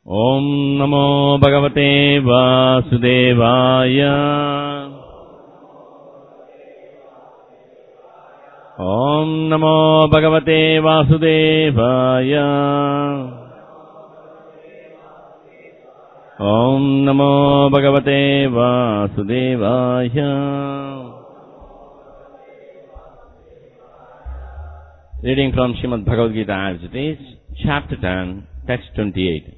Om Namo Bhagavate Vasudevaya. Om Namo Bhagavate Vasudevaya. Om Namo Bhagavate Vasudevaya. Reading from Srimad Bhagavad Gita as it is, Chapter 10, Text 28.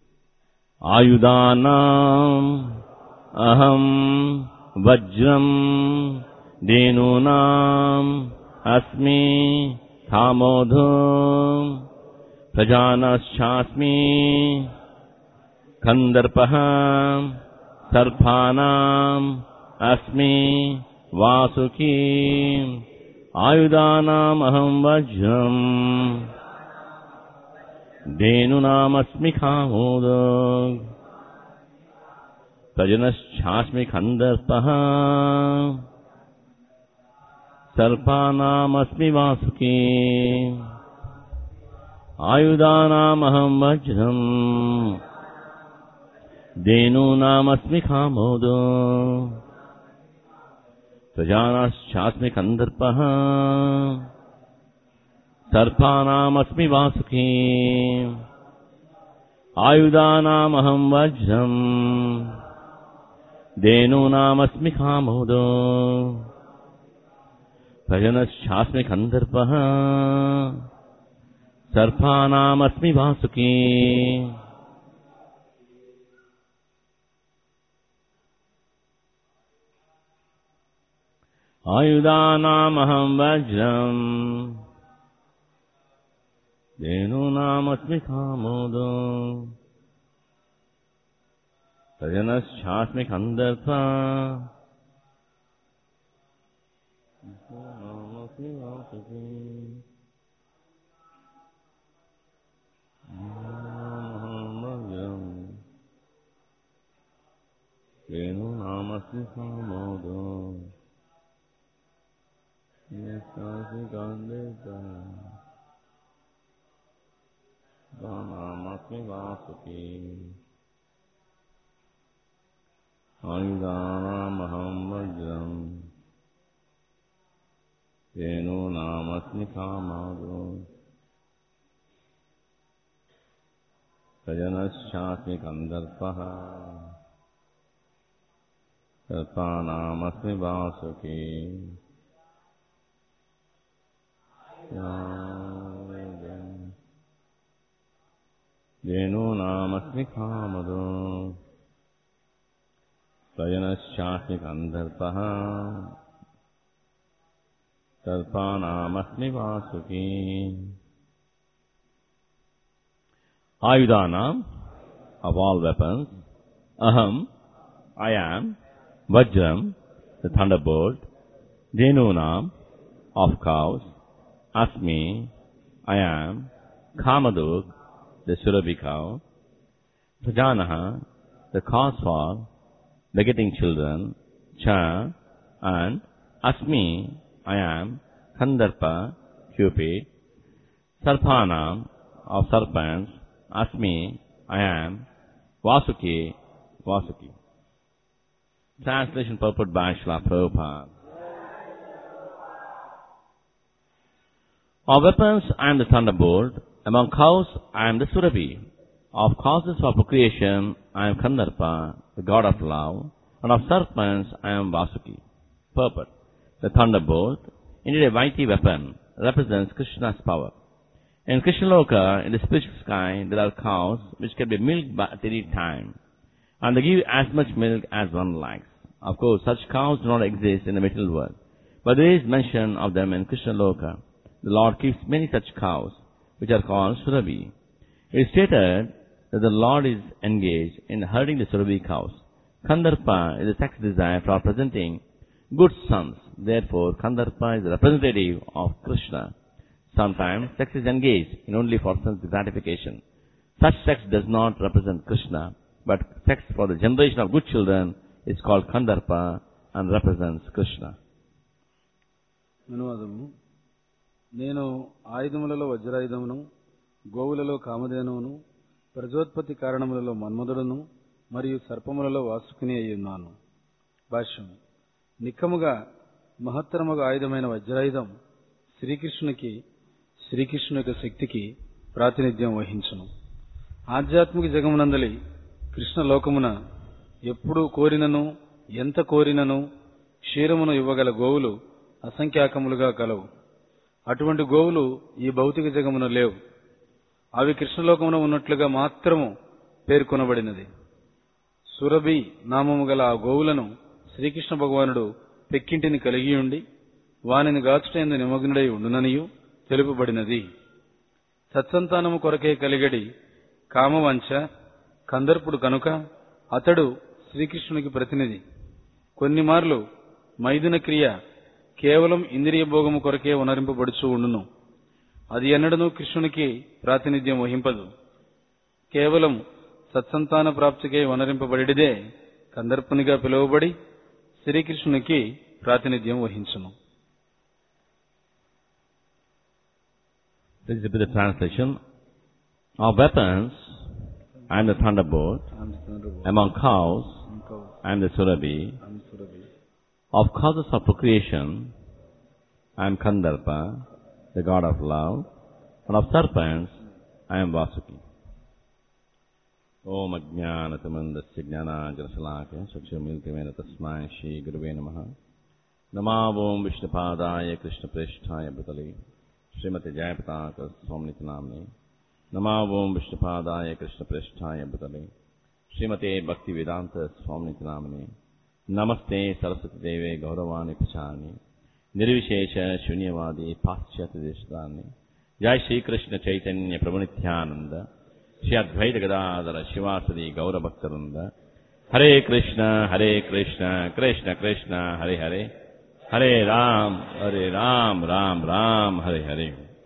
Ayudanam aham vajram denunam asmi kamodham prajanaschasmi kandarpaham sarpanam asmi vasuki. Ayudanam aham vajram denunam asmi kamodham prajanaschasmi kandarpaham sarpanam asmi vasuki. Ayudanam aham vajram denunam asmi kamodham prajanaschasmi kandarpaham sarpanam asmi vasuki. Ayudanam aham vajram denunam asmi kamodham prajanaschasmi kandarpaham sarpanam asmi vasuki. Ayudanam aham vajram denunam asmi kamodham prajanaschasmi kandarpaham denunam asmi vasuki. Denunam asmi kamodham prajanaschasmi kandarpaham sarpanam asmi vasuki. Ayudanam aham vajram denunam asmi kamodham prajanaschasmi kandarpaham sarpanam asmi vasuki. Denunam asmi kamodham prajanaschasmi kandarpaham sarpanam asmi vasuki. Ayudanam, of all weapons, aham, I am, vajram, the thunderbolt, denunam, of cows, asmi, I am, kamaduk, the surabhi cow, prajanaha, the cause for begetting children, cha, and asmi, I am, kandarpa, Cupid, sarpanam, of serpents, asmi, I am, vasuki, Vasuki. Translation purport by Srila Prabhupada. Of weapons, I am the thunderbolt. Among cows, I am the surabhi. Of causes for procreation, I am Kandarpa, the god of love. And of serpents, I am Vasuki. Purport. The thunderbolt, indeed a mighty weapon, represents Krishna's power. In Krishnaloka, in the spiritual sky, there are cows which can be milked at any time. And they give as much milk as one likes. Of course, such cows do not exist in the material world. But there is mention of them in Krishnaloka. The Lord keeps many such cows, which are called surabhi. It is stated that the Lord is engaged in herding the surabhi cows. Kandarpa is a sex desire for presenting good sons. Therefore, Kandarpa is a representative of Krishna. Sometimes sex is engaged in only for sense gratification. Such sex does not represent Krishna, but sex for the generation of good children is called Kandarpa and represents Krishna. నేను ఆయుధములలో వజ్రాయుధమును, గోవులలో కామధేనువును, ప్రజోత్పత్తి కారణములలో మన్మధుడును మరియు సర్పములలో వాసుకుని అయ్యున్నాను. భాష్యం. నిక్కముగా మహత్తరముగా ఆయుధమైన వజ్రాయుధం శ్రీకృష్ణుని యొక్క శక్తికి ప్రాతినిధ్యం వహించును. ఆధ్యాత్మిక జగమునందలి కృష్ణ లోకమున ఎప్పుడు కోరినను ఎంత కోరినను క్షీరమును ఇవ్వగల గోవులు అసంఖ్యాకములుగా కలవు. అటువంటి గోవులు ఈ భౌతిక జగమున లేవు. అవి కృష్ణలోకమున ఉన్నట్లుగా మాత్రము పేర్కొనబడినది. సురభి నామము గల ఆ గోవులను శ్రీకృష్ణ భగవానుడు పెక్కింటిని కలిగి ఉండి వానిని గాచుటేందు నిమగ్నుడై ఉండుననియు తెలుపబడినది. సత్సంతానము కొరకే కలిగడి కామవంచ కందర్పుడు కనుక అతడు శ్రీకృష్ణునికి ప్రతినిధి. కొన్ని మార్లు మైథున క్రియ కేవలం ఇంద్రియ భోగము కొరకే ఉనరింపబడుచు ఉండును. అది ఎన్నడనూ కృష్ణునికి ప్రాతినిధ్యం వహింపదు. కేవలం సత్సంతాన ప్రాప్తికై వనరింపబడిదే కందర్పునిగా పిలువబడి శ్రీకృష్ణునికి ప్రాతినిధ్యం వహించును. This is the translation. Of weapons, I am the thunderbolt. Among cows, I am the surabhi. Of causes of procreation, I am Kandarpa, the god of love. And of serpents, I am Vasuki. Om Ajnanatamandasya Jnanajansalakaya Sakshimiltimena Tasmai Shri Guruve Namaha. Namavom Vishnupadaya Krishna Presthaya Bhutale Srimati Jayapataka Swamniti Namne. Namavom Vishnupadaya Krishna Presthaya Bhutale Srimati Bhakti Vedanta Swamniti Namne. Namaste Saraswati Deve Gauravani Pachani Nirvishesha Shunyavadi Paschyati Deshdani. Jai Shri Krishna Chaitanya Prabhu Shri Advaita Gadadhara Shivasadi Gaura Bhaktaranda. Hare Krishna, Krishna Krishna, Hare Hare, Hare Ram, Ram Ram, Hare Hare.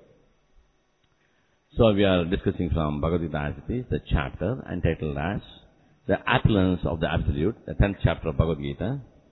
So we are discussing from Bhagavad Gita as it is, the chapter entitled as The Appellants of the Absolute, the 10th chapter of Bhagavad Gita.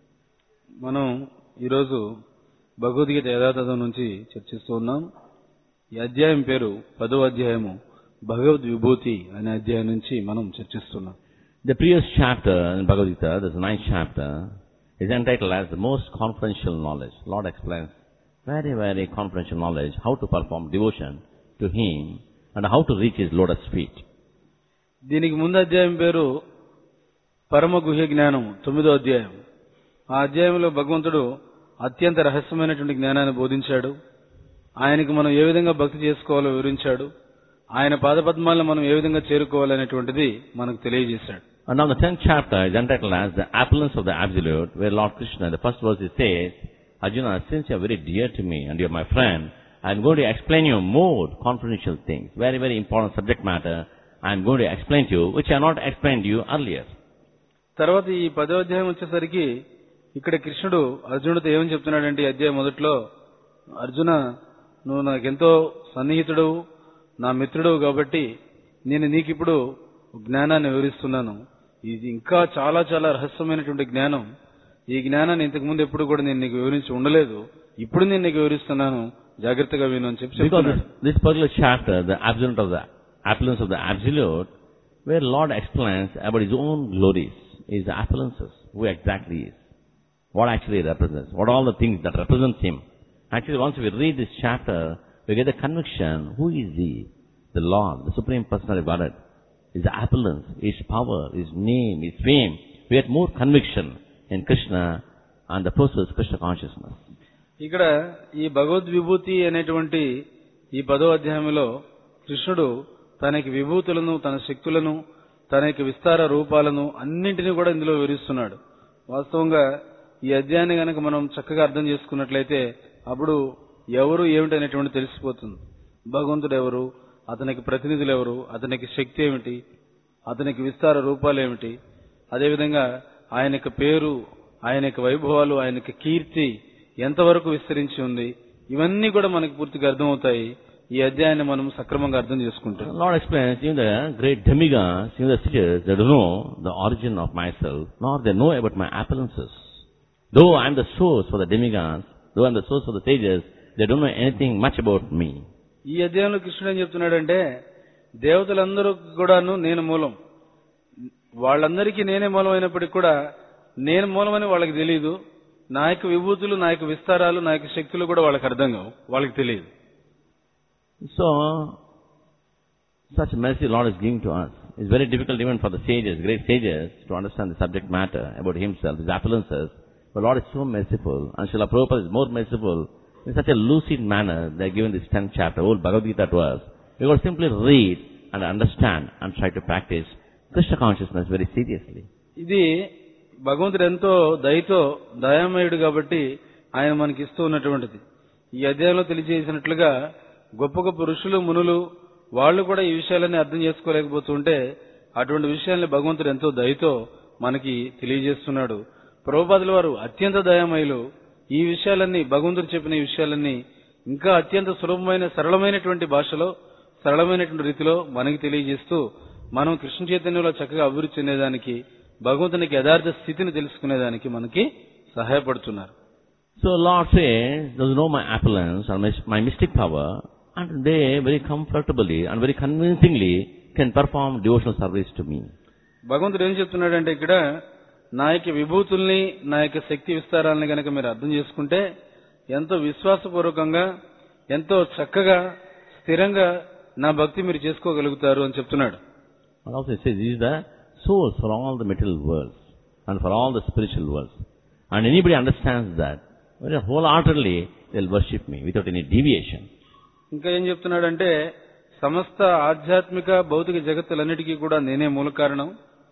మనం ఈరోజు భగవద్గీత యథాతథం నుంచి చర్చిస్తూ ఉన్నాం. ఈ అధ్యాయం పేరు 10వ అధ్యాయము భగవద్ విభూతి అనే అధ్యాయం నుంచి మనం చర్చిస్తున్నాం. The previous chapter in Bhagavad Gita, this 9th chapter, is entitled as the most confidential knowledge. Lord explains very, very confidential knowledge, how to perform devotion to Him and how to reach His lotus feet. దీనికి ముందు అధ్యాయం పేరు పరమ గుహ్య జ్ఞానం 9వ అధ్యాయం. ఆ అధ్యాయంలో భగవంతుడు అత్యంత రహస్యమైనటువంటి జ్ఞానాన్ని బోధించాడు. ఆయనకు మనం ఏ విధంగా భక్తి చేసుకోవాలో వివరించాడు. ఆయన పాదపద్మాలను మనం ఏ విధంగా చేరుకోవాలనేటువంటిది మనకు తెలియజేశాడు. And now the 10th chapter is entitled as the Appellants of the Absolute, where Lord Krishna, the first verse, it says, Arjuna, since you are very dear to me and you are my friend, I am going to explain you more confidential things, very, very important subject matter. I am going to explain to you, which I have not explained to you earlier. తర్వాత ఈ 10వ అధ్యాయం వచ్చేసరికి ఇక్కడ కృష్ణుడు అర్జునుడితో ఏమని చెప్తున్నాడంటే ఈ అధ్యాయం మొదట్లో, అర్జున, నువ్వు నాకెంతో సన్నిహితుడు, నా మిత్రుడు కాబట్టి నేను నీకిప్పుడు జ్ఞానాన్ని వివరిస్తున్నాను. ఇది ఇంకా చాలా చాలా రహస్యమైనటువంటి జ్ఞానం. ఈ జ్ఞానాన్ని ఇంతకు ముందు ఎప్పుడు కూడా నేను నీకు వివరించి ఉండలేదు. ఇప్పుడు నేను నీకు వివరిస్తున్నాను, జాగ్రత్తగా విను అని చెప్పి చెప్తున్నాడు. This particular chapter, the Appellants of the Absolute, where Lord explains about His own glories, His appellances, who exactly is, what actually represents, what all the things that represents Him. Actually, once we read this chapter, we get the conviction, who is He? The Lord, the Supreme Personality of Godhead, His appellants, His power, His name, His fame. We get more conviction in Krishna and the process of Krishna consciousness. ఇక్కడ ఈ భగవద్ విభూతి అనేటువంటి ఈ 10వ అధ్యాయంలో కృష్ణుడు తనకి విభూతులను, తన శక్తులను, తన యొక్క విస్తార రూపాలను అన్నింటినీ కూడా ఇందులో వివరిస్తున్నాడు. వాస్తవంగా ఈ అధ్యాయాన్ని కనుక మనం చక్కగా అర్థం చేసుకున్నట్లయితే అప్పుడు ఎవరు ఏమిటి అనేటువంటి తెలిసిపోతుంది. భగవంతుడు ఎవరు, అతనికి ప్రతినిధులు ఎవరు, అతనికి శక్తి ఏమిటి, అతనికి విస్తార రూపాలు ఏమిటి, అదేవిధంగా ఆయన యొక్క పేరు, ఆయన యొక్క వైభవాలు, ఆయన యొక్క కీర్తి ఎంతవరకు విస్తరించి ఉంది, ఇవన్నీ కూడా మనకు పూర్తిగా అర్థమవుతాయి ఈ అధ్యాయాన్ని మనం సక్రమంగా అర్థం చేసుకుంటాం. Lord explains, even the great demigods, even the sages, they don't know the origin of myself, nor they know about my appellances. Though I am the source for the demigods, though I am the source for the sages, they don't know anything much about me. ఈ అధ్యాయంలో కృష్ణుడు ఏం చెప్తున్నాడంటే, దేవతలందరూ కూడాను నేను మూలం, వాళ్ళందరికీ నేనే మూలం అయినప్పటికీ కూడా నేను మూలమని వాళ్ళకి తెలియదు. నా యొక్క విభూతులు, నా యొక్క విస్తారాలు, నా యొక్క శక్తులు కూడా వాళ్ళకి అర్థం కావు, వాళ్ళకి తెలియదు. So, such mercy Lord is giving to us. It's very difficult even for the sages, great sages, to understand the subject matter about himself, his appearances. But Lord is so merciful, and Srila Prabhupada is more merciful. In such a lucid manner, they are given this 10th chapter, whole Bhagavad Gita to us. We got to simply read and understand and try to practice Krishna consciousness very seriously. ఇది భగవంతుడు ఎంతో దయతో దయామయుడు కాబట్టి ఆయన మనకి ఇస్తూ ఉన్నటువంటిది. ఈ అధ్యాయంలో తెలియజేసినట్లుగా గొప్ప గొప్ప ఋషులు, మునులు వాళ్ళు కూడా ఈ విషయాలన్నీ అర్థం చేసుకోలేకపోతుంటే అటువంటి విషయాల్ని భగవంతుడు ఎంతో దయతో మనకి తెలియజేస్తున్నాడు. ప్రభుపాదుల వారు అత్యంత దయామయులు. ఈ విషయాలన్నీ, భగవంతుడు చెప్పిన ఈ విషయాలన్నీ ఇంకా అత్యంత సులభమైన, సరళమైనటువంటి భాషలో, సరళమైనటువంటి రీతిలో మనకి తెలియజేస్తూ మనం కృష్ణ చైతన్యంలో చక్కగా అభివృద్ధి చెందేదానికి, భగవంతునికి యథార్థ స్థితిని తెలుసుకునేదానికి మనకి సహాయపడుతున్నారు. So Lord says, those who know my appellants or my mystic power, and they very comfortably and very convincingly can perform devotional service to me. భగవంతుడు ఏం చెప్తున్నాడంటే ఇక్కడ, నా యొక్క విభూతుల్ని, నా యొక్క శక్తి విస్తారాలని కనుక మీరు అర్థం చేసుకుంటే ఎంతో విశ్వాసపూర్వకంగా, ఎంతో చక్కగా, స్థిరంగా నా భక్తి మీరు చేసుకోగలుగుతారు అని చెప్తున్నాడు. And also it says, this is the source for all the material worlds and for all the spiritual worlds. And anybody understands that, very wholeheartedly they'll worship me without any deviation. ఇంకా ఏం చెప్తున్నాడంటే, సమస్త ఆధ్యాత్మిక భౌతిక జగత్తులన్నిటికీ కూడా నేనే మూల కారణం.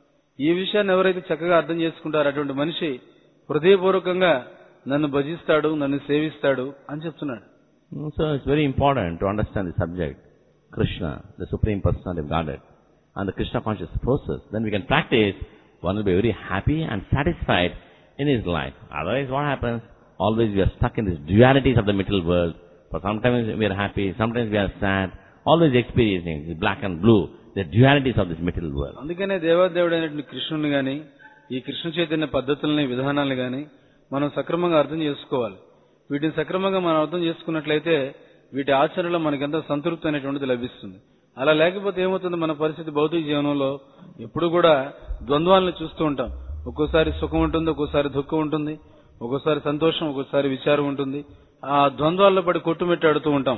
ఈ విషయాన్ని ఎవరైతే చక్కగా అర్థం చేసుకుంటారో అటువంటి మనిషి హృదయపూర్వకంగా నన్ను భజిస్తాడు, నన్ను సేవిస్తాడు అని చెప్తున్నాడు. So it's very important to understand the subject, Krishna, the Supreme Personality of Godhead, and the Krishna conscious process. Then we can practice, one will be very happy and satisfied in his life. Otherwise what happens? Always we are stuck in these dualities of the material world. For sometimes we are happy, sometimes we are sad, always experiencing this black and blue, the dualities of this material world. అందుకనే దేవాదేవుడైనటువంటి కృష్ణుని గాని, ఈ కృష్ణ చైతన్య పద్ధతుల్ని, విధానాలను గాని మనం సక్రమంగా అర్థం చేసుకోవాలి. వీటిని సక్రమంగా మనం అర్థం చేసుకున్నట్లయితే వీటి ఆచరణలో మనకెంతో సంతృప్తి అనేటువంటిది లభిస్తుంది. అలా లేకపోతే ఏమవుతుంది, మన పరిస్థితి భౌతిక జీవనంలో ఎప్పుడు కూడా ద్వంద్వాలను చూస్తూ ఉంటాం. ఒక్కోసారి సుఖం ఉంటుంది, ఒక్కోసారి దుఃఖం ఉంటుంది, ఒక్కోసారి సంతోషం, ఒక్కోసారి విచారం ఉంటుంది. ఆ ద్వంద్వాల్లో పడి కొట్టుమిట్టాడుతూ ఉంటాం.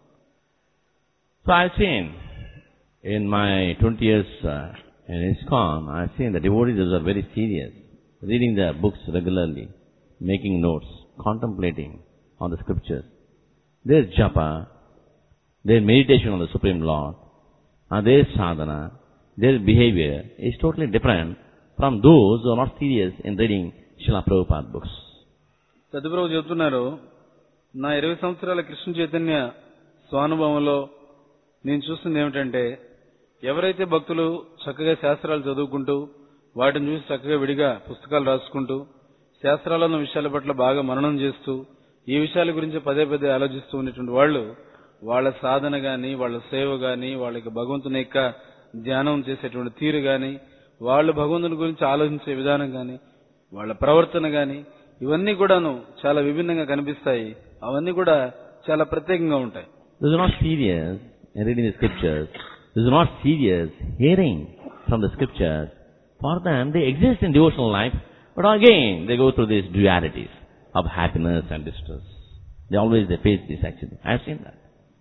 So I've seen in my 20 years in ISKCON, I've seen the devotees are very serious, reading the books regularly, making notes, contemplating on the scriptures. Their japa, their meditation on the Supreme Lord, and their sadhana, their behavior is totally different from those who are not serious in reading Srila Prabhupada books. సద్గురువు చెప్తున్నారు, నా 20 సంవత్సరాల కృష్ణ చైతన్య స్వానుభవంలో నేను చూస్తుంది ఏమిటంటే, ఎవరైతే భక్తులు చక్కగా శాస్త్రాలు చదువుకుంటూ, వాటిని చూసి చక్కగా విడిగా పుస్తకాలు రాసుకుంటూ, శాస్త్రాల్లో ఉన్న విషయాల పట్ల బాగా మననం చేస్తూ, ఈ విషయాల గురించి పదే పదే ఆలోచిస్తూ ఉన్నటువంటి వాళ్ళు, వాళ్ళ సాధన గాని, వాళ్ళ సేవ గాని, వాళ్ళకి భగవంతుని యొక్క ధ్యానం చేసేటువంటి తీరు గాని, వాళ్ళు భగవంతుని గురించి ఆలోచించే విధానం గాని, వాళ్ళ ప్రవర్తన గాని, ఇవన్నీ కూడాను చాలా విభిన్నంగా కనిపిస్తాయి. అవన్నీ కూడా చాలా ప్రత్యేకంగా ఉంటాయి. Those are not serious in reading the scriptures. Those are not serious hearing from the scriptures. For them, they exist in devotional life, but again, they go through these dualities of happiness and distress. They face this actually. I have seen that.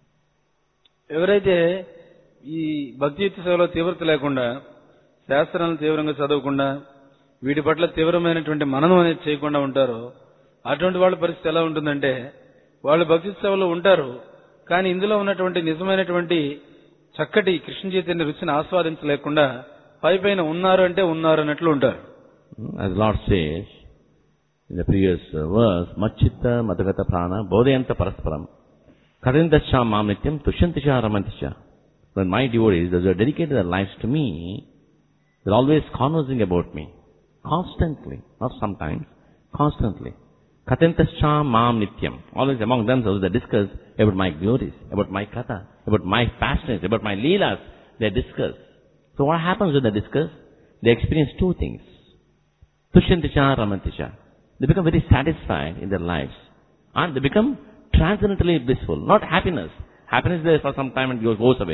ఎవరైతే ఈ భక్తియుక్త సేవలో తీవ్రత లేకుండా, శాస్త్రాలను తీవ్రంగా చదవకుండా, వీటి పట్ల తీవ్రమైనటువంటి మననం అనేది చేయకుండా ఉంటారో, అటువంటి వాళ్ళ పరిస్థితి ఎలా ఉంటుందంటే, వాళ్ళు భక్తి సేవలో ఉంటారు, కానీ ఇందులో ఉన్నటువంటి నిజమైనటువంటి చక్కటి కృష్ణ చైతన్య రుచిని ఆస్వాదించలేకుండా పైపైన ఉన్నారు అంటే ఉన్నారు అన్నట్లు ఉంటారు. As Lord says in the previous verse, Machitta Madhagata Prana Bodhayanta Parasparam Karindacha Mamnityam Tushantisha Ramantisha. When my devotees, those who have dedicated their lives to me, they're always conversing about me. Constantly, not sometimes, constantly. Katintascha Mam Nityam. Always among themselves they discuss about my glories, about my katha, about my passions, about my leelas. They discuss. So what happens when they discuss? They experience two things. Tushantisha Ramantisha. They become very satisfied in their lives. And they become transcendently blissful. Not happiness. Happiness is there for some time and goes away.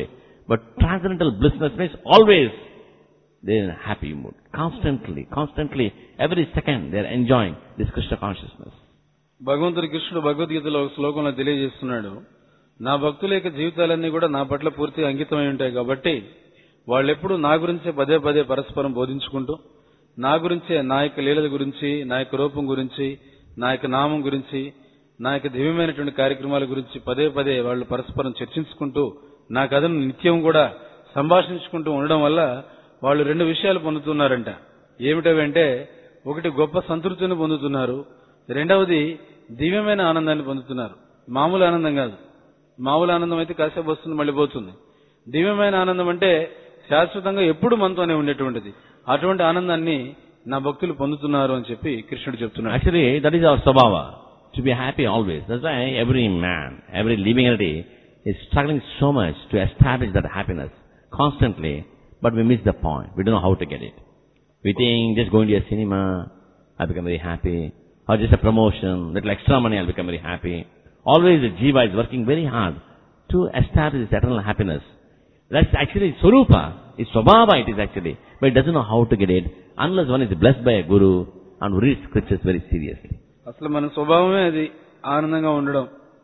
But transcendental blissness means always they are in a happy mood. Constantly, every second they are enjoying this Krishna consciousness. భగవంతుడి కృష్ణుడు భగవద్గీతలో ఒక శ్లోకంలో తెలియజేస్తున్నాడు, నా భక్తుల యొక్క జీవితాలన్నీ కూడా నా పట్ల పూర్తిగా అంకితమై ఉంటాయి కాబట్టి వాళ్ళెప్పుడు నా గురించే పదే పదే పరస్పరం బోధించుకుంటూ, నా గురించే, నా యొక్క లీలల గురించి, నా యొక్క రూపం గురించి, నా యొక్క నామం గురించి, నా యొక్క దివ్యమైనటువంటి కార్యక్రమాల గురించి పదే పదే వాళ్ళు పరస్పరం చర్చించుకుంటూ నా కథను నిత్యం కూడా సంభాషించుకుంటూ ఉండడం వల్ల వాళ్ళు రెండు విషయాలు పొందుతున్నారంట. ఏమిటవంటే, ఒకటి గొప్ప సంతృప్తిని పొందుతున్నారు, రెండవది దివ్యమైన ఆనందాన్ని పొందుతున్నారు. మామూలు ఆనందం కాదు. మామూలు ఆనందం అయితే కాసేపు వస్తుంది మళ్ళీ పోతుంది. దివ్యమైన ఆనందం అంటే శాశ్వతంగా ఎప్పుడు మనతోనే ఉండేటువంటిది. అటువంటి ఆనందాన్ని నా భక్తులు పొందుతున్నారు అని చెప్పి కృష్ణుడు చెప్తున్నాడు. Actually, that is our swabhava, to be happy always. That's why every man, every living entity is struggling so much to establish that happiness constantly, but we miss the point. We don't know how to get it. We think just going to a cinema, I'll become very happy, or just a promotion, little extra money, I'll become very happy. Always the jiva is working very hard to establish this eternal happiness. That's actually Swarupa. It's Swabhava it is actually. But it doesn't know how to get it unless one is blessed by a guru and who reads scriptures very seriously. అసలు మన స్వభావమే అది, ఆనందంగా ఉండడం.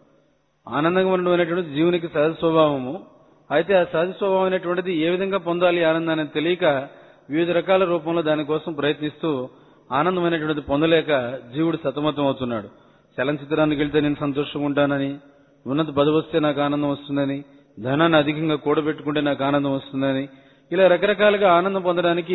ఆనందంగా ఉండడం అనేటువంటిది జీవునికి సహజ స్వభావము. అయితే ఆ సహజ స్వభావం అనేటువంటిది ఏ విధంగా పొందాలి ఆనందాన్ని తెలియక వివిధ రకాల రూపంలో దానికోసం ప్రయత్నిస్తూ ఆనందమైనటువంటిది పొందలేక జీవుడు సతమతం అవుతున్నాడు. చలనచిత్రానికి వెళ్తే నేను సంతోషంగా ఉంటానని, ఉన్నత పదవి వస్తే నాకు ఆనందం వస్తుందని, ధనాన్ని అధికంగా కూడబెట్టుకుంటే నాకు ఆనందం వస్తుందని, ఇలా రకరకాలుగా ఆనందం పొందడానికి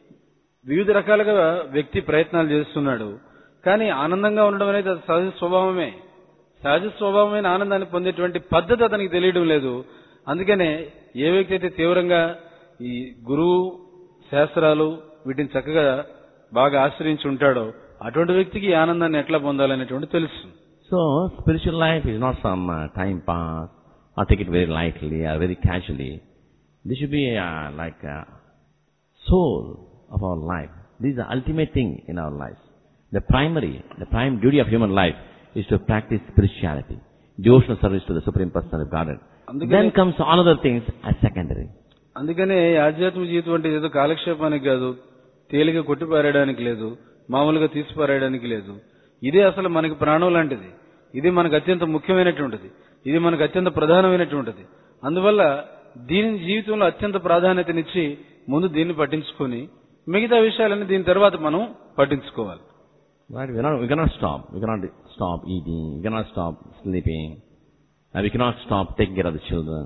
వివిధ రకాలుగా వ్యక్తి ప్రయత్నాలు చేస్తున్నాడు. కానీ ఆనందంగా ఉండడం అనేది అది సహజ స్వభావమే. సహజ స్వభావమైన ఆనందాన్ని పొందేటువంటి పద్ధతి అతనికి తెలియడం లేదు. అందుకనే ఏ వ్యక్తి అయితే తీవ్రంగా ఈ గురువు శాస్త్రాలు వీటిని చక్కగా బాగా ఆశ్రయించి ఉంటాడో అటువంటి వ్యక్తికి ఈ ఆనందాన్ని ఎట్లా పొందాలనేటువంటి తెలుసు. So, spiritual life is not some time pass or take it very lightly or very casually. This should be like a soul of our life. This is the ultimate thing in our lives. The prime duty of human life is to practice spirituality, devotional service to the Supreme Personality of Godhead. Then comes all other things as secondary. అందుకనే ఆధ్యాత్మిక జీవితం అంటే ఏదో కాలక్షేపానికి కాదు, తేలిక కొట్టిపారేయడానికి లేదు, మామూలుగా తీసిపారేయడానికి లేదు. ఇదే అసలు మనకి ప్రాణం లాంటిది. ఇది మనకు అత్యంత ముఖ్యమైనటువంటిది. ఇది మనకు అత్యంత ప్రధానమైనటువంటిది. అందువల్ల దీని జీవితంలో అత్యంత ప్రాధాన్యతనిచ్చి ముందు దీన్ని పట్టించుకొని మిగతా విషయాలన్నీ దీని తర్వాత మనం పట్టించుకోవాలి. Right? We cannot stop. We cannot stop eating. We cannot stop sleeping. And we cannot stop taking care of the children.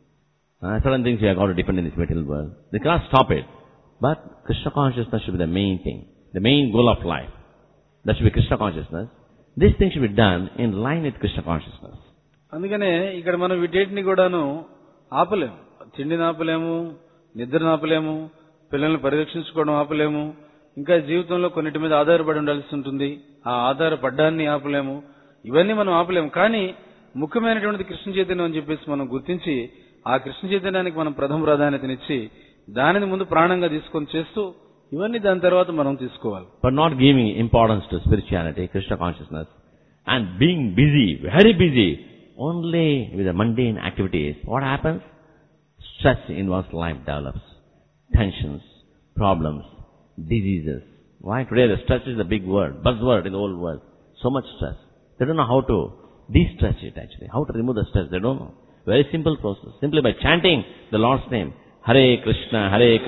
Certain things we have got to depend in this material world. We cannot stop it. But Krishna consciousness should be the main thing. The main goal of life. That should be Krishna consciousness. This thing should be done in line with Krishna consciousness. అందుకనే ఇక్కడ మనం వీటిని కూడాను ఆపలేము. తిండిని ఆపలేము, నిద్రను ఆపలేము, పిల్లల్ని పరిరక్షించుకోవడం ఆపలేము, ఇంకా జీవితంలో కొన్నిటి మీద ఆధారపడి ఉండాల్సి ఉంటుంది. ఆ ఆధారపడ్డాన్ని ఆపలేము. ఇవన్నీ మనం ఆపలేము. కానీ ముఖ్యమైనటువంటిది కృష్ణ చైతన్యం అని చెప్పేసి మనం గుర్తించి ఆ కృష్ణ చైతన్యానికి మనం ప్రథమ ప్రాధాన్యతనిచ్చి దానిని ముందు ప్రాణంగా తీసుకొని చేస్తూ ఇవన్నీ దాని తర్వాత మనం తీసుకోవాలి. But not giving importance to spirituality, Krishna consciousness, and being busy, very busy, only with the mundane activities. What happens? Stress in one's life develops. Tensions, problems, diseases. Why? Today the stress is a big word, buzzword in the whole world. So much stress. They don't know how to de-stress it actually. How to remove the stress, they don't know. Very simple process. Simply by chanting the Lord's name. Hare Krishna,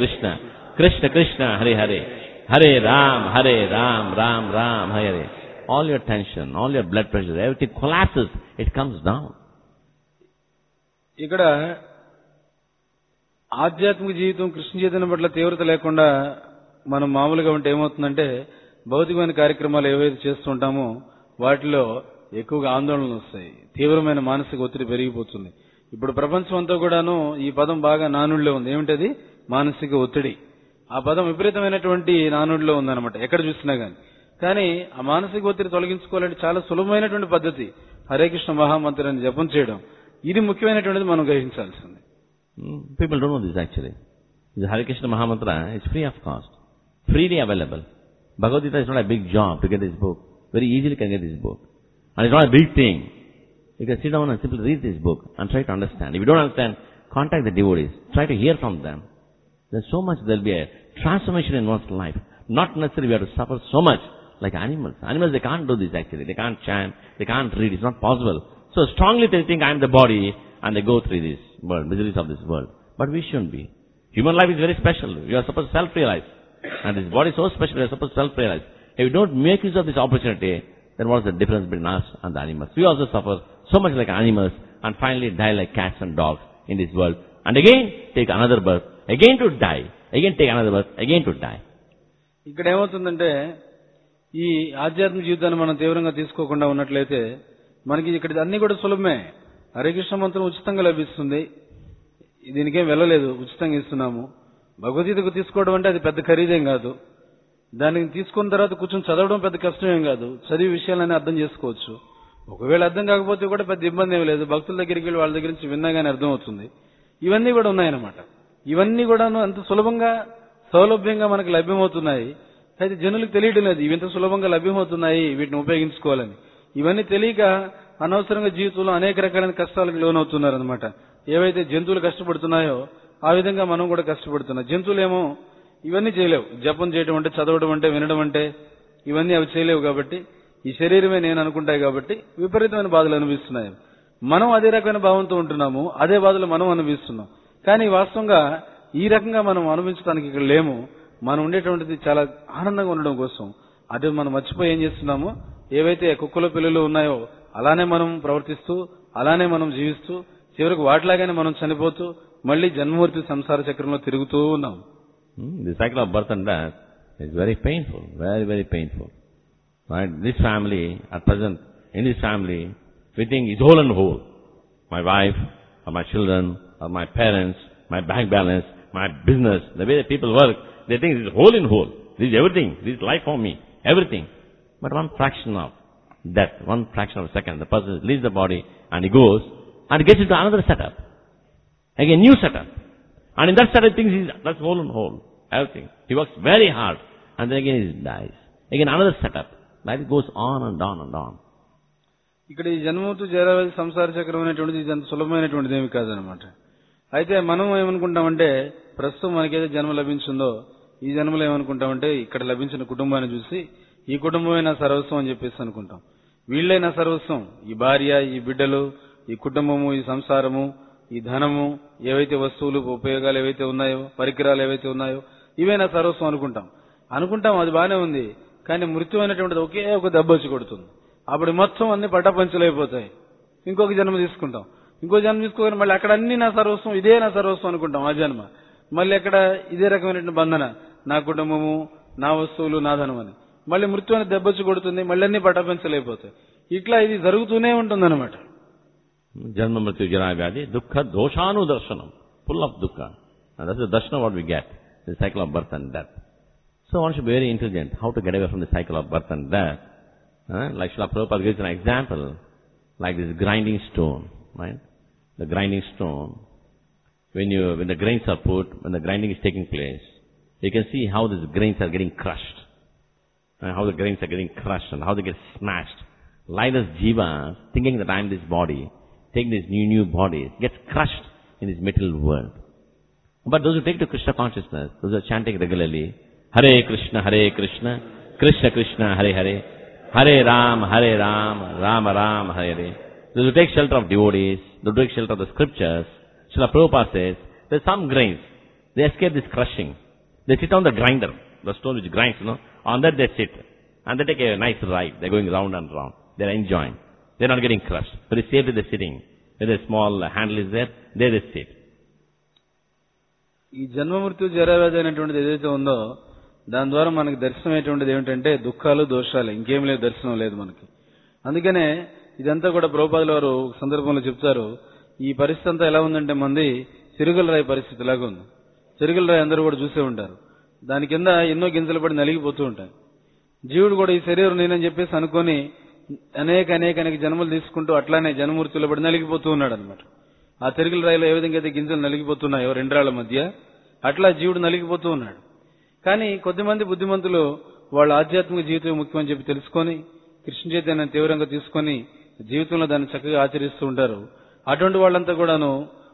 Krishna Krishna, Hare Hare. Hare Ram, Ram Ram, Hare. All your tension, all your blood pressure, everything collapses. It comes down. ఇక్కడ ఆధ్యాత్మిక జీవితం కృష్ణ చైతన్యం పట్ల తీవ్రత లేకుండా మనం మామూలుగా ఉంటే ఏమవుతుందంటే భౌతికమైన కార్యక్రమాలు ఏవైతే చేస్తుంటామో వాటిలో ఎక్కువగా ఆందోళనలు వస్తాయి. తీవ్రమైన మానసిక ఒత్తిడి పెరిగిపోతుంది. ఇప్పుడు ప్రపంచం అంతా కూడాను ఈ పదం బాగా నానుడిలో ఉంది. ఏమిటది? మానసిక ఒత్తిడి. ఆ పదం విపరీతమైనటువంటి నానుడిలో ఉందన్నమాట ఎక్కడ చూసినా గానీ. కానీ ఆ మానసిక ఒత్తిడి తొలగించుకోవాలంటే చాలా సులభమైనటువంటి పద్ధతి హరే కృష్ణ మహామంత్రాన్ని జపం చేయడం. ఇది ముఖ్యమైనటువంటిది మనం గ్రహించాల్సింది. People don't know this actually. The Hare Krishna Mahamantra is free of cost, freely available. Bhagavad Gita is not a big job to get this book. Very easily can get this book. And it's not a big thing. You can sit down and simply read this book and try to understand. If you don't understand, contact the devotees, try to hear from them. There's so much, there'll be a transformation in one's life. Not necessarily we have to suffer so much like animals. Animals, they can't do this actually. They can't chant, they can't read, it's not possible. So strongly they think I am the body and they go through this world, miseries of this world. But we shouldn't be. Human life is very special. You are supposed to self-realize. And this body is so special, we are supposed to self-realize. If you don't make use of this opportunity, then what is the difference between us and the animals? We also suffer so much like animals and finally die like cats and dogs in this world. And again, take another birth, again to die, again take another birth, again to die. ఇక్కడ ఏమవుతుందంటే ఈ ఆధ్యాత్మిక జీవితాన్ని మనం తీవ్రంగా తీసుకోకుండా ఉన్నట్లయితే మనకి ఇక్కడ అన్ని కూడా సులభమే. హరే కృష్ణ మంత్రం ఉచితంగా లభిస్తుంది, దీనికేం వెళ్ళలేదు, ఉచితంగా ఇస్తున్నాము. భగవద్గీతకు తీసుకోవడం అంటే అది పెద్ద ఖరీదేం కాదు. దానికి తీసుకున్న తర్వాత కూర్చొని చదవడం పెద్ద కష్టమేం కాదు. చదివి విషయాలన్నీ అర్థం చేసుకోవచ్చు. ఒకవేళ అర్థం కాకపోతే కూడా పెద్ద ఇబ్బంది ఏమి లేదు. భక్తుల దగ్గరికి వెళ్ళి వాళ్ళ దగ్గర నుంచి విన్నాగానే అర్థం అవుతుంది. ఇవన్నీ కూడా ఉన్నాయన్నమాట. ఇవన్నీ కూడాను అంత సులభంగా సౌలభ్యంగా మనకు లభ్యమవుతున్నాయి. అయితే జనులకు తెలియడం లేదు ఇవి ఇంత సులభంగా లభ్యమవుతున్నాయి, వీటిని ఉపయోగించుకోవాలని. ఇవన్నీ తెలియక అనవసరంగా జీవితంలో అనేక రకాలైన కష్టాలకు లోనవుతున్నారనమాట. ఏవైతే జంతువులు కష్టపడుతున్నాయో ఆ విధంగా మనం కూడా కష్టపడుతున్నాం. జంతువులేమో ఇవన్నీ చేయలేవు. జపం చేయడం అంటే, చదవడం అంటే, వినడం అంటే ఇవన్నీ అవి చేయలేవు. కాబట్టి ఈ శరీరమే నేను అనుకుంటాయి కాబట్టి విపరీతమైన బాధలు అనుభవిస్తున్నాయి. మనం అదే రకమైన భావంతో ఉంటున్నాము, అదే బాధలు మనం అనుభవిస్తున్నాం. కానీ వాస్తవంగా ఈ రకంగా మనం అనుభవించడానికి ఇక్కడ లేము. మనం ఉండేటువంటిది చాలా ఆనందంగా ఉండడం కోసం. అదే మనం మర్చిపోయి ఏం చేస్తున్నాము, ఏవైతే కుక్కల పిల్లలు ఉన్నాయో అలానే మనం ప్రవర్తిస్తూ, అలానే మనం జీవిస్తూ, చివరికి వాటిలాగానే మనం చనిపోతూ మళ్ళీ జన్మమూర్తి సంసార చక్రంలో తిరుగుతూ ఉన్నాం. The cycle of birth and death is very painful, very, very painful. Right? This family, at present, in this family, we think is whole and whole. My wife, or my children, or my parents, my bank balance, my business, the way that people work, they think this is whole and whole. This is everything. This is life for me. Everything. But one fraction of death, one fraction of a second, the person leaves the body and he goes and gets into another setup. Again, new setup. And in that setup, he thinks that's whole and whole. Everything. He works very hard and then again he dies. Again, another setup. Like it goes on and on and on. ఇక్కడ ఈ జన్మతో చేరవేది సంసార చక్రం అనేటువంటిది ఇది అంత సులభమైనటువంటిది ఏమి కాదనమాట. అయితే మనం ఏమనుకుంటామంటే ప్రస్తుతం మనకేదో జన్మ లభించిందో ఈ జన్మలో ఏమనుకుంటామంటే ఇక్కడ లభించిన కుటుంబాన్ని చూసి ఈ కుటుంబమే నా సర్వస్వం అని చెప్పేసి అనుకుంటాం. వీళ్ళే నా సర్వస్వం. ఈ భార్య, ఈ బిడ్డలు, ఈ కుటుంబము, ఈ సంసారము, ఈ ధనము, ఏవైతే వస్తువులు ఉపయోగాలు ఏవైతే ఉన్నాయో, పరికరాలు ఏవైతే ఉన్నాయో ఇవే నా సర్వస్వం అనుకుంటాం. అది బానే ఉంది. కానీ మృత్యు అనేటువంటిది ఒకే ఒక దెబ్బ వచ్చి కొడుతుంది. అప్పుడు మొత్తం అన్ని పటాపంచలైపోతాయి. ఇంకొక జన్మ తీసుకుంటాం. ఇంకో జన్మ తీసుకోగానే మళ్ళీ అక్కడ అన్ని నా సర్వస్వం, ఇదే నా సర్వస్వం అనుకుంటాం ఆ జన్మ. మళ్ళీ అక్కడ ఇదే రకమైనటువంటి బంధన, నా కుటుంబము, నా వస్తువులు, నా ధనం అని. మళ్ళీ మృత్యు అనేది దెబ్బొచ్చి కొడుతుంది, మళ్ళీ అన్ని పటాపంచలైపోతాయి. ఇట్లా ఇది జరుగుతూనే ఉంటుందన్నమాట. Janma mrityu jara vyadi dukkha doshanu darshanam. Full of dukkha. And that's the darshan what we get. The cycle of birth and death. So one should be very intelligent how to get away from the cycle of birth and death. Like Srila Prabhupada gives an example, like this grinding stone, right? The grinding stone, when the grains are put, when the grinding is taking place, you can see how these grains are getting crushed. How the grains are getting crushed and how they get smashed. Like this jiva, thinking that I am this body, taking these new bodies, gets crushed in this material world. But those who take to Krishna consciousness, those who are chanting regularly, Hare Krishna, Krishna Krishna, Hare Hare, Hare Ram, Rama Rama, Hare Hare. Those who take shelter of devotees, those who take shelter of the scriptures, Srila Prabhupada says, there's some grains, they escape this crushing. They sit on the grinder, the stone which grinds, on that they sit. And they take a nice ride. They're going round and round. They're enjoying. They're not getting crushed. Very safely they're sitting. Where a small handle is there they sit. ఈ జన్మ మృత్యు జరావ్యాధి అనేటువంటిది ఏదైతే ఉందో దాని ద్వారా మనకి దర్శనం అయ్యేటువంటిది ఏమిటంటే దుఃఖాలు, దోషాలు, ఇంకేం లేదు, దర్శనం లేదు మనకి. అందుకనే ఇదంతా కూడా ప్రభుపాదుల వారు సందర్భంలో చెప్తారు. ఈ పరిస్థితి అంతా ఎలా ఉందంటే మంది చిరుగుల రాయి పరిస్థితి లాగా ఉంది. చిరుగుల రాయి అందరూ కూడా చూసే ఉంటారు. దాని కింద ఎన్నో గింజలు పడి నలిగిపోతూ ఉంటాయి. జీవుడు కూడా ఈ శరీరం నేనని చెప్పేసి అనుకొని అనేక జన్మలు తీసుకుంటూ అట్లానే జన్మమూర్తులు పడి నలిగిపోతూ ఉన్నాడు అనమాట. ఆ చిరుగుల రాయిలో ఏ విధంగా అయితే గింజలు నలిగిపోతున్నాయో రెండ్రాళ్ల మధ్య, అట్లా జీవుడు నలిగిపోతూ ఉన్నాడు. కానీ కొద్దిమంది బుద్ధిమంతులు వాళ్ళ ఆధ్యాత్మిక జీవితం ముఖ్యమని చెప్పి తెలుసుకొని కృష్ణ చైతన్యాన్ని తీవ్రంగా తీసుకొని జీవితంలో దాన్ని చక్కగా ఆచరిస్తూ ఉంటారు. అటువంటి వాళ్ళంతా కూడాను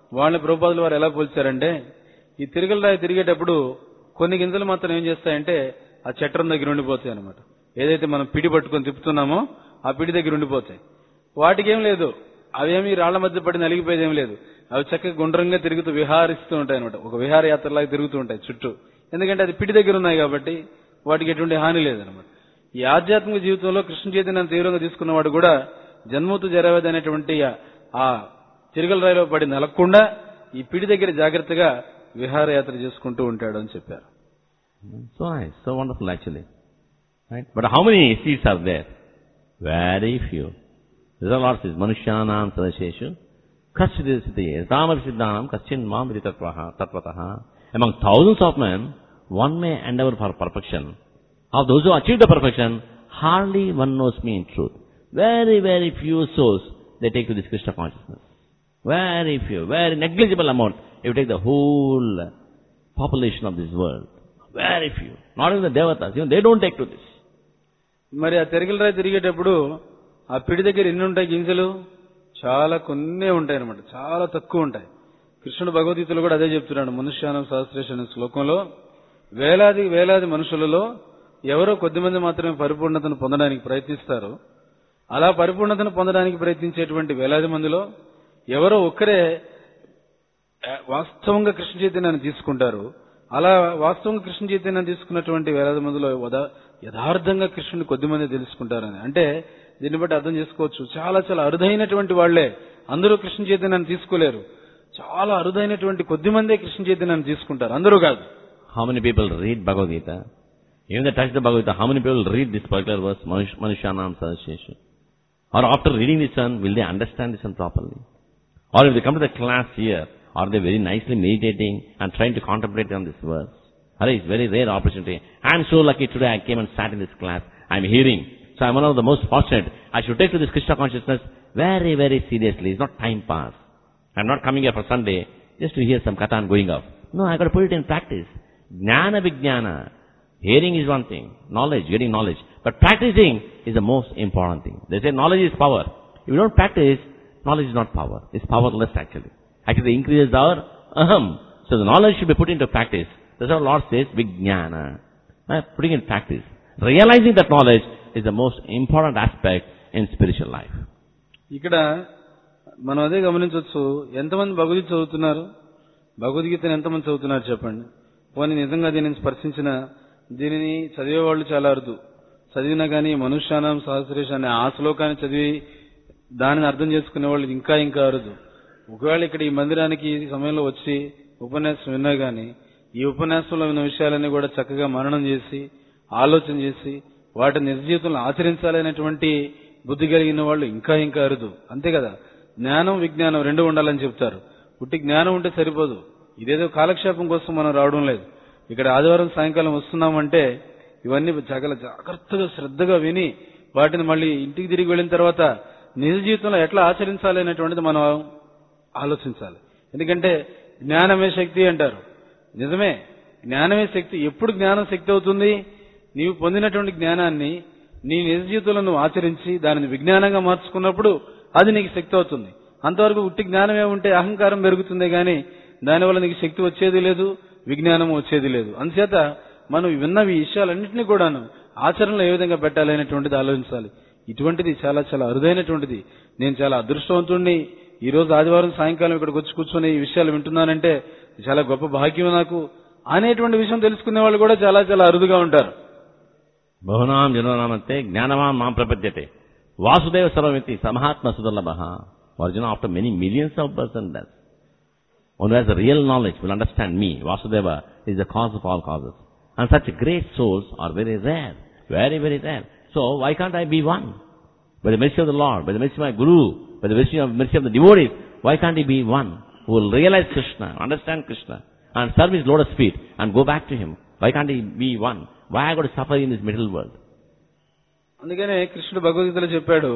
వాళ్ళని ప్రభుపాదుల వారు ఎలా పోల్చారంటే, ఈ తిరగల రాయి తిరిగేటప్పుడు కొన్ని గింజలు మాత్రం ఏం చేస్తాయంటే ఆ చట్రం దగ్గర ఉండిపోతాయి అనమాట. ఏదైతే మనం పిడి పట్టుకొని తిప్పుతున్నామో ఆ పిడి దగ్గర ఉండిపోతాయి. వాటికి ఏం లేదు, అవేమి రాళ్ల మధ్య పడి నలిగిపోయేది ఏం లేదు. అవి చక్కగా గుండ్రంగా తిరుగుతూ విహారిస్తూ ఉంటాయి అనమాట. ఒక విహారయాత్రలాగా తిరుగుతూ ఉంటాయి చుట్టూ. ఎందుకంటే అది పిడి దగ్గర ఉన్నాయి కాబట్టి వాటికి ఎటువంటి హాని లేదనమాట. ఈ ఆధ్యాత్మిక జీవితంలో కృష్ణ చైతన్యాన్ని తీవ్రంగా తీసుకున్నవాడు కూడా జన్మతు జరవేది అనేటువంటి ఆ తిరగల రాయిలో పడి నలగకుండా ఈ పిడి దగ్గర జాగ్రత్తగా విహారయాత్ర చేసుకుంటూ ఉంటాడు అని చెప్పారు. So nice, so wonderful actually. Right? But how many seats are there? Very few. This is Lord says, Manusyanam sadasheshu kaschidisiti ramavisiddhanam kaschin mamriti tatvataha. Among thousands of men, one may endeavor for perfection. Of those who achieve the perfection, hardly one knows me in truth. Very, very few souls they take to this Krishna consciousness. Very few, very negligible amount. If you take the whole population of this world, very few. Not even the devatas, even they don't take to this. మరి ఆ తిరగల రాయి తిరిగేటప్పుడు ఆ పిడి దగ్గర ఎన్ని ఉంటాయి గింజలు? చాలా కొన్నే ఉంటాయి అనమాట, చాలా తక్కువ ఉంటాయి. కృష్ణుడు భగవద్గీతలో కూడా అదే చెప్తున్నాడు. మనుష్యానం సహస్రేష అనే శ్లోకంలో వేలాది వేలాది మనుషులలో ఎవరో కొద్దిమంది మాత్రమే పరిపూర్ణతను పొందడానికి ప్రయత్నిస్తారు. అలా పరిపూర్ణతను పొందడానికి ప్రయత్నించేటువంటి వేలాది మందిలో ఎవరో ఒక్కరే వాస్తవంగా కృష్ణ చైతన్యాన్ని తీసుకుంటారు. అలా వాస్తవంగా కృష్ణ చైతన్యాన్ని తీసుకున్నటువంటి వేలాది మందిలో యథార్థంగా కృష్ణుని కొద్దిమంది తెలుసుకుంటారని. అంటే దీన్ని బట్టి అర్థం చేసుకోవచ్చు, చాలా చాలా అరుదైనటువంటి వాళ్లే, అందరూ కృష్ణ చైతన్యాన్ని తీసుకోలేరు. చాలా అరుదైనటువంటి కొద్దిమందే కృష్ణ చైతన్యాన్ని తీసుకుంటారు, అందరూ కాదు. How many people read Bhagavad Gita? Even they touch the Bhagavad Gita, how many people read this particular verse, Manusyanam sadasheshu? Or after reading this one, will they understand this one properly? Or if they come to the class here, are they very nicely meditating and trying to contemplate on this verse? It's very rare opportunity. I am so lucky today I came and sat in this class. I am hearing. So I am one of the most fortunate. I should take to this Krishna consciousness very, very seriously. It's not time pass. I am not coming here for Sunday just to hear some katha and going off. No, I got to put it in practice. Jnana vijnana. Hearing is one thing. Knowledge, getting knowledge. But practicing is the most important thing. They say knowledge is power. If you don't practice, knowledge is not power. It's powerless actually. Actually it increases our aham. So the knowledge should be put into practice. That's what Lord says, vijnana. Putting in practice. Realizing that knowledge is the most important aspect in spiritual life. ఇక్కడ మనం అదే గమనించవచ్చు. ఎంతమంది భగవద్గీత చదువుతున్నారు? భగవద్గీతను ఎంతమంది చదువుతున్నారు చెప్పండి. పోనీ నిజంగా దీనిని స్పర్శించిన, దీనిని చదివేవాళ్ళు చాలా అరుదు. చదివినా కానీ మనుష్యానం సహస్రేష అనే ఆ శ్లోకాన్ని చదివి దానిని అర్థం చేసుకునే వాళ్ళు ఇంకా ఇంకా అరుదు. ఒకవేళ ఇక్కడ ఈ మందిరానికి ఈ సమయంలో వచ్చి ఉపన్యాసం విన్నా గానీ ఈ ఉపన్యాసంలో ఉన్న విషయాలన్నీ కూడా చక్కగా మననం చేసి ఆలోచన చేసి వాటిని నిజ జీవితంలో ఆచరించాలనేటువంటి బుద్ధి కలిగిన వాళ్ళు ఇంకా ఇంకా అరుదు. అంతే కదా, జ్ఞానం విజ్ఞానం రెండు ఉండాలని చెప్తారు. పుట్టి జ్ఞానం ఉంటే సరిపోదు. ఇదేదో కాలక్షేపం కోసం మనం రావడం లేదు. ఇక్కడ ఆదివారం సాయంకాలం వస్తున్నామంటే ఇవన్నీ చాలా జాగ్రత్తగా శ్రద్ధగా విని వాటిని మళ్ళీ ఇంటికి తిరిగి వెళ్ళిన తర్వాత నిజ జీవితంలో ఎట్లా ఆచరించాలి అనేటువంటిది మనం ఆలోచించాలి. ఎందుకంటే జ్ఞానమే శక్తి అంటారు. నిజమే, జ్ఞానమే శక్తి. ఎప్పుడు జ్ఞానం శక్తి అవుతుంది? నీవు పొందినటువంటి జ్ఞానాన్ని నీ నిజ జీవితంలో నువ్వు ఆచరించి దానిని విజ్ఞానంగా మార్చుకున్నప్పుడు అది నీకు శక్తి అవుతుంది. అంతవరకు ఉట్టి జ్ఞానమే ఉంటే అహంకారం పెరుగుతుందే గాని దానివల్ల నీకు శక్తి వచ్చేది లేదు, విజ్ఞానం వచ్చేది లేదు. అందుచేత మనం విన్న ఈ విషయాలన్నింటినీ కూడాను ఆచరణలో ఏ విధంగా పెట్టాలి అనేటువంటిది ఆలోచించాలి. ఇటువంటిది చాలా చాలా అరుదైనటువంటిది. నేను చాలా అదృష్టవంతుడిని, ఈ రోజు ఆదివారం సాయంకాలం ఇక్కడికి వచ్చి కూర్చొని ఈ విషయాలు వింటున్నానంటే చాలా గొప్ప భాగ్యం నాకు అనేటువంటి విషయం తెలుసుకునే వాళ్ళు కూడా చాలా చాలా అరుదుగా ఉంటారు. బహునాం జననామంతే జ్ఞానవాన్ మాం ప్రపద్యతే Vasudeva సర్వమితి సమహాత్మ సుదుర్లభః. Arjuna, after many millions of persons, one who has the real knowledge will understand me. Vasudeva is the cause of all causes. And such great souls are very rare. Very, very rare. So, why can't I be one? By the mercy of the Lord, by the mercy of my Guru, by the mercy of the devotees, why can't he be one? Who will realize Krishna, understand Krishna, and serve his lotus feet, and go back to him. Why can't he be one? Why I got to suffer in this middle world? అందుకనే కృష్ణుడు భగవద్గీతలో చెప్పాడు,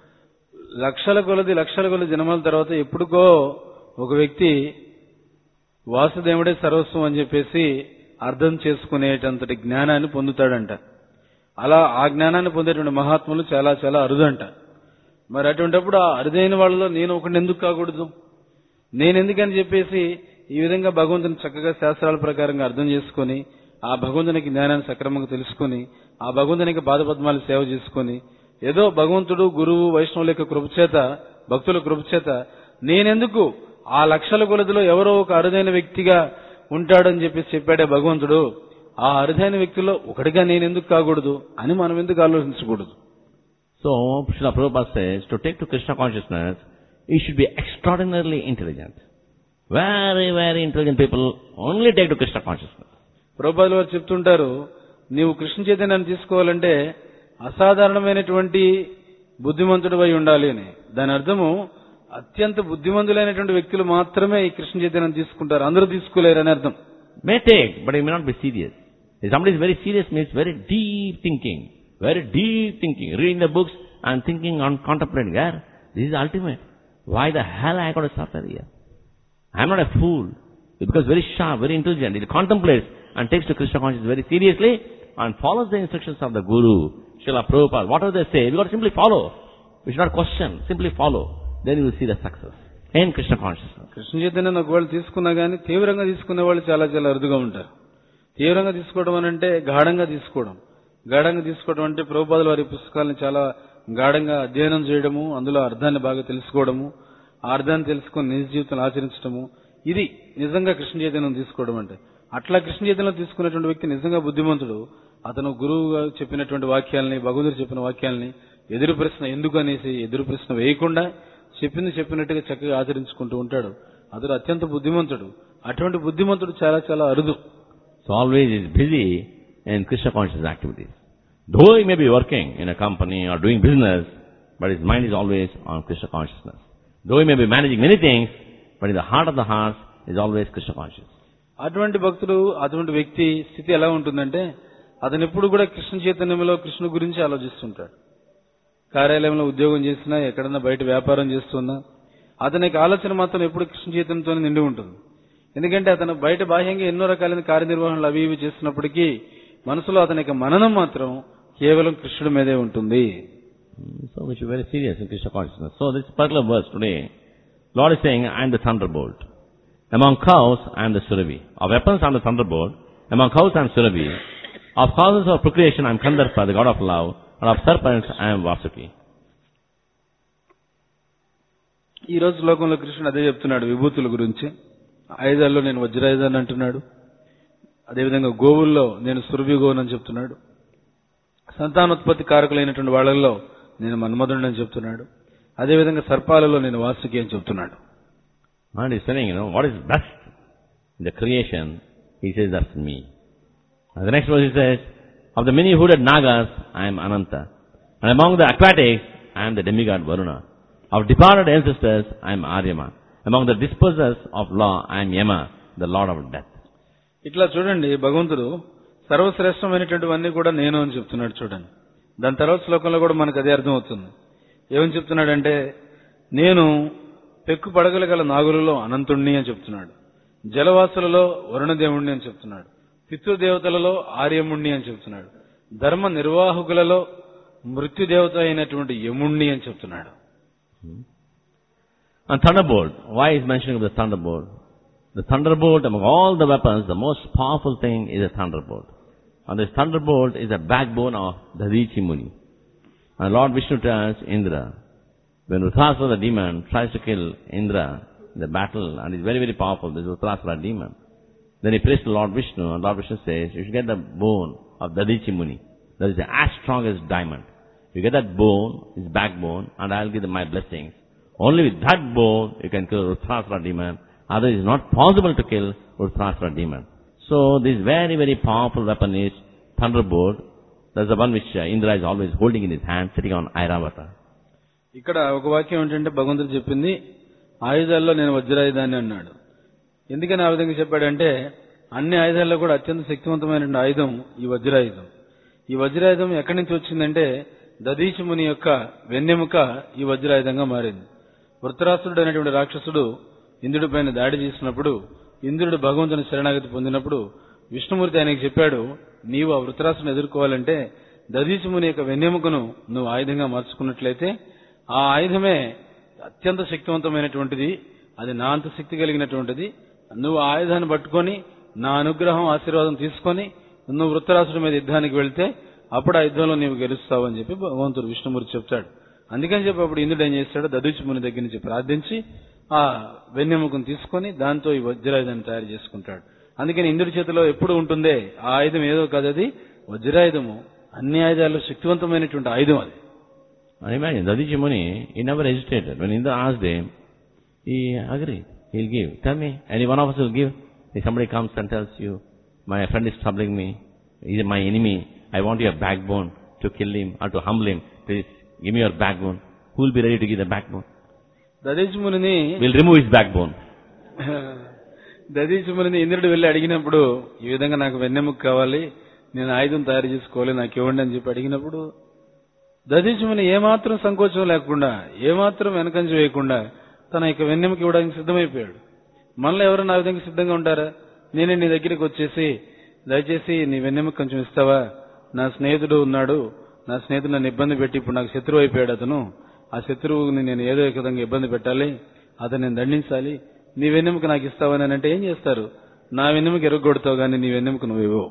లక్షల కొలది జన్మల తర్వాత ఎప్పుడుకో ఒక వ్యక్తి వాసుదేవుడే సర్వస్వం అని చెప్పేసి అర్థం చేసుకునేటంతటి జ్ఞానాన్ని పొందుతాడంట. అలా ఆ జ్ఞానాన్ని పొందేటువంటి మహాత్ములు చాలా చాలా అరుదంట. మరి అటువంటిప్పుడు ఆ అరుదైన వాళ్ళలో నేను ఒకటి ఎందుకు కాకూడదు? నేనెందుకని చెప్పేసి ఈ విధంగా భగవంతుని చక్కగా శాస్త్రాల ప్రకారంగా అర్థం చేసుకొని ఆ భగవంతునికి జ్ఞానాన్ని సక్రమంగా తెలుసుకొని ఆ భగవంతునికి పాదపద్మాలు సేవ చేసుకొని ఏదో భగవంతుడు గురువు వైష్ణవుల యొక్క కృపచేత భక్తుల కృపచేత నేనెందుకు ఆ లక్షల కొలదిలో ఎవరో ఒక అరుదైన వ్యక్తిగా ఉంటాడని చెప్పేసి చెప్పాడే భగవంతుడు, ఆ అరుదైన వ్యక్తిలో ఒకటిగా నేనెందుకు కాకూడదు అని మనం ఎందుకు ఆలోచించకూడదు? So, Srila Prabhupada says, to take to Krishna consciousness, you should be extraordinarily intelligent. Very, very intelligent people only take to Krishna consciousness. ప్రభుపాదుల వారు చెప్తుంటారు, నీవు కృష్ణ చైతన్యాన్ని తీసుకోవాలంటే అసాధారణమైనటువంటి బుద్ధిమంతుడు అయి ఉండాలి అని. దాని అర్థము అత్యంత బుద్ధిమంతులైనటువంటి వ్యక్తులు మాత్రమే ఈ కృష్ణ చైతన్యం తీసుకుంటారు, అందరూ తీసుకోలేరు అని అర్థం. May take, but it may not be serious. If somebody is very serious means very deep thinking. Very deep thinking. Reading the books and thinking on contemplating. Yeah, this is ultimate. Why the hell I got to suffer here? I am not a fool. He becomes very sharp, very intelligent. He contemplates and takes to Krishna consciousness very seriously and follows the instructions of the Guru, Srila Prabhupada. Whatever they say, we got to simply follow. We should not question, simply follow. Then you will see the success in Krishna consciousness. Krishna చైతన్యాన్ని ఒకవేళ తీసుకున్నా గానీ తీవ్రంగా తీసుకునే వాళ్ళు చాలా చాలా అరుదుగా ఉంటారు. తీవ్రంగా తీసుకోవడం అని అంటే గాఢంగా తీసుకోవడం. గాఢంగా తీసుకోవడం అంటే ప్రభుపాదుల వారి పుస్తకాలను చాలా గాఢంగా అధ్యయనం చేయడము, అందులో అర్థాన్ని బాగా తెలుసుకోవడము, ఆ అర్థాన్ని తెలుసుకొని నిజ జీవితంలో ఆచరించడము, ఇది నిజంగా కృష్ణ చైతన్యం తీసుకోవడం అంటే. అట్లా కృష్ణ చైతన్యం తీసుకున్నటువంటి వ్యక్తి నిజంగా బుద్ధిమంతుడు. అతను గురువుగా చెప్పినటువంటి వాక్యాలని, భగవంతుడు చెప్పిన వాక్యాలని ఎదురు ప్రశ్న ఎందుకు అనేసి ఎదురు ప్రశ్న వేయకుండా చెప్పినట్టుగా చక్కగా ఆచరించుకుంటూ ఉంటాడు. అతడు అత్యంత బుద్ధిమంతుడు. అటువంటి బుద్ధిమంతుడు చాలా చాలా అరుదు. So always is busy in Krishna consciousness activities. Though he may be working in a company or doing business, but his mind is always on Krishna consciousness. Though he may be managing many things, but in the heart of the heart is always Krishna conscious. అటువంటి భక్తుడు, అటువంటి వ్యక్తి స్థితి ఎలా ఉంటుందంటే అతను ఎప్పుడు కూడా కృష్ణ చైతన్యంలో కృష్ణ గురించి ఆలోచిస్తుంటాడు. కార్యాలయంలో ఉద్యోగం చేసినా, ఎక్కడన్నా బయట వ్యాపారం చేస్తున్నా అతనికి ఆలోచన మాత్రం ఎప్పుడు కృష్ణ చైతన్యంతో నిండి ఉంటుంది. ఎందుకంటే అతను బయట బాహ్యంగా ఎన్నో రకాలైన కార్యనిర్వహణలు అవి ఇవి చేస్తున్నప్పటికీ మనసులో అతనికి మననం మాత్రం కేవలం కృష్ణుడి మీదే ఉంటుంది. So we should be very serious in Krishna consciousness. So this particular verse today, Lord is saying, I am the thunderbolt. Among cows, I am the Surabhi. Of weapons, I am the thunderbolt. Among cows, I am Surabhi. Of causes of procreation, I am Kandarpa, the god of love. And of serpents, I am Vasuki. ఈ రోజు శ్లోకంలో కృష్ణుడు అదే చెప్తున్నాడు విభూతుల గురించి. ఆయుధాల్లో నేను వజ్రాయుధాన్ని అంటున్నాడు. అదేవిధంగా గోవుల్లో నేను సురభి గోవునని చెప్తున్నాడు. సంతానోత్పత్తి కారకులైనటువంటి వాళ్ళల్లో నేను మన్మధుడిని అని చెప్తున్నాడు. అదేవిధంగా సర్పాలలో నేను వాసుకి అని చెప్తున్నాడు. And he's saying, what is best in the creation? He says, that's me. And the next verse he says, of the many hooded Nagas, I am Ananta. And among the aquatics, I am the demigod Varuna. Of departed ancestors, I am Aryama. Among the dispersers of law, I am Yama, the lord of death. ఇట్లా చూడండి, భగవంతుడు సర్వశ్రేష్టమైనటువంటివన్నీ కూడా నేను అని చెప్తున్నాడు. చూడండి, దాని తర్వాత శ్లోకంలో కూడా మనకు అదే అర్థం అవుతుంది. ఏమని చెప్తున్నాడంటే, నేను పెక్కు పడగల గల నాగులలో అనంతుణ్ణి అని చెప్తున్నాడు. జలవాసులలో వరుణదేవుణ్ణి అని చెప్తున్నాడు. పితృదేవతలలో ఆర్యముణ్ణి అని చెప్తున్నాడు. ధర్మ నిర్వాహకులలో మృత్యుదేవత అయినటువంటి యముణ్ణి అని చెప్తున్నాడు. And thunderbolt, why is mentioning of the thunderbolt? The thunderbolt, among all the weapons, the most powerful thing is a thunderbolt. And this thunderbolt is the backbone of Dadichi Muni. And Lord Vishnu tells Indra, when Utrasura the demon tries to kill Indra in the battle, and is very, very powerful, this Utrasura demon, then he prays to Lord Vishnu, and Lord Vishnu says, you should get the bone of Dadichi Muni. That is as strong as diamond. You get that bone, his backbone, and I will give them my blessings. Only with that bone you can kill Utrasura demon. Otherwise it is not possible to kill Utrasura demon. So this very, very powerful weapon is thunderbolt. That's the one which Indra is always holding in his hand, sitting on Airavata. ఇక్కడ ఒక వాక్యం ఏంటంటే భగవంతుడు చెప్పింది ఆయుధాల్లో నేను వజ్రాయుధాన్ని అన్నాడు. ఎందుకని ఆ విధంగా చెప్పాడంటే అన్ని ఆయుధాల్లో కూడా అత్యంత శక్తివంతమైన ఆయుధం ఈ వజ్రాయుధం. ఈ వజ్రాయుధం ఎక్కడి నుంచి వచ్చిందంటే దదీచి ముని యొక్క వెన్నెముక ఈ వజ్రాయుధంగా మారింది. వృత్రాసురుడు అనేటువంటి రాక్షసుడు ఇంద్రుడి పైన దాడి చేసినప్పుడు ఇంద్రుడు భగవంతుని శరణాగతి పొందినప్పుడు విష్ణుమూర్తి ఆయనకి చెప్పాడు, నీవు ఆ వృత్రాసురుని ఎదుర్కోవాలంటే దదీచి ముని యొక్క వెన్నెముకను నువ్వు ఆయుధంగా మార్చుకున్నట్లయితే ఆ ఆయుధమే అత్యంత శక్తివంతమైనటువంటిది, అది నా అంత శక్తి కలిగినటువంటిది. నువ్వు ఆయుధాన్ని పట్టుకొని నా అనుగ్రహం ఆశీర్వాదం తీసుకొని నువ్వు వృత్తరాసుడి మీద యుద్ధానికి వెళ్తే అప్పుడు ఆ యుద్ధంలో నీవు గెలుస్తావు అని చెప్పి భగవంతుడు విష్ణుమూర్తి చెప్తాడు. అందుకని చెప్పి అప్పుడు ఇంద్రుడు ఏం చేస్తాడు, దధీచి ముని దగ్గర నుంచి ప్రార్థించి ఆ వెన్నెముకను తీసుకొని దాంతో ఈ వజ్రాయుధాన్ని తయారు చేసుకుంటాడు. అందుకని ఇంద్రుడి చేతిలో ఎప్పుడు ఉంటుందే ఆ ఆయుధం ఏదో కాదు, అది వజ్రాయుధము. అన్ని ఆయుధాల్లో శక్తివంతమైనటువంటి ఆయుధం అది. And imagine, Dadichi Muni, he never hesitated. When Indra asked him, he agreed. He'll give. Tell me, any one of us will give. If somebody comes and tells you, my friend is troubling me, he is my enemy, I want your backbone to kill him or to humble him. Please, give me your backbone. Who will be ready to give the backbone? Dadhichi మునిని We'll remove his backbone. Dadhichi మునిని ఇంద్రుడు వెళ్లి అడిగినప్పుడు, ఈ విధంగా నాకు వెన్నెముక కావాలి, నేను ఆయుధం తయారు చేసుకోవాలి, నాకు ఇవ్వండి అని చెప్పి అడిగినప్పుడు దధీచి ముని ఏమాత్రం సంకోచం లేకుండా, ఏమాత్రం వెనకంజ వేయకుండా తన యొక్క వెన్నెముక ఇవ్వడానికి సిద్ధమైపోయాడు. మనలో ఎవరైనా ఆ విధంగా సిద్ధంగా ఉంటారా? నేనే నీ దగ్గరికి వచ్చేసి, దయచేసి నీ వెన్నెముక కొంచెం ఇస్తావా, నా స్నేహితుడు ఉన్నాడు, నా స్నేహితుడు నన్ను ఇబ్బంది పెట్టి ఇప్పుడు నాకు శత్రువు అయిపోయాడు, అతను ఆ శత్రువుని నేను ఏదో ఒక విధంగా ఇబ్బంది పెట్టాలి, అతను నేను దండించాలి, నీ వెన్నెముక నాకు ఇస్తావని అంటే ఏం చేస్తారు? నా వెన్నెముక ఎరగొడతావు కానీ నీ వెన్నెముక నువ్వు ఇవ్వవు.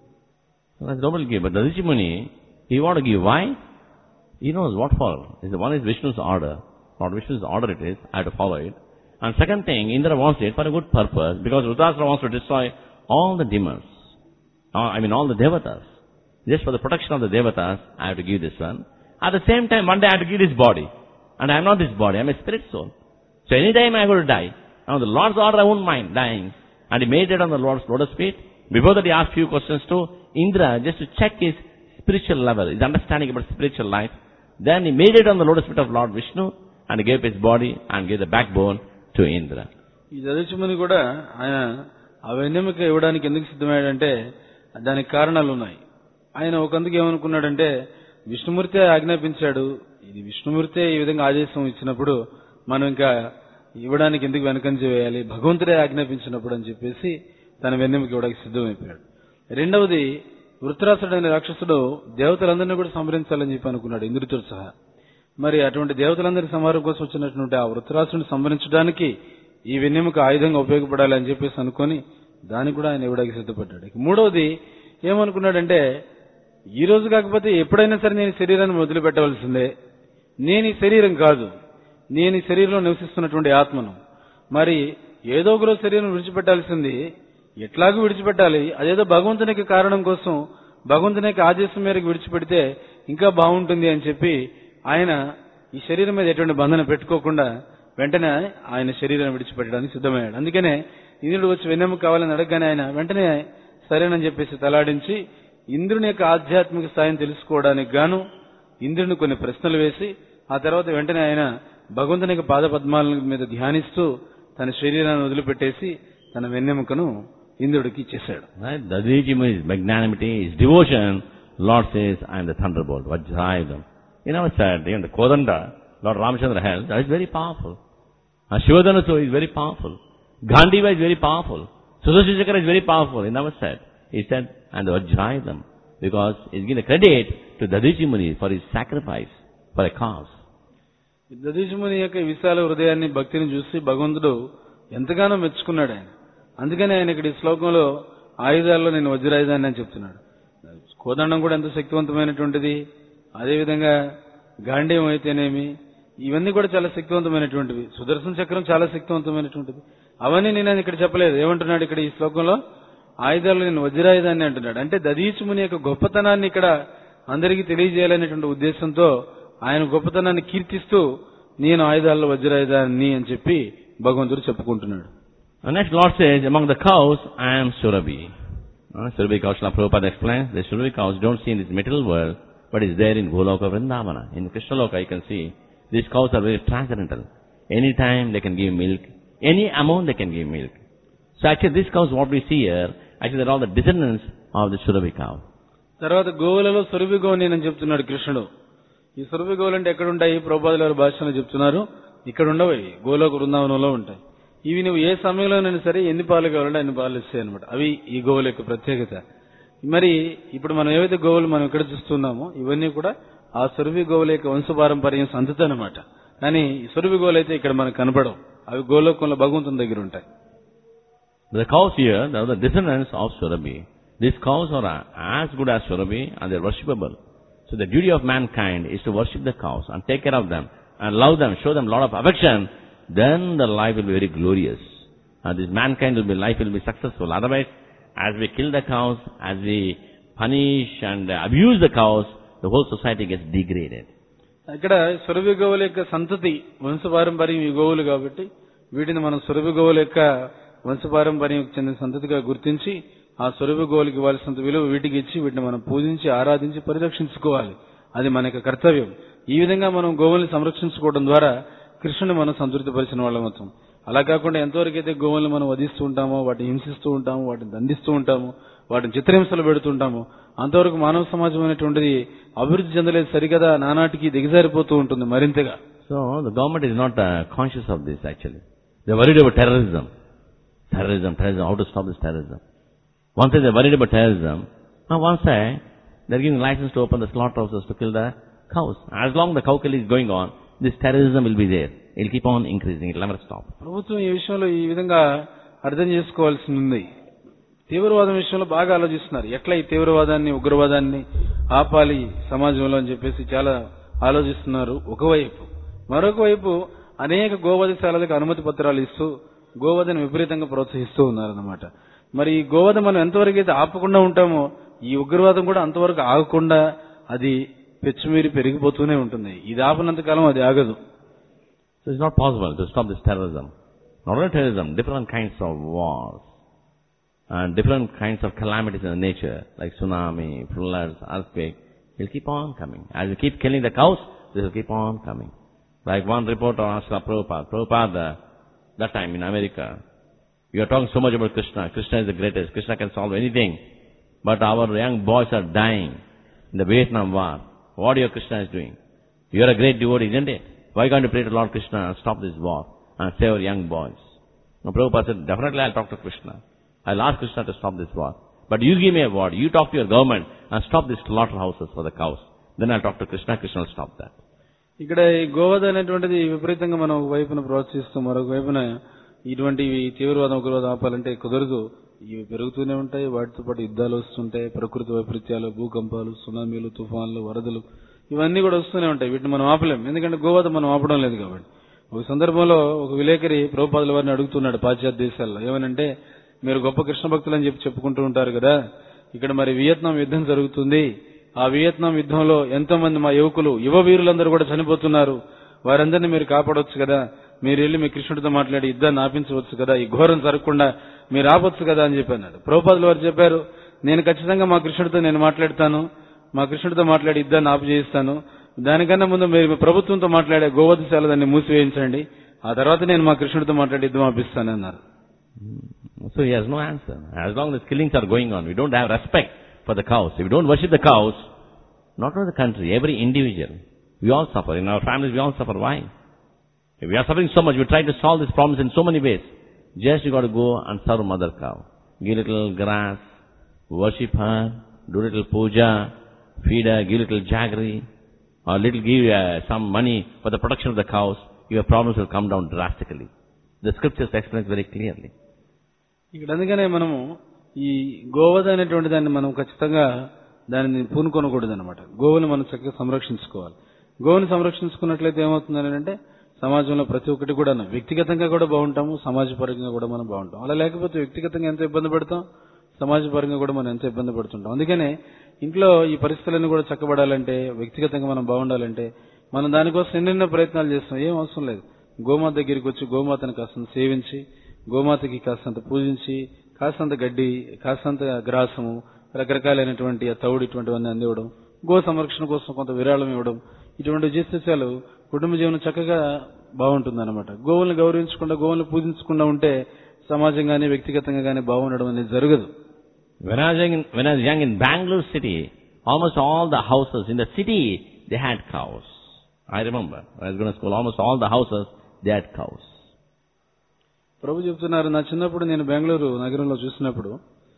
That's noble give. But Dadichi Muni, he want to give. Why? He knows what for. One is Vishnu's order. Not Vishnu's order it is. I have to follow it. And second thing, Indra wants it for a good purpose, because Rudrasura wants to destroy all the demons. All the devatas. Just for the protection of the devatas, I have to give this one. At the same time, one day I have to give this body. And I am not this body, I am a spirit soul. So any time I am going to die. Now the Lord's order, I won't mind dying. And he made it on the Lord's lotus feet. Before that he asked few questions to Indra, just to check his spiritual level, his understanding about spiritual life. Then he made it on the lotus feet of Lord Vishnu, and he gave his body and gave the backbone to Indra. ఈ దధీచి ముని కూడా ఆయన ఆ వెన్నెముక ఇవ్వడానికి ఎందుకు సిద్ధమయ్యాడంటే దానికి కారణాలు ఉన్నాయి. ఆయన ఒకందుకు ఏమనుకున్నాడంటే, విష్ణుమూర్తి ఆజ్ఞాపించాడు, ఇది విష్ణుమూర్తి ఈ విధంగా ఆదేశం ఇచ్చినప్పుడు మనం ఇంకా ఇవ్వడానికి ఎందుకు వెనకంజ వేయాలి, భగవంతుడే ఆజ్ఞాపించినప్పుడు అని చెప్పేసి తన వెన్నెముక ఇవ్వడానికి సిద్ధమైపోయాడు. రెండవది, వృత్రాసుడు అనే రాక్షసుడు దేవతలందరినీ కూడా సంహరించాలని చెప్పి అనుకున్నాడు, ఇంద్రుడితో సహా. మరి అటువంటి దేవతలందరి సంహారం కోసం వచ్చినటువంటి ఆ వృత్రాసుడిని సంహరించడానికి ఈ వెన్నెముక ఆయుధంగా ఉపయోగపడాలి అని చెప్పేసి అనుకుని దాన్ని కూడా ఆయన ఇవ్వడానికి సిద్ధపడ్డాడు. మూడవది ఏమనుకున్నాడంటే, ఈ రోజు కాకపోతే ఎప్పుడైనా సరే నేను శరీరాన్ని వదిలిపెట్టవలసిందే, నేను ఈ శరీరం కాదు, నేను ఈ శరీరంలో నివసిస్తున్నటువంటి ఆత్మను, మరి ఏదో ఒక రోజు శరీరం విడిచిపెట్టాల్సింది, ఎట్లాగూ విడిచిపెట్టాలి, అదేదో భగవంతునికి కారణం కోసం భగవంతునికి ఆదేశం మేరకు విడిచిపెడితే ఇంకా బాగుంటుంది అని చెప్పి ఆయన ఈ శరీరం మీద ఎటువంటి బంధన పెట్టుకోకుండా వెంటనే ఆయన శరీరాన్ని విడిచిపెట్టడానికి సిద్ధమయ్యాడు. అందుకనే ఇంద్రుడు వచ్చి వెన్నెముక కావాలని అడగగానే ఆయన వెంటనే సరేనని చెప్పేసి తలాడించి ఇంద్రుని యొక్క ఆధ్యాత్మిక స్థాయిని తెలుసుకోవడానికి గాను ఇంద్రుని కొన్ని ప్రశ్నలు వేసి ఆ తర్వాత వెంటనే ఆయన భగవంతుని యొక్క పాద పద్మాల మీద ధ్యానిస్తూ తన శరీరాన్ని వదిలిపెట్టేసి తన వెన్నెముకను ఇంద్రుడికి ఇచ్చేశాడు. Dadichi Muni's magnanimity, his devotion, Lord says, I am the thunderbolt, Vajrayudham. He never said, even the Kodanda, Lord Ramchandra held, that is very powerful. Shivadana is very powerful. Gandiva is very powerful. Sudarshan Chakra is very powerful. He never said. He said, and the Vajrayudham, because he's given a credit to Dadichi Muni for his sacrifice for a cause. Dadhichi ముని యొక్క విశాల హృదయాన్ని, భక్తిని చూసి భగవంతుడు ఎంతగానో మెచ్చుకున్నాడు ఆయన. అందుకని ఆయన ఇక్కడ ఈ శ్లోకంలో ఆయుధాల్లో నేను వజ్రాయుధాన్ని అని చెప్తున్నాడు. కోదండం కూడా ఎంత శక్తివంతమైనటువంటిది, అదేవిధంగా గాంధీవం అయితేనేమి, ఇవన్నీ కూడా చాలా శక్తివంతమైనటువంటివి. సుదర్శన చక్రం చాలా శక్తివంతమైనటువంటిది. అవన్నీ నేను ఇక్కడ చెప్పలేదు. ఏమంటున్నాడు ఇక్కడ ఈ శ్లోకంలో? ఆయుధాల్లో నేను వజ్రాయుధాన్ని అంటున్నాడు. అంటే దధీచి ముని యొక్క గొప్పతనాన్ని ఇక్కడ అందరికీ తెలియజేయాలనేటువంటి ఉద్దేశంతో ఆయన గొప్పతనాన్ని కీర్తిస్తూ నేను ఆయుధాల్లో వజ్రాయుధాన్ని అని చెప్పి భగవంతుడు చెప్పుకుంటున్నాడు. And next Lord says, among the cows, I am Surabhi. Surabhi cows, Prabhupada explains, the Surabhi cows don't see in this material world, but is there in Goloka Vrindavana. In Krishna Loka you can see, these cows are very transcendental. Any time they can give milk, any amount they can give milk. So actually these cows, what we see here, actually they're all the descendants of the Surabhi cow. తర్వాత గోవులలో సురభి గోవుని అని చెప్తున్నాడు కృష్ణుడు. ఈ సురభి గోవులు అంటే ఎక్కడ ఉంటాయి? ప్రభుపాదుల వారి భాషలో చెప్తున్నారు, ఇక్కడ ఉండవు, గోలోక బృందావనంలో ఉంటాయి. ఇవి నువ్వు ఏ సమయంలోనైనా సరే ఎన్ని పాలు కావాలంటే అన్ని పాలు ఇస్తాయి అనమాట. అవి ఈ గోవుల యొక్క ప్రత్యేకత. మరి ఇప్పుడు మనం ఏవైతే గోవులు మనం ఇక్కడ చూస్తున్నామో ఇవన్నీ కూడా ఆ సురభి గోవుల యొక్క వంశపారంపర్యం సంతతి అనమాట. కానీ ఈ సురభి గోవులు అయితే ఇక్కడ మనకు కనపడవు. అవి గోలోకంలో భగవంతుని దగ్గర ఉంటాయి. The cows here, they are the descendants of Surabhi. These cows are as good as Surabhi and they are worshipable. So the duty of mankind is to worship the cows and take care of them and love them, show them a lot of affection. Then the life will be very glorious. And this mankind life will be successful. Otherwise, as we kill the cows, as we punish and abuse the cows, the whole society gets degraded. ఇక్కడ సురభి గోవుల యొక్క సంతతి వంశపారంపర్యం ఈ గోవులు కాబట్టి వీటిని మనం సురభి గోవుల యొక్క వంశపారంపర్యం చెందిన సంతతిగా గుర్తించి ఆ సురభి గోవులకి ఇవ్వాల్సినంత విలువ వీటికి ఇచ్చి వీటిని మనం పూజించి ఆరాధించి పరిరక్షించుకోవాలి. అది మన యొక్క కర్తవ్యం. ఈ విధంగా మనం గోవుల్ని సంరక్షించుకోవడం ద్వారా కృష్ణుని మనం సంతృప్తిపరిచిన వాళ్ళం అవుతాం. అలా కాకుండా ఎంతవరకు అయితే గోవుల్ని మనం వధిస్తూ ఉంటామో, వాటిని హింసిస్తూ ఉంటాము, వాటిని దండిస్తూ ఉంటాము, వాటిని చిత్రహింసలు పెడుతుంటాము, అంతవరకు మానవ సమాజం అనేటువంటిది అభివృద్ధి చెందలేదు. సరికదా నానాటికి దిగజారిపోతూ ఉంటుంది మరింతగా. So the government is not conscious of this actually. They are worried about terrorism. Terrorism, how to stop this terrorism. One side they are worried about terrorism, and one side they are giving license to open the slaughterhouses to kill the cows. As long the cow killing is going on, this terrorism will be there. It will keep on increasing. It will never stop. ప్రభుత్వం ఈ విషయంలో ఈ విధంగా అర్థం చేసుకోవాల్సి ఉంది. తీవ్రవాదం విషయంలో బాగా ఆలోచిస్తున్నారు. ఎట్లా ఈ తీవ్రవాదాన్ని, ఉగ్రవాదాన్ని ఆపాలి సమాజంలో అని చెప్పేసి చాలా ఆలోచిస్తున్నారు ఒకవైపు. మరొక వైపు అనేక గోవధశాలలకు అనుమతి పత్రాలు ఇస్తూ గోవధను విపరీతంగా ప్రోత్సహిస్తూ ఉన్నారన్నమాట. మరి ఈ గోవధ మనం ఎంతవరకు అయితే ఆపకుండా ఉంటామో ఈ ఉగ్రవాదం కూడా అంతవరకు ఆగకుండా అది పెచ్చుమీరి పెరిగిపోతూనే ఉంటుంది. ఇది ఆపనంత కాలం అది ఆగదు. So it's not possible to stop this terrorism. Not only terrorism, different kinds of wars and different kinds of calamities in nature like tsunami, floods, earthquake will keep on coming. As we keep killing the cows, this will keep on coming. Like one reporter asked Prabhupada, that time in America, you are talking so much about Krishna. Krishna is the greatest. Krishna can solve anything. But our young boys are dying in the Vietnam War. What your Krishna is doing? You are a great devotee, isn't it? Why can't you pray to Lord Krishna and stop this war and save our young boys? Now Prabhupada said, definitely I'll talk to Krishna. I'll ask Krishna to stop this war. But you give me a word. You talk to your government and stop these slaughterhouses for the cows. Then I'll talk to Krishna. Krishna will stop that. ఇక్కడ ఈ గోవధ అనేటువంటిది విపరీతంగా మనం ఒక వైపున ప్రోత్సహిస్తూ మరొక వైపున ఇటువంటి తీవ్రవాదం ఉగ్రవాదం ఆపాలంటే కుదరదు. ఇవి పెరుగుతూనే ఉంటాయి. వాటితో పాటు యుద్ధాలు వస్తుంటాయి, ప్రకృతి వైపరీత్యాలు, భూకంపాలు, సునామీలు, తుఫాన్లు, వరదలు ఇవన్నీ కూడా వస్తూనే ఉంటాయి. వీటిని మనం ఆపలేం. ఎందుకంటే గోవధ మనం ఆపడం లేదు కాబట్టి. ఒక సందర్భంలో ఒక విలేకరి ప్రభుపాదుల వారిని అడుగుతున్నాడు పాశ్చాత్య దేశాల్లో. ఏమనంటే, మీరు గొప్ప కృష్ణ భక్తులని చెప్పుకుంటూ ఉంటారు కదా, ఇక్కడ మరి వియత్నాం యుద్ధం జరుగుతుంది. ఆ వియత్నాం యుద్ధంలో ఎంతో మంది మా యువకులు, యువ వీరులందరూ కూడా చనిపోతున్నారు. వారందరినీ మీరు కాపాడవచ్చు కదా, మీరు వెళ్ళి మీ కృష్ణుడితో మాట్లాడి యుద్ధాన్ని ఆపించవచ్చు కదా, ఈ ఘోరం జరగకుండా మీరు ఆపొచ్చు కదా అని చెప్పన్నాడు. ప్రభుపాదుల వారు చెప్పారు, నేను ఖచ్చితంగా మా కృష్ణుడితో నేను మాట్లాడతాను, మా కృష్ణుడితో మాట్లాడి యుద్ధాన్ని ఆపు చేయిస్తాను. దానికన్నా ముందు మీరు ప్రభుత్వంతో మాట్లాడే గోవధశాల దాన్ని మూసివేయించండి, ఆ తర్వాత నేను మా కృష్ణుడితో మాట్లాడి యుద్ధం ఆపిస్తానన్నారు. So he has no answer. As long as killings are going on, we don't have respect for the cows. If we don't worship the cows, not only the country, every individual, we all suffer. In our families, we all suffer. Why? If we are suffering so much, we try to solve these problems in so many ways. Just you got to go and serve mother cow. Give little grass, worship her, do little puja, feed her, give little jaggery, or give some money for the protection of the cows. Your problems will come down drastically. The scriptures explain very clearly. ఇక్కడ అందుకనే మనము ఈ గోవధ అనేటువంటి దాన్ని మనం ఖచ్చితంగా దానిని పూనుకొనకూడదు అనమాట. గోవుని మనం చక్కగా సంరక్షించుకోవాలి. గోవుని సంరక్షించుకున్నట్లయితే ఏమవుతుందని అంటే సమాజంలో ప్రతి ఒక్కటి కూడా వ్యక్తిగతంగా కూడా బాగుంటాము, సమాజపరంగా కూడా మనం బాగుంటాం. అలా లేకపోతే వ్యక్తిగతంగా ఎంత ఇబ్బంది పడతాం, సమాజపరంగా కూడా మనం ఎంత ఇబ్బంది పడుతుంటాం. అందుకనే ఇంట్లో ఈ పరిస్థితులన్నీ కూడా చక్కబడాలంటే, వ్యక్తిగతంగా మనం బాగుండాలంటే మనం దానికోసం ఎన్నెన్నో ప్రయత్నాలు చేస్తాం. ఏం అవసరం లేదు. గోమాత దగ్గరికి వచ్చి గోమాతను కాస్తంత సేవించి, గోమాతకి కాస్తంత పూజించి, కాస్తంత గడ్డి, కాస్తంత గ్రాసము, రకరకాలైనటువంటి తౌడు ఇటువంటివన్నీ అందివ్వడం, గో సంరక్షణ కోసం కొంత విరాళం ఇవ్వడం, ఇటువంటి చేస్తే చాలు కుటుంబ జీవనం చక్కగా బాగుంటుందన్నమాట. గోవుల్ని గౌరవించకుండా, గోవుల్ని పూజించకుండా ఉంటే సమాజం గానీ వ్యక్తిగతంగా గానీ బాగుండడం అనేది జరగదు. When I was young in Bangalore city, almost all the houses in the city, they had cows. I remember, when I was going to school, almost all the houses, they had cows. ప్రభు చెప్తున్నారు, నా చిన్నప్పుడు నేను బెంగళూరు నగరంలో చూసినప్పుడు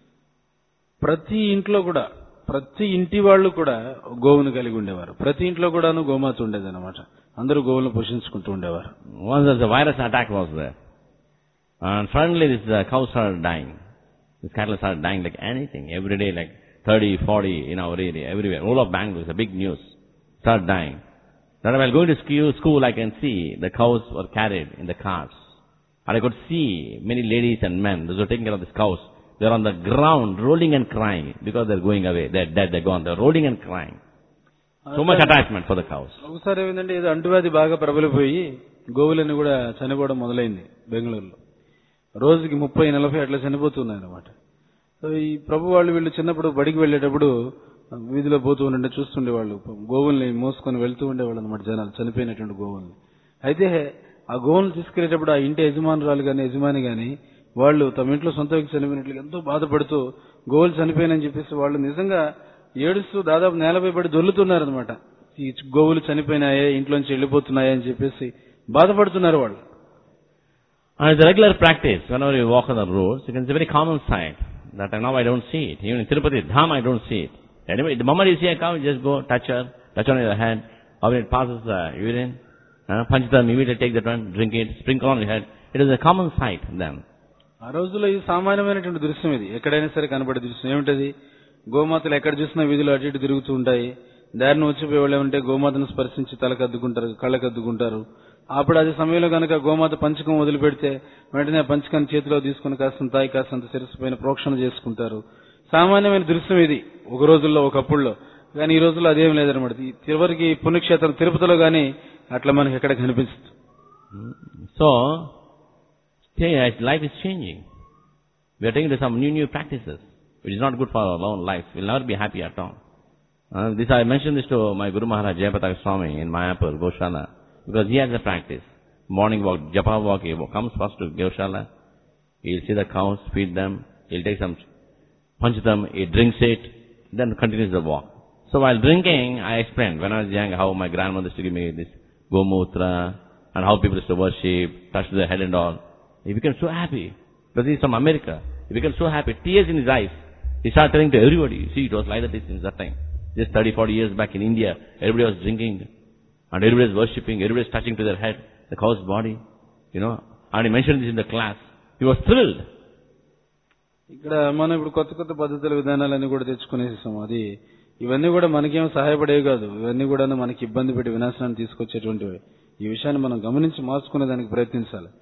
ప్రతి ఇంట్లో కూడా, ప్రతి ఇంటి వాళ్ళు కూడా గోవును కలిగి ఉండేవారు. ప్రతి ఇంట్లో కూడాను గోమాత ఉండేదన్నమాట. అందరూ గోవులను పోషించుకుంటూ ఉండేవారు. Once there's a virus attack was there. And suddenly this cows started dying. These cattle started dying like anything. Every day like 30, 40 in our area, everywhere. All of Bangalore, it's a big news. Started dying. Then while going to school, I can see the cows were carried in the cars. And I could see many ladies and men, those who are taking care of these cows, they're on the ground rolling and crying because they're going away. They're dead, they're gone. They're rolling and crying. So much attachment for the cows. ఒకసారి ఏమైందంటే ఏదో అంటువ్యాధి బాగా ప్రబలిపోయి గోవులన్నీ కూడా చనిపోవడం మొదలైంది బెంగళూరులో. రోజుకి 30-40 అట్లా చనిపోతున్నాయి అన్నమాట. ఈ ప్రభు వాళ్ళు వీళ్ళు చిన్నప్పుడు బడికి వెళ్ళేటప్పుడు వీధిలో పోతూ ఉండే చూస్తుండే వాళ్ళు గోవుల్ని మోసుకొని వెళ్తూ ఉండేవాళ్ళు అనమాట జనాలు, చనిపోయినటువంటి గోవుల్ని. అయితే ఆ గోవులను తీసుకెళ్లేటప్పుడు ఆ ఇంటి యజమానురాలు గాని యజమాని గాని వాళ్ళు తమ ఇంట్లో సొంత వ్యక్తి చనిపోయినట్లుగా ఎంతో బాధపడుతూ గోవులు చనిపోయినని చెప్పేసి వాళ్ళు నిజంగా ఏడుస్తూ దాదాపు నేలపై పడి దొల్లుతున్నారనమాట. ఈ గోవులు చనిపోయినాయే, ఇంట్లోంచి వెళ్ళిపోతున్నాయే అని చెప్పేసి బాధపడుతున్నారు వాళ్ళు. And it's a regular practice. Whenever you walk on the roads, it's a very common sight that now I don't see it. Even in Tirupati Dham, I don't see it. Anyway, the moment you see a cow, you just go touch on your head, or when it passes the urine, punch them, immediately take that one, drink it, sprinkle on your head. It is a common sight then. ఆ రోజుల్లో ఇది సామాన్యమైనటువంటి దృశ్యం, ఇది ఎక్కడైనా సరే కనబడే దృశ్యం. ఏమిటది? గోమాతలు ఎక్కడ చూసినా వీధిలో అటు ఇటు తిరుగుతూ ఉంటాయి. దారిని వచ్చిపోయే వాళ్ళు ఏమంటే గోమాతను స్పర్శించి తలకద్దుకుంటారు, కళ్ళకద్దుకుంటారు. అప్పుడు అదే సమయంలో కనుక గోమాత పంచకం వదిలిపెడితే వెంటనే ఆ పంచకాన్ని చేతిలో తీసుకుని కాస్తంత తాయి కాస్తంత శిరస్సు పైన ప్రోక్షణ చేసుకుంటారు. సామాన్యమైన దృశ్యం ఇది ఒక రోజుల్లో, ఒకప్పుడులో. కానీ ఈ రోజుల్లో అదేం లేదనమాట. చివరికి పుణ్యక్షేత్రం తిరుపతిలో గానీ అట్లా మనకి ఎక్కడ కనిపిస్తుంది. So, life is changing. We are taking to some new practices, which is not good for our own life. We will never be happy at all. I mentioned this to my Guru Maharaj Jayapataka Swami in Mayapur, Goshala, because he has a practice. Morning walk, japa walk, he comes first to Goshala, he'll see the cows, feed them, he'll take some, punch them, he drinks it, then continues the walk. So while drinking, I explained when I was young how my grandmother used to give me this gomutra, and how people used to worship, touch their head and all. He became so happy, because he's from America. He became so happy, tears in his eyes. He started telling to everybody, see, it was like that since that time. Just 30-40 years back in India, everybody was drinking, and everybody was worshipping, everybody was touching to their head, the cow's body, and he mentioned this in the class. He was thrilled. ఇక్కడ మనం ఇప్పుడు కొత్త కొత్త పద్ధతుల విధానాలన్నీ కూడా తెచ్చుకునేసాం. అది ఇవన్నీ కూడా మనకేం సహాయపడేవి కాదు. ఇవన్నీ కూడా మనకి ఇబ్బంది పెట్టి వినాశనాన్ని తీసుకొచ్చేటువంటివి. ఈ విషయాన్ని మనం గమనించి మార్చుకునే దానికి ప్రయత్నించాలి.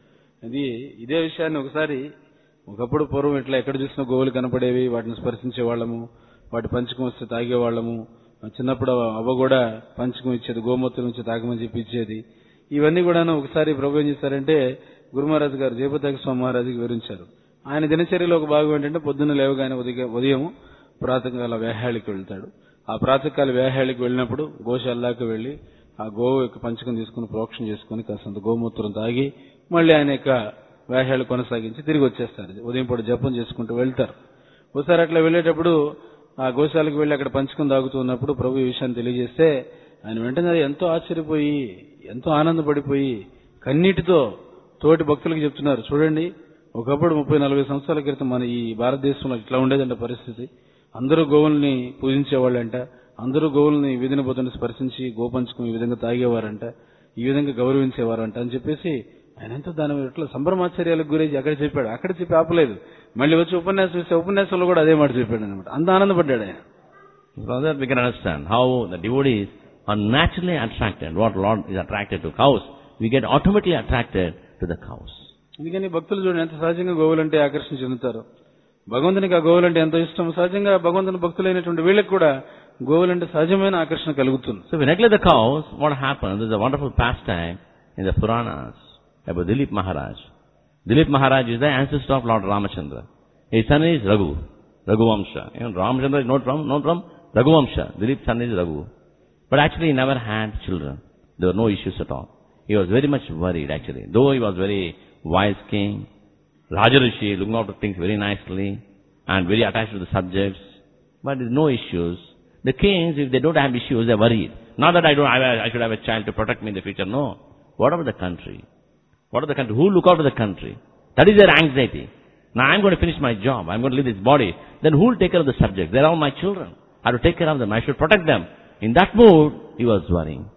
ఇదే విషయాన్ని ఒకప్పుడు పూర్వం ఇట్లా ఎక్కడ చూసినా గోవులు కనపడేవి, వాటిని స్పర్శించే వాళ్ళము, వాటి పంచకం వస్తే తాగేవాళ్ళము. చిన్నప్పుడు అవ్వ కూడా పంచకం ఇచ్చేది, గోమూత్రం నుంచి తాగమని చెప్పి ఇచ్చేది. ఇవన్నీ కూడా ఒకసారి ప్రభు ఏం చేశారంటే గురుమహారాజు గారు జయపతాక స్వామి మహారాజుకి వివరించారు. ఆయన దినచర్యలో ఒక భాగం ఏంటంటే పొద్దున్న లేవగానే ఉదయం ప్రాతకాల వ్యాహ్యాళికి వెళ్తాడు. ఆ ప్రాతకాల వ్యాహ్యాళికి వెళ్ళినప్పుడు గోశాలకు వెళ్లి ఆ గోవు యొక్క పంచకం తీసుకుని ప్రోక్షణ చేసుకుని కాస్తంత గోమూత్రం తాగి మళ్ళీ ఆయన యొక్క వ్యాహ్యాలు కొనసాగించి తిరిగి వచ్చేస్తారు. ఉదయం పూట జపం చేసుకుంటూ వెళ్తారు. ఒకసారి అట్లా వెళ్ళేటప్పుడు ఆ గోశాలకు వెళ్లి అక్కడ పంచకం తాగుతూ ఉన్నప్పుడు ప్రభు ఈ విషయాన్ని తెలియజేస్తే ఆయన వెంటనే ఎంతో ఆశ్చర్యపోయి, ఎంతో ఆనందపడిపోయి కన్నీటితో తోటి భక్తులకు చెప్తున్నారు, చూడండి ఒకప్పుడు 30-40 సంవత్సరాల క్రితం మన ఈ భారతదేశంలో ఇట్లా ఉండేదంట పరిస్థితి. అందరూ గోవుల్ని పూజించేవాళ్ళంట, అందరూ గోవుల్ని వీధిని పోతుంటే స్పర్శించి గోపంచకం ఈ విధంగా తాగేవారంట, ఈ విధంగా గౌరవించేవారంట అని చెప్పేసి ఆయన ఎంతో దాని ఇట్లా సంభ్రమాశ్చర్యాలకు గురించి అక్కడ చెప్పాడు. అక్కడ చెప్పి ఆపలేదు, మళ్ళీ వచ్చి ఉపన్యాసం ఇస్తే ఉపన్యాసంలో కూడా అదే మాట చెప్పాడు అనమాట. అంత ఆనందపడ్డాడు ఆయన. Brother, we can understand how the devotees are naturally attracted. What Lord is attracted to cows, we get automatically attracted to the cows. అందుకని భక్తులు చూడండి ఎంత సహజంగా గోవులంటే ఆకర్షణ చెందుతారు. భగవంతునికి ఆ గోవులంటే ఎంతో ఇష్టం. సహజంగా భగవంతుని భక్తులైనటువంటి వీళ్ళకి కూడా గోవులంటే సహజమైన ఆకర్షణ కలుగుతుంది. So we neglect the cows, what happens? There's a wonderful pastime in the Puranas about Dilip Maharaj. Dilip Maharaj is the ancestor of Lord Ramachandra. His son is Raghuvamsha. Ramachandra is not from Raghuvamsha. Dilip's son is Raghu. But actually he never had children. There were no issues at all. He was very much worried actually. Though he was very wise king, Rajarishi, looking after things very nicely and very attached to the subjects, but there's no issues. The kings, if they don't have issues, they're worried. Not that I should have a child to protect me in the future. No. What about the country? What about the country? Who look after the country? That is their anxiety. Now I'm going to finish my job. I'm going to leave this body. Then who will take care of the subjects? They're all my children. I have to take care of them. I should protect them. In that mood, he was worrying.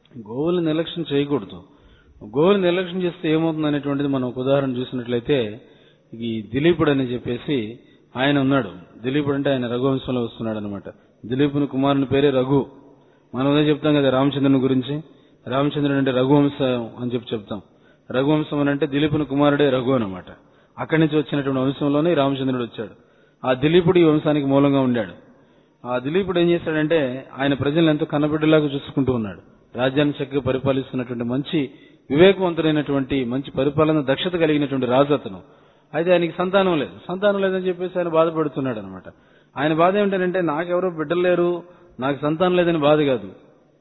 గోవుల్ని నిర్లక్ష్యం చేయకూడదు. గోవుల్ని నిర్లక్ష్యం చేస్తే ఏమవుతుంది అనేటువంటిది మనం ఒక ఉదాహరణ చూసినట్లయితే, ఈ దిలీపుడు అని చెప్పేసి ఆయన ఉన్నాడు. దిలీపుడు అంటే ఆయన రఘువంశంలో వస్తున్నాడు అనమాట. దిలీపుని కుమారుని పేరే రఘు. మనం అదే చెప్తాం కదా రామచంద్రుని గురించి. రామచంద్రుడు అంటే రఘువంశం అని చెప్తాం. రఘువంశం అని అంటే దిలీపుని కుమారుడే రఘు అనమాట. అక్కడి నుంచి వచ్చినటువంటి వంశంలోనే రామచంద్రుడు వచ్చాడు. ఆ దిలీపుడు ఈ వంశానికి మూలంగా ఉండాడు. ఆ దిలీపుడు ఏం చేశాడంటే ఆయన ప్రజలను ఎంతో కన్నబిడ్డలాగా చూసుకుంటూ ఉన్నాడు. రాజ్యాన్ని చక్కగా పరిపాలిస్తున్నటువంటి మంచి వివేకవంతుడైనటువంటి మంచి పరిపాలన దక్షత కలిగినటువంటి రాజు అతను. అయితే ఆయనకి సంతానం లేదని చెప్పేసి ఆయన బాధపడుతున్నాడు అనమాట. ఆయన బాధ ఏమిటంటే నాకెవరో బిడ్డలు లేరు, నాకు సంతానం లేదని బాధ కాదు.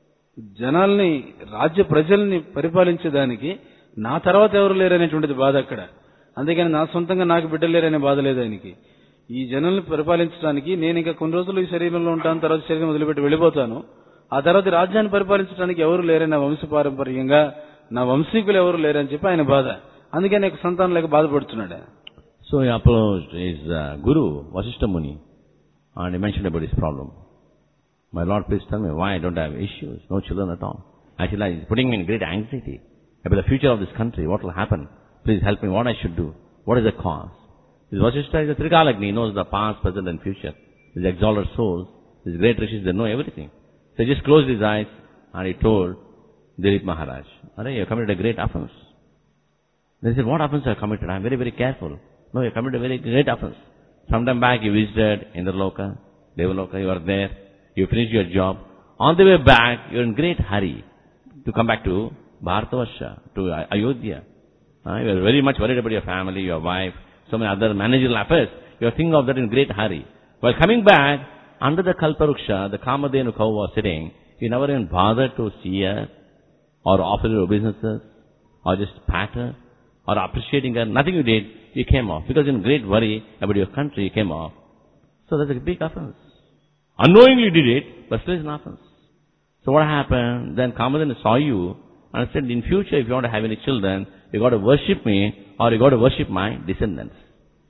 జనాల్ని రాజ్య ప్రజల్ని పరిపాలించేదానికి నా తర్వాత ఎవరు లేరనేటువంటిది బాధ అక్కడ. అందుకని నా సొంతంగా నాకు బిడ్డలు లేరనే బాధ లేదు ఆయనకి. ఈ జనాల్ని పరిపాలించడానికి నేను ఇంకా కొన్ని రోజులు ఈ శరీరంలో ఉంటాను, తర్వాత శరీరం వదిలిపెట్టి వెళ్ళిపోతాను. ఆ తర్వాత రాజ్యాన్ని పరిపాలించడానికి ఎవరు లేరని నా వంశపారంపర్యంగా నా వంశీకులు ఎవరు లేరని చెప్పి ఆయన బాధ. అందుకని నాకు సంతానం లేక బాధపడుతున్నాడు ఆయన. So he approached his guru, Vasishtha Muni, and he mentioned about his problem. My Lord, please tell me why I don't have issues, no children at all. Actually, he's putting me in great anxiety about the future of this country. What will happen? Please help me. What I should do? What is the cause? This Vasishtha is a Trikalagni. He knows the past, present, and future. These exalted souls, these great rishis, they know everything. So he just closed his eyes and he told Dilip Maharaj, "Arey, you have committed a great offense." They said, "What offense have you committed? I am very, very careful." "No, you committed a very great offense. Sometime back you visited Indraloka, Devaloka, you were there, you finished your job. On the way back, you are in great hurry to come back to Bharatavarsha, to Ayodhya. You are very much worried about your family, your wife, so many other managerial affairs. You are thinking of that in great hurry. While coming back, under the Kalparuksha, the Kamadhenu cow was sitting. You never even bothered to see her, or offer your businesses, or just pat her, or appreciating her. Nothing you did. You came off. Because in great worry about your country, you came off. So that's a big offense. Unknowingly you did it, but still it's an offense. So what happened? Then Kamadhenu saw you and said, in future, if you want to have any children, you got to worship me, or you got to worship my descendants.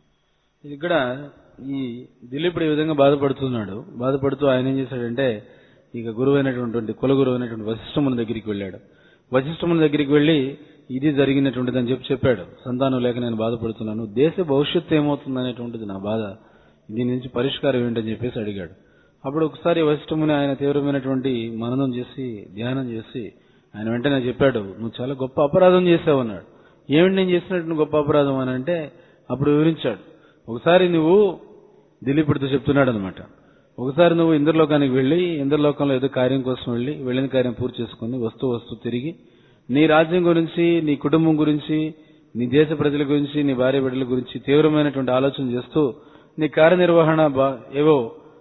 ఇక్కడ ఈ దిలీపుడు ఈ విధంగా బాధపడుతూ ఆయన ఏం చేశాడంటే ఇక గురువైనటువంటి కుల గురువు అయినటువంటి వశిష్ఠముని దగ్గరికి వెళ్ళాడు. వశిష్ఠముని దగ్గరికి వెళ్లి ఇది జరిగినటువంటిది అని చెప్పాడు. సంతానం లేక నేను బాధపడుతున్నాను, దేశ భవిష్యత్తు ఏమవుతుంది అనేటువంటిది నా బాధ, దీని నుంచి పరిష్కారం ఏంటని చెప్పేసి అడిగాడు. అప్పుడు ఒకసారి వశిష్ఠముని ఆయన తీవ్రమైనటువంటి మననం చేసి ధ్యానం చేసి ఆయన వెంటనే చెప్పాడు, "నువ్వు చాలా గొప్ప అపరాధం చేశావు" అన్నాడు. ఏమిటి నేను చేసినట్టు గొప్ప అపరాధం అని అంటే అప్పుడు వివరించాడు. ఒకసారి నువ్వు దిలీపుడితో చెప్తున్నాడు అనమాట, ఒకసారి నువ్వు ఇంద్రలోకానికి వెళ్లి ఇంద్రలోకంలో ఏదో కార్యం కోసం వెళ్ళిన కార్యం పూర్తి చేసుకుని వస్తూ తిరిగి నీ రాజ్యం గురించి, నీ కుటుంబం గురించి, నీ దేశ ప్రజల గురించి, నీ భార్య బిడ్డల గురించి తీవ్రమైనటువంటి ఆలోచన చేస్తూ నీ కార్యనిర్వహణ ఏవో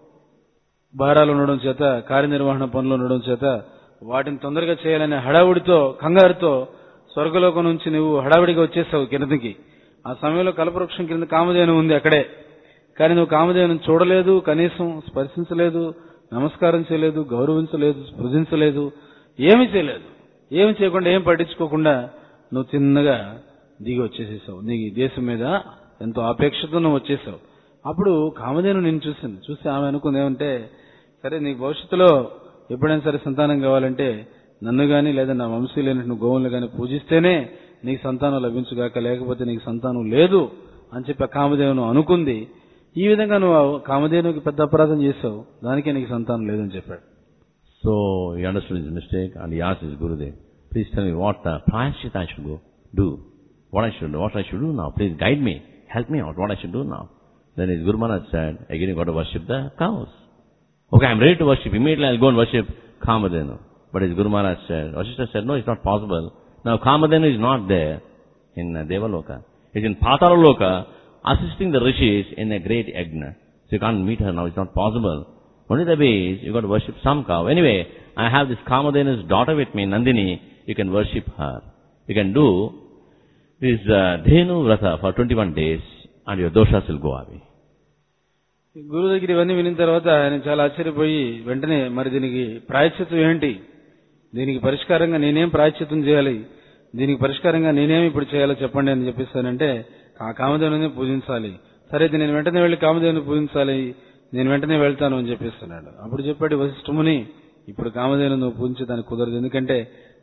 భారాలు ఉండడం చేత, కార్యనిర్వహణ పనులు ఉండడం చేత వాటిని తొందరగా చేయాలనే హడావుడితో, కంగారుతో స్వర్గలోకం నుంచి నువ్వు హడావుడిగా వచ్చేసావు కిందకి. ఆ సమయంలో కల్పవృక్షం కింద కామధేను ఉంది అక్కడే. కానీ నువ్వు కామధేనుని చూడలేదు, కనీసం స్పర్శించలేదు, నమస్కారం చేయలేదు, గౌరవించలేదు, స్పృశించలేదు, ఏమీ చేయలేదు. ఏమి చేయకుండా, ఏం పట్టించుకోకుండా నువ్వు తిన్నగా దిగి వచ్చేసేసావు. నీ దేశం మీద ఎంతో ఆపేక్షతో నువ్వు వచ్చేసావు. అప్పుడు కామధేను నిన్ను చూసి ఆమె అనుకుంది ఏమంటే, సరే నీకు భవిష్యత్తులో ఎప్పుడైనా సరే సంతానం కావాలంటే నన్ను గాని లేదా నా వంశీయులైన గోవులను గాని పూజిస్తేనే నీకు సంతానం లభించుగాక, లేకపోతే నీకు సంతానం లేదు అని చెప్పి ఆ కామధేను అనుకుంది. ఈ విధంగా నువ్వు కామధేనుకి పెద్ద అపరాధం చేసావు, దానికే నీకు సంతానం లేదని చెప్పాడు. So he understood his mistake and he asked his Gurudev, "Please tell me what prayashchita I should do. What I should do now. Please guide me. Help me out. What I should do now." Then his Guru Maharaj said, "Again you got to worship the cows." "Okay, I am ready to worship. Immediately I will go and worship Kamadhenu." But his Guru Maharaj said, Vasishtha said, "No, it's not possible. Now Kamadhenu is not there in Devaloka. It's in Patalaloka assisting the rishis in a great yajna. So you can't meet her now. It's not possible. Only the way is you got to worship some cow. Anyway, I have this Kamadhenu's daughter with me, Nandini. You can worship her. You can do this Dhenu Vrata for 21 days and your doshas will go away." గురువు దగ్గర ఇవన్నీ వినిన తర్వాత ఆయన చాలా ఆశ్చర్యపోయి వెంటనే మరి దీనికి ప్రాయశ్చిత్తం ఏంటి, దీనికి పరిష్కారంగా నేనేం ప్రాయశ్చిత్తం చేయాలి, దీనికి పరిష్కారంగా నేనేమి ఇప్పుడు చేయాలో చెప్పండి అని చెప్పేస్తానంటే, ఆ కామధేనుని పూజించాలి. సరే నేను వెంటనే వెళ్లి కామధేనుని పూజించాలి, నేను వెంటనే వెళ్తాను అని చెప్పేస్తున్నాడు. అప్పుడు చెప్పాడు వశిష్ఠముని, ఇప్పుడు కామధేను నువ్వు పూజించడానికి కుదరదు, ఎందుకంటే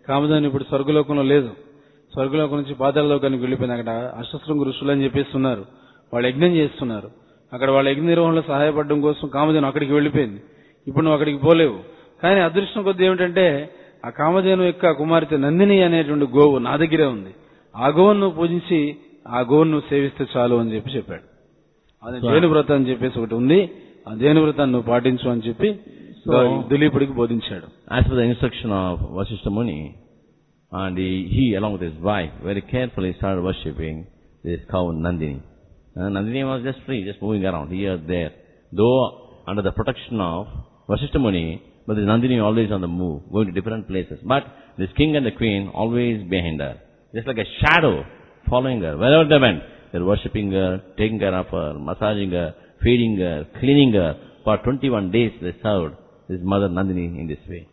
కామధేను ఇప్పుడు స్వర్గలోకంలో లేదు. స్వర్గలోకం నుంచి పాతాళలోకానికి వెళ్ళిపోయింది. అక్కడ అష్టశృంగ ఋషులు అని చెప్పేస్తున్నారు. వాళ్ళు యజ్ఞం చేస్తున్నారు. అక్కడ వాళ్ళ యజ్ఞ నిర్వహణలో సహాయపడడం కోసం కామధేను అక్కడికి వెళ్ళిపోయింది. ఇప్పుడు నువ్వు అక్కడికి పోలేవు. కానీ అదృష్టం కొద్ది ఏమిటంటే ఆ కామధేను యొక్క కుమార్తె నందిని అనేటువంటి గోవు నా దగ్గరే ఉంది. ఆ గోవును నువ్వు పూజించి ఆ గోవును నువ్వు సేవిస్తే చాలు అని చెప్పాడు. అది జైన వ్రతం అని చెప్పేసి ఒకటి ఉంది. ఆ జైన వ్రతాన్ని నువ్వు పాటించు అని చెప్పి దిలీపుడికి బోధించాడు. As per the instruction of Vasishtha Muni, and he along with his wife very carefully started worshipping this cow Nandini. Nandini was just free, just moving around here, there. Though under the protection of Vasishtha Muni, but this Nandini always on the move, going to different places. But this king and the queen always behind her, just like a shadow following her. Wherever they went, they're worshipping her, taking care of her, massaging her, feeding her, cleaning her. For 21 days they served this mother Nandini in this way.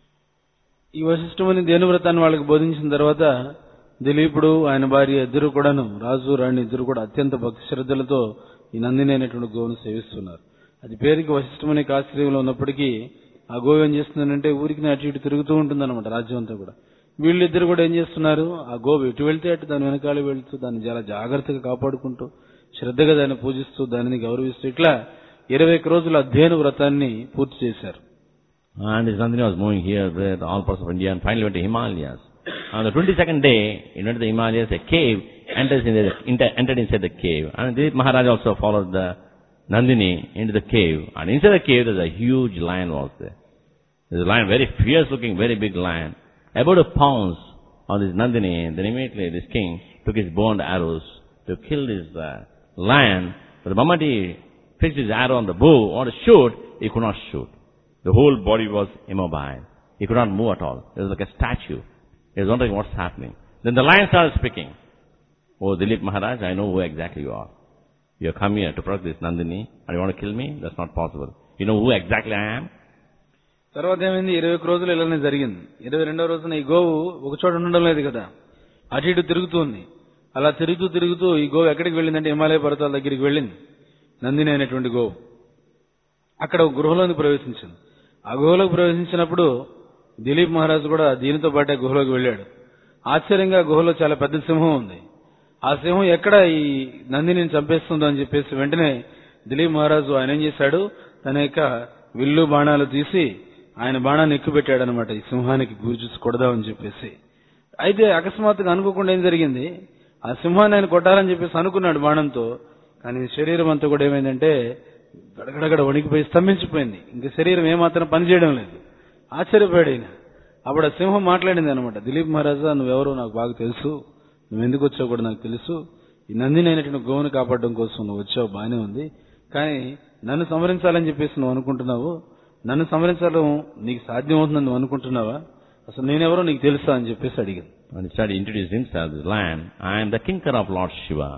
ఈ వశిష్ఠముని దేను వ్రతాన్ని వాళ్ళకి బోధించిన తర్వాత దిలీపుడు ఆయన భార్య ఇద్దరు కూడాను, రాజు రాణి ఇద్దరు కూడా అత్యంత భక్తి శ్రద్ధలతో ఈ నందిని అనేటువంటి గోవును సేవిస్తున్నారు. అది పేరుకి వశిష్ఠముని ఆశ్రయంలో ఉన్నప్పటికీ ఆ గోవు ఏం చేస్తుందంటే ఊరికి అటు ఇటు తిరుగుతూ ఉంటుంది అనమాట రాజ్యం అంతా కూడా. వీళ్ళిద్దరు కూడా ఏం చేస్తున్నారు, ఆ గోవు ఎటు వెళ్తే అటు దాని వెనకాల వెళ్తూ దాన్ని చాలా జాగ్రత్తగా కాపాడుకుంటూ శ్రద్ధగా దాన్ని పూజిస్తూ దానిని గౌరవిస్తూ ఇట్లా 21 రోజుల అధ్యయన వ్రతాన్ని పూర్తి చేశారు. And this Nandini was moving here, there, all parts of India, and finally went to Himalayas. On the 22nd day, he went to the Himalayas, a cave, entered inside the cave. And Dilip Maharaj also followed the Nandini into the cave. And inside the cave, there's a huge lion was there. There's a lion, very fierce looking, very big lion. About to pounce on this Nandini, then immediately this king took his bow and arrows to kill this lion. But the moment he fixed his arrow on the bow or to shoot, he could not shoot. The whole body was immobile. He could not move at all. It was like a statue. He was wondering what's happening. Then the lion started speaking. Oh, Dilip Maharaj, I know who exactly you are. You have come here to protect this Nandini, and you want to kill me? That's not possible. You know who exactly I am? తర్వాత ఏమైంది, 21 రోజులు ఇలానే జరిగింది. 22వ రోజున ఈ గోవు ఒక చోట ఉండడం లేదు కదా, అటు ఇటు తిరుగుతుంది. అలా తిరుగుతూ ఈ గోవు ఎక్కడికి వెళ్ళిందంటే హిమాలయ పర్వతాల దగ్గరికి వెళ్ళింది. నందిని అనేటువంటి గోవు అక్కడ ఒక గృహలోకి ప్రవేశించింది. ఆ గుహలోకి ప్రవేశించినప్పుడు దిలీప్ మహారాజు కూడా దీనితో పాటే గుహలోకి వెళ్ళాడు. ఆశ్చర్యంగా గుహలో చాలా పెద్ద సింహం ఉంది. ఆ సింహం ఎక్కడ ఈ నందిని చంపేస్తుందో అని చెప్పేసి వెంటనే దిలీప్ మహారాజు ఆయన ఏం చేశాడు, తన యొక్క విల్లు బాణాలు తీసి ఆయన బాణాన్ని ఎక్కుపెట్టాడు అనమాట, ఈ సింహానికి గురి చూసి కొడదామని చెప్పేసి. అయితే అకస్మాత్తుగా అనుకోకుండా ఏం జరిగింది, ఆ సింహాన్ని ఆయన కొట్టాలని చెప్పేసి అనుకున్నాడు బాణంతో. కానీ శరీరం అంతా కూడా ఏమైందంటే గడగడగడ వణికిపోయి స్తంభించిపోయింది. ఇంక శరీరం ఏమాత్రం పనిచేయడం లేదు. ఆశ్చర్యపోయాడు ఆయన. అప్పుడు ఆ సింహం మాట్లాడింది అనమాట, దిలీప్ మహారాజా, నువ్వెవరో నాకు బాగా తెలుసు, నువ్వు ఎందుకు వచ్చావు కూడా నాకు తెలుసు. ఈ నందిని అయినటువంటి గోవును కాపాడడం కోసం నువ్వు వచ్చావు, బాగానే ఉంది. కానీ నన్ను సంహరించాలని చెప్పేసి నువ్వు అనుకుంటున్నావు. నన్ను సంహరించడం నీకు సాధ్యమవుతుందని నువ్వు అనుకుంటున్నావా? అసలు నేనెవరో నీకు తెలుసా అని చెప్పేసి అడిగాను. And he started introducing himself, this lion. I am the kinkar of Lord Shiva.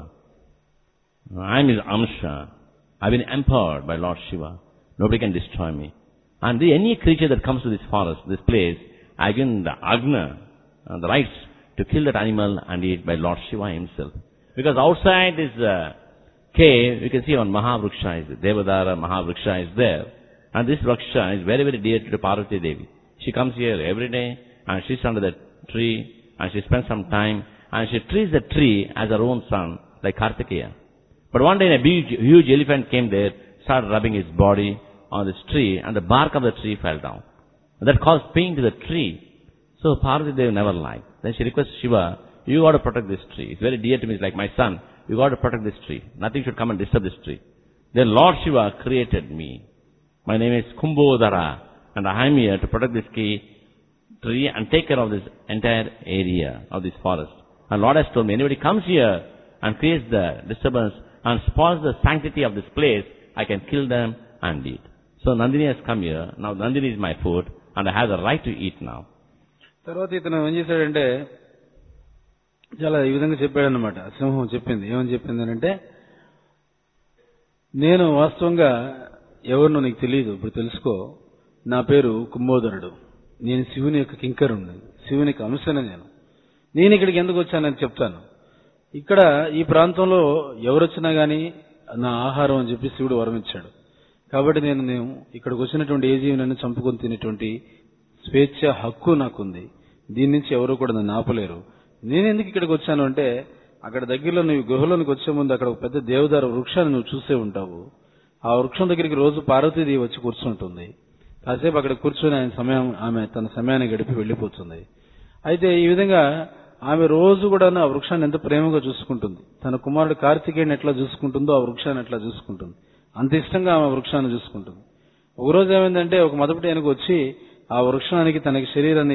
I am his Amsha. I have been empowered by Lord Shiva. Nobody can destroy me. And any creature that comes to this forest, this place, I give the Agna, the rights to kill that animal and eat by Lord Shiva himself. Because outside this cave, you can see one Mahavruksha is there. Devadara Mahavruksha is there. And this Vriksha is very, very dear to Parvati Devi. She comes here every day and sits under the tree and she spends some time and she treats the tree as her own son, like Kartikeya. But one day a huge elephant came there, started rubbing his body on this tree, and the bark of the tree fell down. That caused pain to the tree. So Parvati Devi never liked. Then she requests Shiva, you got to protect this tree. It's very dear to me, it's like my son. You got to protect this tree. Nothing should come and disturb this tree. Then Lord Shiva created me. My name is Kumbhodara, and I am here to protect this tree and take care of this entire area of this forest. And Lord has told me, anybody comes here and creates the disturbance and spoils the sanctity of this place, I can kill them and eat. So Nandini has come here. Now Nandini is my food and I have the right to eat now. తర్వాత ఇతను ఏం చేశాడంటే చాలా ఈ విధంగా చెప్పాడనమాట. సింహం చెప్పింది, ఏమని చెప్పింది అంటే, నేను వాస్తవంగా ఎవరినో నీకు తెలియదు, ఇప్పుడు తెలుసుకో. నా పేరు కుంభోదరుడు. నేను శివుని యొక్క కింకరుణ్ణి, శివునికి అంశనే. నేను ఇక్కడికి ఎందుకు వచ్చానని చెప్తాను. ఇక్కడ ఈ ప్రాంతంలో ఎవరొచ్చినా గానీ నా ఆహారం అని చెప్పి శివుడు వరం ఇచ్చాడు. కాబట్టి నేను ఇక్కడికి వచ్చినటువంటి ఏ జీవినైనా చంపుకొని తినేటువంటి స్వేచ్ఛ హక్కు నాకుంది. దీని నుంచి ఎవరు కూడా నన్ను ఆపలేరు. నేను ఎందుకు ఇక్కడికి వచ్చాను అంటే, అక్కడ దగ్గరలో నువ్వు గుహలోనికి వచ్చే ముందు అక్కడ ఒక పెద్ద దేవదారు వృక్షాన్ని నువ్వు చూసే ఉంటావు. ఆ వృక్షం దగ్గరికి రోజు పార్వతీదేవి వచ్చి కూర్చుంటుంది. కాసేపు అక్కడ కూర్చొని ఆమె తన సమయాన్ని గడిపి వెళ్లిపోతుంది. అయితే ఈ విధంగా ఆమె రోజు కూడా ఆ వృక్షాన్ని ఎంత ప్రేమగా చూసుకుంటుంది. తన కుమారుడు కార్తికేయుని ఎట్లా చూసుకుంటుందో ఆ వృక్షాన్ని ఎట్లా చూసుకుంటుంది. అంత ఇష్టంగా ఆమె వృక్షాన్ని చూసుకుంటుంది. ఒకరోజు ఏమైందంటే, ఒక మదపటి ఏనుగు వచ్చి ఆ వృక్షానికి తనకి శరీరాన్ని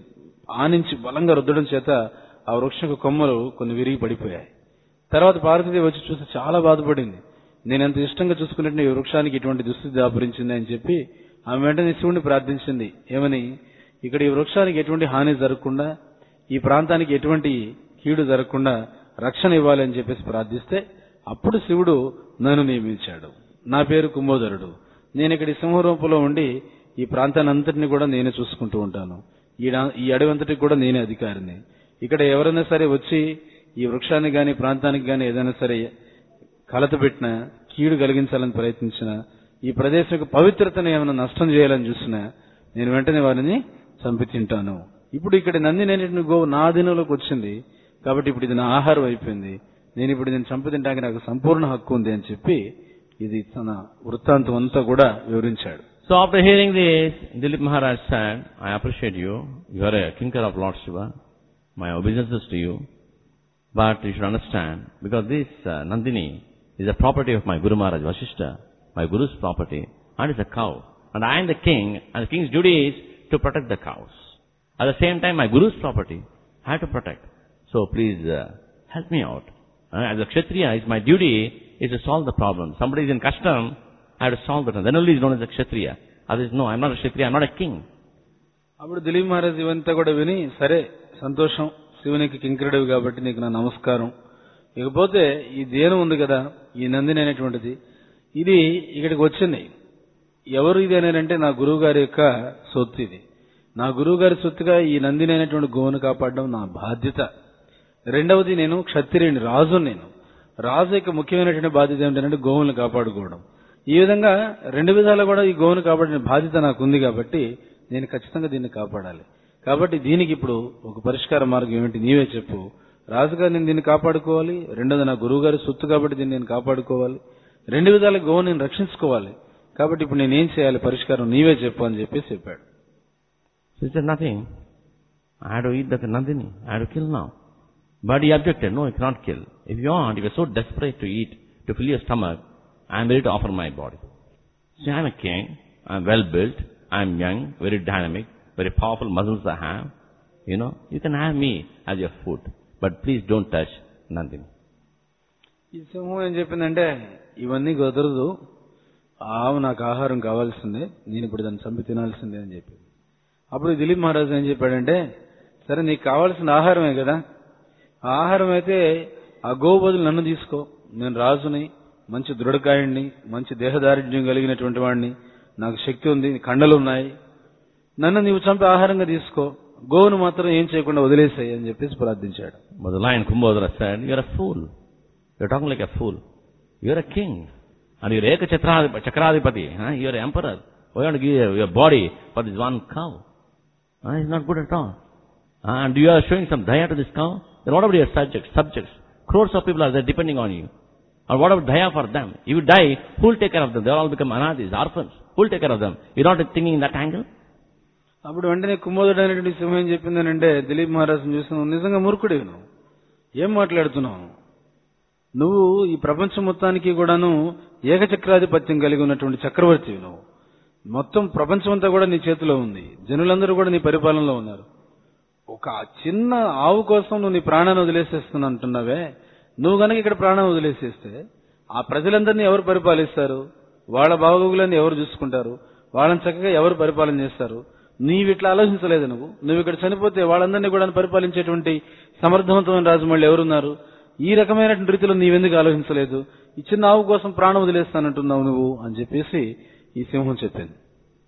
ఆనించి బలంగా రుద్దడం చేత ఆ వృక్షం కొమ్మలు కొన్ని విరిగి పడిపోయాయి. తర్వాత పార్వతీదేవి వచ్చి చూసి చాలా బాధపడింది. నేను ఎంత ఇష్టంగా చూసుకున్నట్టు ఈ వృక్షానికి ఇటువంటి దుస్థితి దాపురించింది అని చెప్పి ఆమె వెంటనే శివుడిని ప్రార్థించింది. ఏమని, ఇక్కడ ఈ వృక్షానికి ఎటువంటి హాని జరగకుండా, ఈ ప్రాంతానికి ఎటువంటి కీడు జరగకుండా రక్షణ ఇవ్వాలి అని చెప్పేసి ప్రార్థిస్తే, అప్పుడు శివుడు నన్ను నియమించాడు. నా పేరు కుంభోదరుడు. నేను ఇక్కడ సింహరూపంలో ఉండి ఈ ప్రాంతాన్ని అంతటిని కూడా నేనే చూసుకుంటూ ఉంటాను. ఈ అడవి అంతటికి కూడా నేనే అధికారిని. ఇక్కడ ఎవరైనా సరే వచ్చి ఈ వృక్షానికి గాని ప్రాంతానికి గాని ఏదైనా సరే కలత పెట్టినా, కీడు కలిగించాలని ప్రయత్నించినా, ఈ ప్రదేశం పవిత్రతను ఏమైనా నష్టం చేయాలని చూసినా నేను వెంటనే వారిని చంపి తింటాను. ఇప్పుడు ఇక్కడ నందిని గోవు నా అధీనంలోకి వచ్చింది కాబట్టి ఇప్పుడు ఇది నా ఆహారం అయిపోయింది. నేను ఇప్పుడు దీన్ని చంపి తినడానికి నాకు సంపూర్ణ హక్కు ఉంది అని చెప్పి ఇది తన వృత్తాంతం అంతా కూడా వివరించాడు. So after hearing this, Dilip Maharaj said, I appreciate you. You are a kinkar of Lord Shiva. My obeisances to you. But you should understand, because this Nandini is a property of my Guru Maharaj Vasishta, my Guru's property, and it's a cow. And I am the king, and the king's duty is to protect the cows. At the same time, my Guru's property, I have to protect. So please help me out. As a Kshatriya, it's my duty is to solve the problem. Somebody is in custom, I have to solve it. Then only is known as a Kshatriya. Others, no, I'm not a Kshatriya, I'm not a king. అప్పుడు దిలీప్ మహారాజ్ ఇవంతా కూడా విని, సరే సంతోషం, శివునికి కింకరుడివి కాబట్టి నీకు నా నమస్కారం. ఇకపోతే ఈ దేనం ఉంది కదా, ఈ నందిని అనేటువంటిది, ఇది ఇక్కడికి వచ్చింది. ఎవరు ఇది అనేనంటే నా గురువు గారి యొక్క సొత్తు. ఇది నా గురువు గారి సొత్తుగా ఈ నందిని అనేటువంటి గోవును కాపాడడం నా బాధ్యత. రెండవది, నేను క్షత్రియుని, రాజు. నేను రాజు యొక్క ముఖ్యమైనటువంటి బాధ్యత ఏమిటంటే గోవులను కాపాడుకోవడం. ఈ విధంగా రెండు విధాలు కూడా ఈ గోవును కాపాడిన బాధ్యత నాకు ఉంది కాబట్టి నేను ఖచ్చితంగా దీన్ని కాపాడాలి. కాబట్టి దీనికి ఇప్పుడు ఒక పరిష్కార మార్గం ఏమిటి, నీవే చెప్పు. రాజుగా నేను దీన్ని కాపాడుకోవాలి, రెండోది నా గురువు గారి సొత్తు కాబట్టి దీన్ని నేను కాపాడుకోవాలి, రెండు విధాల గోవును నేను రక్షించుకోవాలి. కాబట్టి ఇప్పుడు నేనేం చేయాలి, పరిష్కారం నీవే చెప్పు అని చెప్పేసి చెప్పాడు. So he said, nothing. I had to eat the Nandini. I had to kill now. But he objected, no, you cannot kill. If you want, if you're so desperate to eat, to fill your stomach, I am ready to offer my body. See, I am a king, I am well built, I am young, very dynamic, very powerful muscles I have. You can have me as your food. But please don't touch Nandini. ఈ సింహం ఏం చెప్పిందంటే, ఇవన్నీ కుదరదు, ఆవు నాకు ఆహారం కావాల్సిందే, నేను ఇప్పుడు దాన్ని చంపి తినాల్సిందే అని చెప్పింది. అప్పుడు దిలీప్ మహారాజు ఏం చెప్పాడంటే, సరే నీకు కావాల్సిన ఆహారమే కదా, ఆ ఆహారం అయితే ఆ గోవు బదులు నన్ను తీసుకో. నేను రాజుని, మంచి దృఢకాయుడిని, మంచి దేహదారిద్ర్యం కలిగినటువంటి వాడిని, నాకు శక్తి ఉంది, కండలు ఉన్నాయి, నన్ను నీవు చంపి ఆహారంగా తీసుకో, గోవును మాత్రం ఏం చేయకుండా వదిలేసాయి అని చెప్పేసి ప్రార్థించాడు. But the lion Kumbhodara said, you're a fool. You're talking like a fool. You're a king. And you're Eka Chakradipati. You're an emperor. Why don't you give your body for this one cow? It's not good at all. And you are showing some daya to this cow? Then what about your subjects? Crores of people are there depending on you. Or what about daya for them? If you die, who will take care of them? They all become anadis, orphans. Who will take care of them? You're not thinking in that angle? అప్పుడు వెంటనే కుంభోదరుడు అనేటువంటి సింహం ఏం చెప్పిందనంటే, దిలీప్ మహారాజును చూసి, నువ్వు నిజంగా మూర్ఖుడివి, నువ్వు ఏం మాట్లాడుతున్నావు? నువ్వు ఈ ప్రపంచం మొత్తానికి కూడాను ఏకచక్రాధిపత్యం కలిగి ఉన్నటువంటి చక్రవర్తివి. నువ్వు మొత్తం ప్రపంచం అంతా కూడా నీ చేతిలో ఉంది, జనులందరూ కూడా నీ పరిపాలనలో ఉన్నారు. ఒక చిన్న ఆవు కోసం నువ్వు నీ ప్రాణాన్ని వదిలేసేస్తున్నా అంటున్నావే, నువ్వు గనక ఇక్కడ ప్రాణం వదిలేసేస్తే ఆ ప్రజలందరినీ ఎవరు పరిపాలిస్తారు? వాళ్ళ బాగోగులన్నీ ఎవరు చూసుకుంటారు? వాళ్ళని చక్కగా ఎవరు పరిపాలన చేస్తారు? నీవు ఇట్లా ఆలోచించలేదు. నువ్వు ఇక్కడ చనిపోతే వాళ్ళందరినీ కూడా పరిపాలించేటువంటి సమర్థవంతమైన రాజు మళ్ళీ ఎవరున్నారు? ఈ రకమైనటువంటి రీతిలో నీవెందుకు ఆలోచించలేదు? ఈ చిన్న ఆవు కోసం ప్రాణం వదిలేస్తానంటున్నావు నువ్వు అని చెప్పేసి ఈ సింహం చెప్పింది.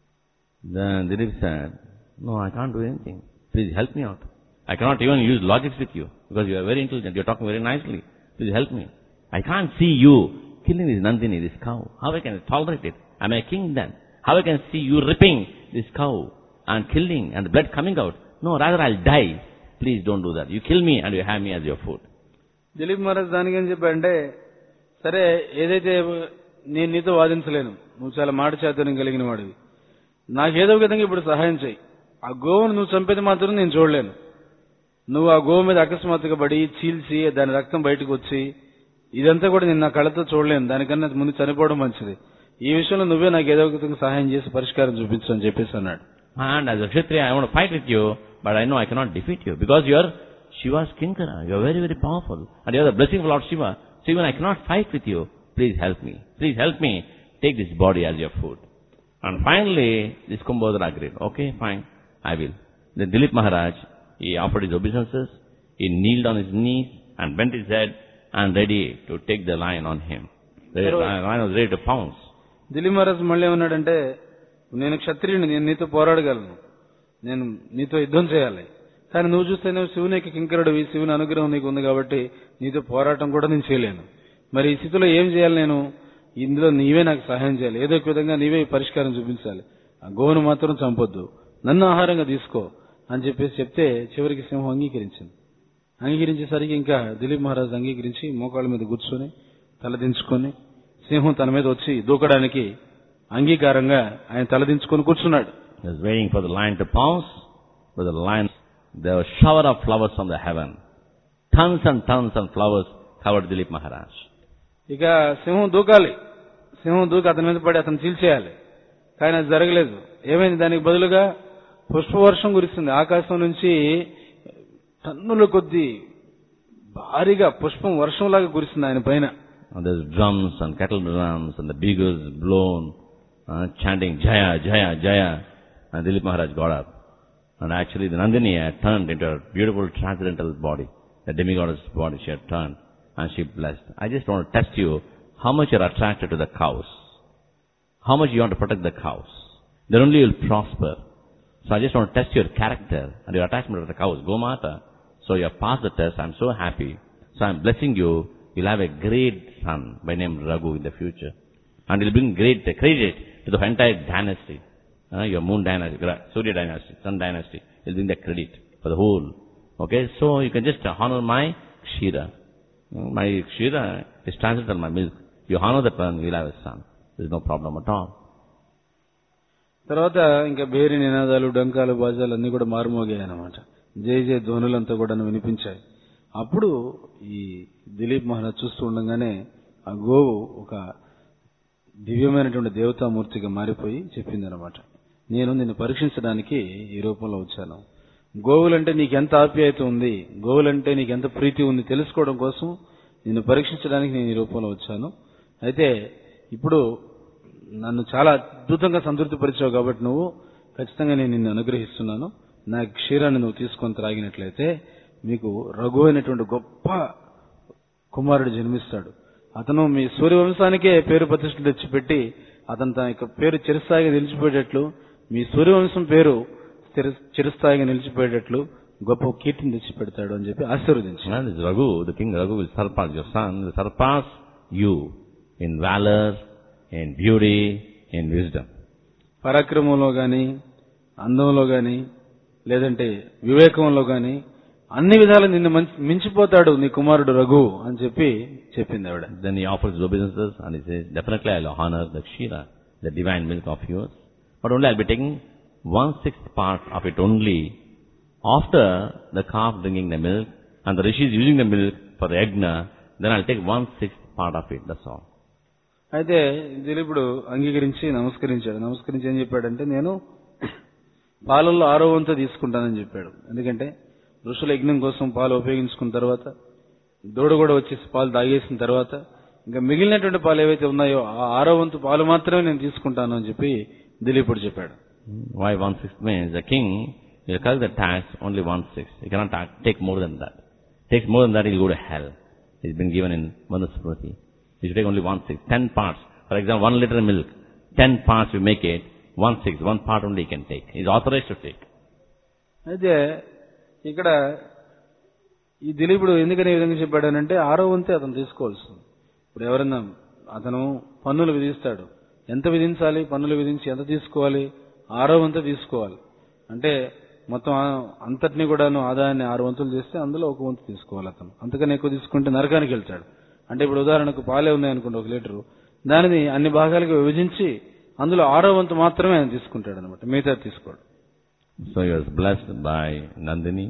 Then Dilip said, no, I can't do anything. Please help me out. I cannot even use logics with you because you are very intelligent. You are talking very nicely. Please help me. I can't see you killing this Nandini, this cow. How I can tolerate it? Am I a king then? How I can see you ripping this cow and killing and the blood coming out? No, rather I'll die. Please don't do that. You kill me and you have me as your food. Dilip Maharaj దానికి ఏం చెప్పాడంటే, సరే ఏదైతే నేను నీతో వాదించలేను, నువ్వు చాలా మాట చాతుర్యం కలిగిన వాడివి, నాకేదో విధంగా ఇప్పుడు సహాయం చేయి. ఆ గోవును నువ్వు చంపేది మాత్రం నేను చూడలేను. నువ్వు ఆ గోవు మీద అకస్మాత్తుగా పడి చీల్చి దాని రక్తం బయటకు వచ్చి ఇదంతా కూడా నేను నా కళ్ళతో చూడలేను. దానికన్నా ముందు చనిపోవడం మంచిది. ఈ విషయంలో నువ్వే నాకు ఏదో ఒక విధంగా సహాయం చేసి పరిష్కారం చూపించు అని చెప్పేసి అన్నాడు. And as a Kshatriya, I want to fight with you, but I know I cannot defeat you because you are Shiva's Kinkara. You are very, very powerful. And you are the blessing of Lord Shiva. So even I cannot fight with you. Please help me. Please help me. Take this body as your food. And finally, this Kumbhodara agreed. Okay, fine. I will. Then Dilip Maharaj, he offered his obeisances. He kneeled on his knees and bent his head and ready to take the lion on him. The lion was ready to pounce. Dilip Maharaj మళ్ళీ ఏమన్నాడంటే, నేను క్షత్రియుని, నేను నీతో పోరాడగలను, నేను నీతో యుద్ధం చేయాలి. కానీ నువ్వు చూస్తే నువ్వు శివునికి కింకరుడివి, శివుని అనుగ్రహం నీకు ఉంది కాబట్టి నీతో పోరాటం కూడా నేను చేయలేను. మరి ఈ స్థితిలో ఏం చేయాలి? నేను ఇందులో నీవే నాకు సహాయం చేయాలి. ఏదో ఒక విధంగా నీవే పరిష్కారం చూపించాలి. ఆ గోవును మాత్రం చంపొద్దు, నన్ను ఆహారంగా తీసుకో అని చెప్పేసి చెప్తే చివరికి సింహం అంగీకరించింది. అంగీకరించేసరికి ఇంకా దిలీప్ మహారాజ్ అంగీకరించి మోకాళ్ళ మీద కూర్చొని తలదించుకొని సింహం తన మీద వచ్చి దూకడానికి అంగీకారంగా ఆయన తలదించుకొని కూర్చున్నాడు. He was waiting for the lion to pounce. But the lion, there was a shower of flowers from the heaven. Tons and tons of flowers covered Dilip Maharaj. ఇక సింహం దూకాలి, సింహం దూకి అతని మీద పడి అతను చీల్చేయాలి. కానీ అది జరగలేదు. ఏమైంది? దానికి బదులుగా పుష్పవర్షం కురిస్తుంది. ఆకాశం నుంచి టన్నుల కొద్దీ భారీగా పుష్పం వర్షంలాగా కురిస్తుంది ఆయన పైన. And there's drums and kettle drums and the bugles blown, chanting Jaya, Jaya, Jaya. And Dilip Maharaj got up. And actually the Nandini had turned into a beautiful transcendental body. The demigoddess body she had turned. And she blessed. I just want to test you how much you are attracted to the cows. How much you want to protect the cows. Then only you will prosper. So I just want to test your character and your attachment to the cows. Gomata. So you have passed the test. I'm so happy. So I'm blessing you. You'll have a great son by name Raghu in the future. And he'll bring great credit to the entire dynasty. Your moon dynasty, Surya dynasty, sun dynasty. He'll bring the credit for the whole. Okay, so you can just honor my Kshira. My Kshira is transcendental, my milk. You honor that one, you'll have a son. There's no problem at all. తర్వాత ఇంకా బేరి నినాదాలు, డంకాలు, బాజాలు అన్ని కూడా మారుమోగాయి అన్నమాట. జై జయ ధ్వనులంతా కూడా వినిపించాయి. అప్పుడు ఈ దిలీప్ మహారాజ్ చూస్తూ ఉండగానే ఆ గోవు ఒక దివ్యమైనటువంటి దేవతామూర్తిగా మారిపోయి చెప్పిందనమాట, నేను నిన్ను పరీక్షించడానికి ఈ రూపంలో వచ్చాను. గోవులంటే నీకెంత ఆప్యాయత ఉంది, గోవులంటే నీకెంత ప్రీతి ఉంది తెలుసుకోవడం కోసం నిన్ను పరీక్షించడానికి నేను ఈ రూపంలో వచ్చాను. అయితే ఇప్పుడు నన్ను చాలా అద్భుతంగా సంతృప్తిపరిచావు కాబట్టి నువ్వు ఖచ్చితంగా నేను నిన్ను అనుగ్రహిస్తున్నాను. నా క్షీరాన్ని నువ్వు తీసుకొని త్రాగినట్లయితే మీకు రఘు అయినటువంటి గొప్ప కుమారుడు జన్మిస్తాడు. అతను మీ సూర్యవంశానికే పేరు ప్రతిష్టలు తెచ్చిపెట్టి అతను తన యొక్క పేరు చిరస్థాయిగా నిలిచిపోయేటట్లు, మీ సూర్యవంశం పేరు చిరస్థాయిగా నిలిచిపోయేటట్లు గొప్ప కీర్తిని తెచ్చిపెడతాడు అని చెప్పి ఆశీర్వదించాడు. Raghu, the king Raghu will surpass your son, will surpass you in valor, in beauty, in wisdom. పరాక్రమంలో గాని, అందంలో గాని, లేదంటే వివేకంలో గాని అన్ని విధాలు నిన్ను మించిపోతాడు నీ కుమారుడు రఘు అని చెప్పింది ఆవిడ. Then he offers his obeisances and he says, definitely I'll honor the Kshira, the divine milk of yours. But only I'll be taking 1/6 part of it only after the calf drinking the milk and the rishi is using the milk for the yajna, then I'll take 1/6 part of it, that's all. అయితే దిలీపుడు అంగీకరించి నమస్కరించి ఏం చెప్పాడంటే, నేను పాలల్లో 6వ వంతు తీసుకుంటానని చెప్పాడు. ఎందుకంటే ఋషుల యజ్ఞం కోసం పాలు ఉపయోగించుకున్న తర్వాత దూడ కూడా వచ్చేసి పాలు తాగేసిన తర్వాత ఇంకా మిగిలినటువంటి పాలు ఏవైతే ఉన్నాయో ఆ 6వ వంతు పాలు మాత్రమే నేను తీసుకుంటాను అని చెప్పి దిలీపుడు చెప్పాడు. Why 1/6 means the king will collect the tax only 1/6. He cannot take more than that. Takes more than that, he'll go to hell. It's been given in Manusmriti. He should take only 1/6, 10 parts. For example, 1 liter milk, 10 parts you make it, 1/6, 1 part only he can take. He is authorized to take. అయితే ఇక్కడ ఈ దిలీపుడు ఎందుకని ఈ విధంగా చెప్పాడనంటే 6వ వంతే అతను తీసుకోవాల్సింది. ఇప్పుడు ఎవరన్నా అతను పన్నులు విధిస్తాడు, ఎంత విధించాలి, పన్నులు విధించి ఎంత తీసుకోవాలి, 6వ వంతే తీసుకోవాలి. అంటే మొత్తం అంతటినీ కూడాను ఆదాయాన్ని 6 వంతులు చేస్తే అందులో 1 వంతు తీసుకోవాలి అతను. అంతకన్నా ఎక్కువ తీసుకుంటే నరకానికి వెళ్తాడు. అంటే ఇప్పుడు ఉదాహరణకు పాలే ఉన్నాయనుకోండి 1 లీటరు, దానిని అన్ని భాగాలుగా విభజించి అందులో 6వ వంతు మాత్రమే ఆయన తీసుకుంటాడు అనమాట, మిగతా తీసుకోడు. So he was blessed by Nandini,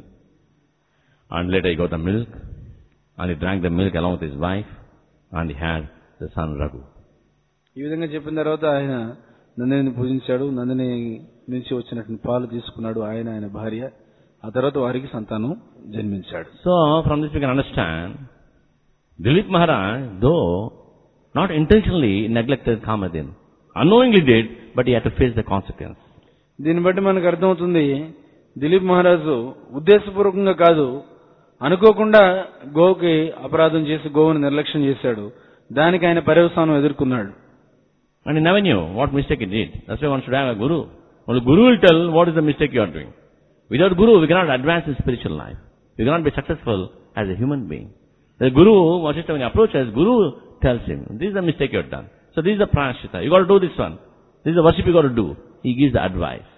and later he got the milk, and he drank the milk along with his wife, and he had the son Raghu. ఈ విధంగా చెప్పిన తర్వాత ఆయన నందిని పూజించాడు. నందిని నుంచి వచ్చినటువంటి పాలు తీసుకున్నాడు ఆయన భార్య. ఆ తర్వాత వారికి సంతానం జన్మించాడు. So from this we can understand, Dilip Maharaj, though not intentionally neglected Kamadin, unknowingly did, but he had to face the consequence. దీన్ని బట్టి మనకు అర్థమవుతుంది, దిలీప్ మహారాజు ఉద్దేశపూర్వకంగా కాదు, అనుకోకుండా గోవుకి అపరాధం చేసి గోవుని నిర్లక్ష్యం చేశాడు. దానికి ఆయన పర్యవసానం ఎదుర్కొన్నాడు. And he never knew what mistake he did. That's why one should have a guru. Only guru will tell what is the mistake you are doing. Without guru, we cannot advance in spiritual life. We cannot be successful as a human being. The guru, when he approaches, guru tells him, this is the mistake you have done. So this is the prayashita. You got to do this one. This is the worship you got to do. He gives the advice.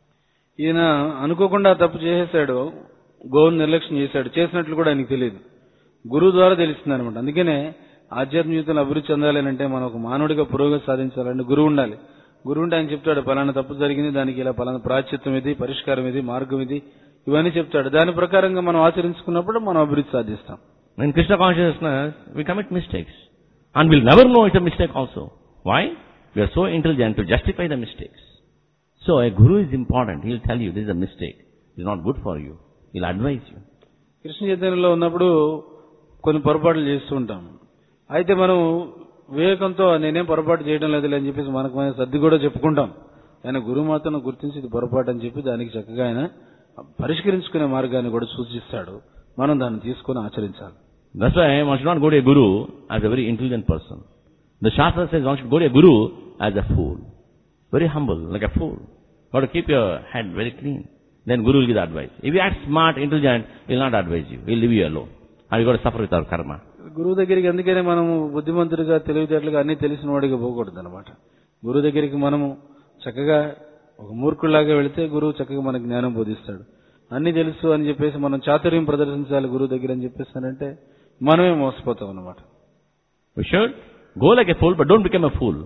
ఈయన అనుకోకుండా తప్పు చేసేశాడు, గోవుని నిర్లక్ష్యం చేశాడు. చేసినట్లు కూడా ఆయనకు తెలియదు, గురువు ద్వారా తెలుస్తుంది అనమాట. అందుకనే ఆధ్యాత్మిక జీవితంలో అభివృద్ధి చెందాలంటే మనం ఒక మానవుడిగా పురోగతి సాధించాలంటే గురువు ఉండాలి. గురువు ఉంటే ఆయన చెప్తాడు, పలానా తప్పు జరిగింది, దానికి ఇలా పలానా ప్రాయశ్చిత్తం ఇది, పరిష్కారం ఇది, మార్గం ఇది, ఇవన్నీ చెప్తాడు. దాని ప్రకారంగా మనం ఆచరించుకున్నప్పుడు మనం అభివృద్ధి సాధిస్తాం. In Krishna consciousness, we commit mistakes. And we'll never know it's a mistake also. Why? We are so intelligent to justify the mistakes. So a guru is important. He'll tell you this is a mistake. It's not good for you. He'll advise you. Krishna చైతన్యంలో ఉన్నప్పుడు కొన్ని పొరపాట్లు చేస్తూ ఉంటాం. అయితే మనం వివేకంతో నేనేం పొరపాటు చేయడం లేదు అని చెప్పేసి మనకు సర్ది కూడా చెప్పుకుంటాం. ఆయన గురువు మాత్రం గుర్తించి ఇది పొరపాటు అని చెప్పి దానికి చక్కగా ఆయన పరిష్కరించుకునే మార్గాన్ని కూడా సూచిస్తాడు. మనం దాన్ని తీసుకొని ఆచరించాలి. That's why one should not go to a guru as a very intelligent person. The Shastra says one should go to a guru as a fool. Very humble, like a fool. You got to keep your head very clean. Then guru will give the advice. If you act smart, intelligent, he will not advise you. He will leave you alone. And you got to suffer with our karma. గురువు దగ్గరికి అందుకనే మనము బుద్ధిమంతుడిగా తెలివితేటలుగా అన్ని తెలిసిన వాడిగా పోకూడదు అనమాట. గురువు దగ్గరికి మనము చక్కగా ఒక మూర్ఖుల్లాగా వెళితే గురువు చక్కగా మనకు జ్ఞానం బోధిస్తాడు. అన్ని తెలుసు అని చెప్పేసి మనం చాతుర్యం ప్రదర్శించాలి గురువు దగ్గర అని చెప్పేసానంటే మనమే మోసపోతాం అనమాట. We should go like a fool, but don't become a fool.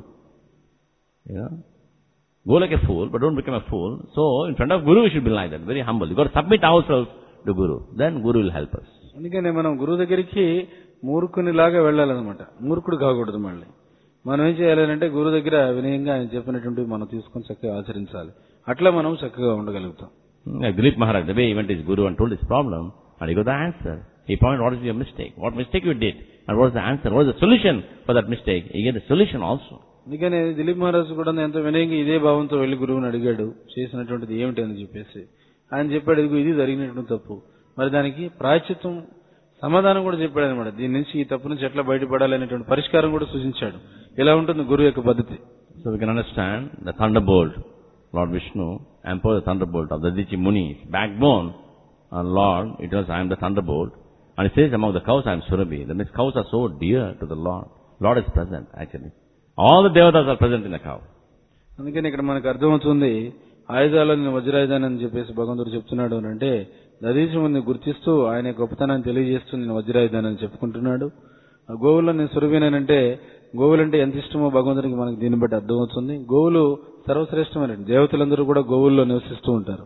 Go like a fool, but don't become a fool. So in front of guru we should be like that, very humble. You got to submit ourselves to guru. Then guru will help us. అందుకనే మనం గురువు దగ్గరికి మూర్ఖునిలాగా వెళ్ళాలన్నమాట, మూర్ఖుడు కాకూడదు. మళ్ళీ మనం ఏం చేయాలంటే గురువు దగ్గర వినయంగా ఆయన చెప్పినటువంటి మనం తీసుకొని చక్కగా ఆచరించాలి. అట్లా మనం చక్కగా ఉండగలుగుతాం. Dilip Maharaj, the way he went to his guru and told his problem, and he got the answer. He pointed what is your mistake, what mistake you did, and what is the answer, what is the solution for that mistake. He gave the solution also. అందుకనే దిలీప్ మహారాజ్ కూడా ఎంతో వినయంగా ఇదే భావంతో వెళ్లి గురువుని అడిగాడు, చేసినటువంటిది ఏమిటి అని చెప్పేసి. ఆయన చెప్పాడు, ఇది జరిగినటువంటి తప్పు, మరి దానికి ప్రాయశ్చిత్తం సమాధానం కూడా చెప్పాడు అనమాట. దీని నుంచి ఈ తప్పు నుంచి ఎట్లా బయటపడాలి అనేటువంటి పరిష్కారం కూడా సూచించాడు. ఇలా ఉంటుంది గురువు యొక్క పద్ధతి. So we can understand the thunderbolt, Lord Vishnu empowered the thunderbolt of the Dadichi Muni's backbone. Lord, it was, I am the thunderbolt. And it says among the cows I am Surabhi. That means cows are so dear to the Lord. Lord is present actually. All the devatas are present in the cow. అందుకని ఇక్కడ మనకు అర్థమవుతుంది, ఆయుధాలను వజ్రాయుధాన్ని అని చెప్పేసి భగవంతుడు చెప్తున్నాడు అని అంటే దదీశముని గుర్తిస్తూ ఆయన గొప్పతనాన్ని తెలియజేస్తూ నేను వజ్రాయుధాన్ని చెప్పుకుంటున్నాడు. గోవుల్లో నేను సురభినంటే గోవులంటే ఎంత ఇష్టమో భగవంతుడికి మనకు దీన్ని బట్టి అర్థమవుతుంది. గోవులు సర్వశ్రేష్టమైన దేవతలందరూ కూడా గోవుల్లో నివసిస్తూ ఉంటారు.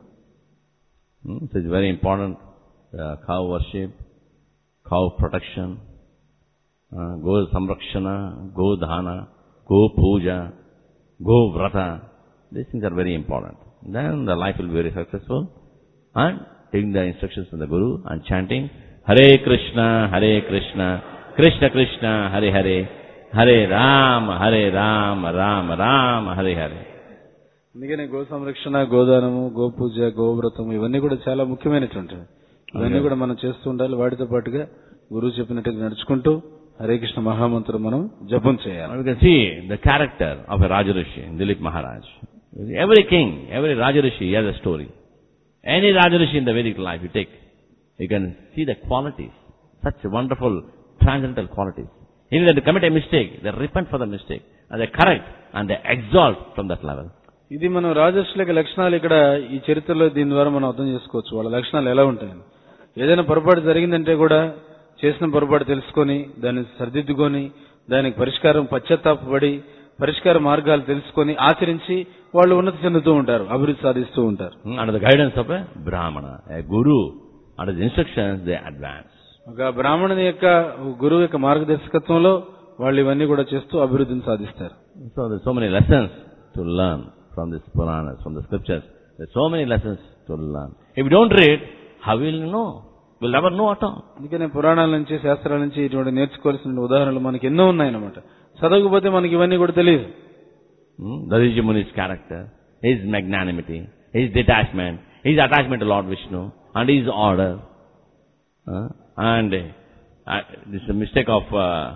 It's very important, cow worship, cow protection, go samrakshana, go dhana, go puja, go vrata. These things are very important. Then the life will be very successful. And taking the instructions from the Guru and chanting Hare Krishna, Krishna Krishna, Hare Hare, Hare Rama, Rama Rama, Hare Hare. అందుకనే గో సంరక్షణ, గోదానము, గోపూజ, గోవ్రతం ఇవన్నీ కూడా చాలా ముఖ్యమైనటువంటివి. ఇవన్నీ కూడా మనం చేస్తూ ఉండాలి. వాటితో పాటుగా గురువు చెప్పినట్టుగా నడుచుకుంటూ హరే కృష్ణ మహామంత్రం మనం జపం చేయాలి. You can see the character of a Rajarishi, Dilip Maharaj. Every king, every Rajarishi has a story. Any Rajarishi in the Vedic life you take, you can see the qualities, such wonderful transcendental qualities. Even if they commit a mistake, they repent for the mistake, and they correct, and they exalt from that level. ఇది మనం రాజర్షుల యొక్క లక్షణాలు ఇక్కడ ఈ చరిత్రలో దీని ద్వారా మనం అర్థం చేసుకోవచ్చు. వాళ్ళ లక్షణాలు ఎలా ఉంటాయని. ఏదైనా పొరపాటు జరిగిందంటే కూడా చేసిన పొరపాటు తెలుసుకొని దాన్ని సరిదిద్దుకొని దానికి పశ్చాత్తాపడి పరిష్కార మార్గాలు తెలుసుకొని ఆచరించి వాళ్ళు ఉన్నతి చెందుతూ ఉంటారు, అభివృద్ధి సాధిస్తూ ఉంటారు. Under the guidance of a Brahmana, a guru, under the instructions they advance. ఒక బ్రాహ్మణుని యొక్క గురువు యొక్క మార్గదర్శకత్వంలో వాళ్ళు ఇవన్నీ కూడా చేస్తూ అభివృద్ధిని సాధిస్తారు. So there's so many lessons to learn from this Puranas, from the scriptures. There's so many lessons to learn. If we don't read, how will you know? We'll never know at all. అందుకనే పురాణాల నుంచి శాస్త్రాల నుంచి ఇటువంటి నేర్చుకోవాల్సిన ఉదాహరణలు మనకి ఎన్నో ఉన్నాయన్నమాట. చదవకపోతే మనకి ఇవన్నీ కూడా తెలియదు. Dariji Muni's character, his magnanimity, his detachment, his attachment to Lord Vishnu, and his order. And this is a mistake of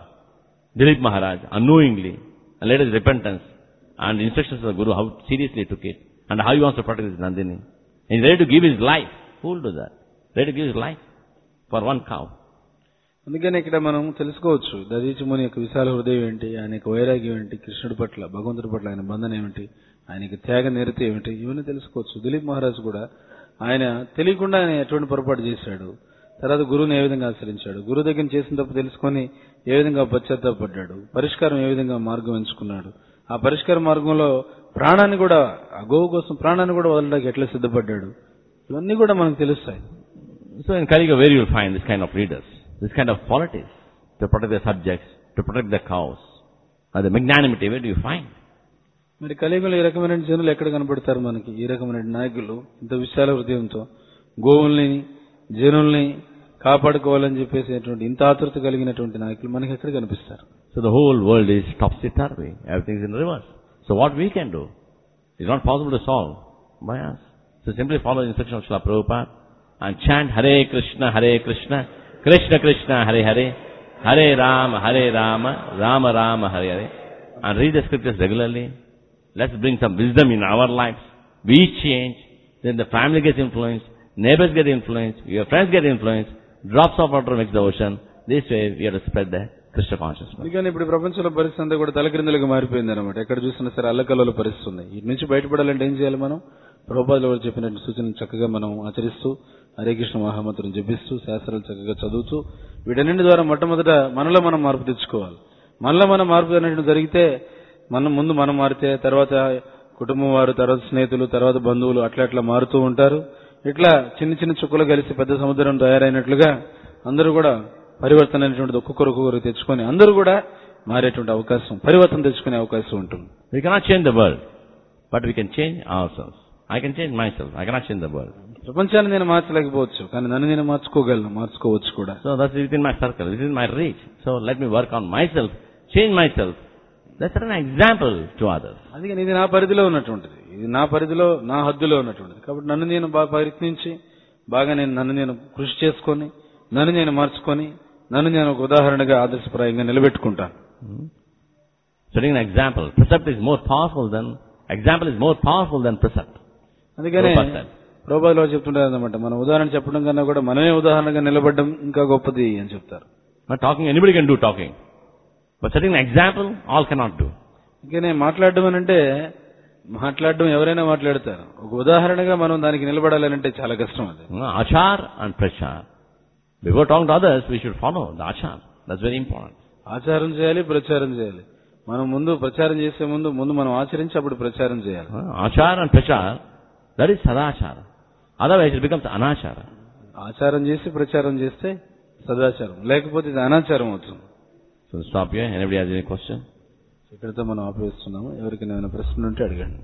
Dilip Maharaj, unknowingly, and later his repentance, and instructions of the Guru, how seriously he took it, and how he wants to protect his Nandini. He's ready to give his life. Who will do that? Ready to give his life for one cow. అందుకని ఇక్కడ మనం తెలుసుకోవచ్చు దధీచి ముని యొక్క విశాల హృదయం ఏంటి, ఆయన యొక్క వైరాగ్యం ఏంటి, కృష్ణుడి పట్ల భగవంతుడి పట్ల ఆయన బంధన ఏమిటి, ఆయనకి త్యాగ నిరతి ఏమిటి, ఇవన్నీ తెలుసుకోవచ్చు. దిలీప్ మహారాజ్ కూడా ఆయన తెలియకుండా ఆయన ఎటువంటి పొరపాటు చేశాడు, తర్వాత గురువుని ఏ విధంగా ఆశ్రయించాడు, గురువు దగ్గర చేసిన తప్పు తెలుసుకొని ఏ విధంగా పశ్చాత్తాపడ్డాడు, పరిష్కారం ఏ విధంగా మార్గం ఎంచుకున్నాడు, ఆ పరిష్కార మార్గంలో ప్రాణాన్ని కూడా ఆ గోవు కోసం ప్రాణాన్ని కూడా వదలడానికి ఎట్లా సిద్ధపడ్డాడు, ఇవన్నీ కూడా మనకు తెలుస్తాయి. So in Kaliga, where you will find this kind of leaders, this kind of qualities to protect the subjects, to protect the cows, and the magnanimity, where do you find? మరి కలియుగంలో ఈ రకమైన జనులు ఎక్కడ కనబడతారు మనకి? ఈ రకమైన నాయకులు ఇంత విశాల హృదయంతో గోవుల్ని జనుల్ని కాపాడుకోవాలని చెప్పేసేటువంటి ఇంత ఆతృత కలిగినటువంటి నాయకులు మనకి ఎక్కడ కనిపిస్తారు? So the whole world is topsy-turvy. Everything is in reverse. So what we can do is not possible to solve by us. So simply follow the instruction of Srila Prabhupada and chant Hare Krishna, Krishna Krishna, Hare Hare, Hare Rama, Rama Rama, Hare Hare. And read the scriptures regularly. Let's bring some wisdom in our lives. We change. Then the family gets influenced, neighbors get influenced, your friends get influenced. Drops of water makes the ocean. This way we have to spread the Krishna consciousness. అందుకని ఇప్పుడు ప్రపంచంలో పరిస్థితి అంతా కూడా తలక్రిందులుగా మారిపోయింది అనమాట. ఎక్కడ చూసినా సరే అల్లకల్లోల పరిస్థితి ఉంది. వీటి నుంచి బయటపడాలంటే ఏం చేయాలి మనం? ప్రభుపాదులు వారు చెప్పినట్టు సూచనలు చక్కగా మనం ఆచరిస్తూ హరే కృష్ణ మహామంత్రం జపిస్తూ శాస్త్రాలు చక్కగా చదువుతూ వీటన్నింటి ద్వారా మొట్టమొదట మనలో మనం మార్పు తెచ్చుకోవాలి. మనలో మనం మార్పు అనేది జరిగితే ముందు మనం మారితే తర్వాత కుటుంబం వారు, తర్వాత స్నేహితులు, తర్వాత బంధువులు అట్లా మారుతూ ఉంటారు. ఇట్లా చిన్న చిన్న చుక్కలు కలిసి పెద్ద సముద్రం తయారైనట్లుగా అందరూ కూడా పరివర్తన అనేటువంటిది ఒక్కొక్కరు తెచ్చుకొని అందరూ కూడా మారేటువంటి అవకాశం, పరివర్తన తెచ్చుకునే అవకాశం ఉంటుంది. We cannot change the world, but we can change ourselves. I can change myself. I cannot change the world. ప్రపంచాన్ని నేను మార్చలేకపోవచ్చు, కానీ నన్ను నేను మార్చుకోవచ్చు కూడా. So that's within my circle, within my reach. So let me work on myself, change myself. That's an example to others. అందుకని ఇది నా పరిధిలో ఉన్నటువంటిది, ఇది నా పరిధిలో నా హద్దులో ఉన్నటువంటిది. కాబట్టి నన్ను నేను ప్రయత్నించి బాగా నన్ను నేను కృషి చేసుకొని నన్ను నేను మార్చుకొని నన్ను నేను ఒక ఉదాహరణగా ఆదర్శప్రాయంగా నిలబెట్టుకుంటాను. Setting an example. Precept is more powerful than, example is more powerful than precept. అందుకనే ప్రభుపాదులు చెప్తుంటారు అన్నమాట, మన ఉదాహరణ చెప్పడం కన్నా కూడా మనమే ఉదాహరణగా నిలబడడం ఇంకా గొప్పది అని చెప్తారు. But talking, anybody can do talking. But setting an example, all cannot do. అందుకనే మాట్లాడడం అంటే మాట్లాడడం ఎవరైనా మాట్లాడతారు, ఒక ఉదాహరణగా మనం దానికి నిలబడాలంటే చాలా కష్టం. అది Achar and prachar. Before talking to others, we should follow the achar. That's very important. ఆచారం చేయాలి, ప్రచారం చేయాలి. మనం ముందు ప్రచారం చేసే ముందు మనం ఆచరించి అప్పుడు ప్రచారం చేయాలి. Achar and prachar, that is sadachara. Otherwise it becomes anachara. ఆచారం చేసి ప్రచారం చేస్తే సదాచారం, లేకపోతే ఇది అనాచారం అవుతుంది. So stop here. Anybody has any question? ఇక్కడితో మనం ఆపేస్తున్నాము. ఎవరికైనా ఏమైనా ప్రశ్నలు ఉంటే అడగండి.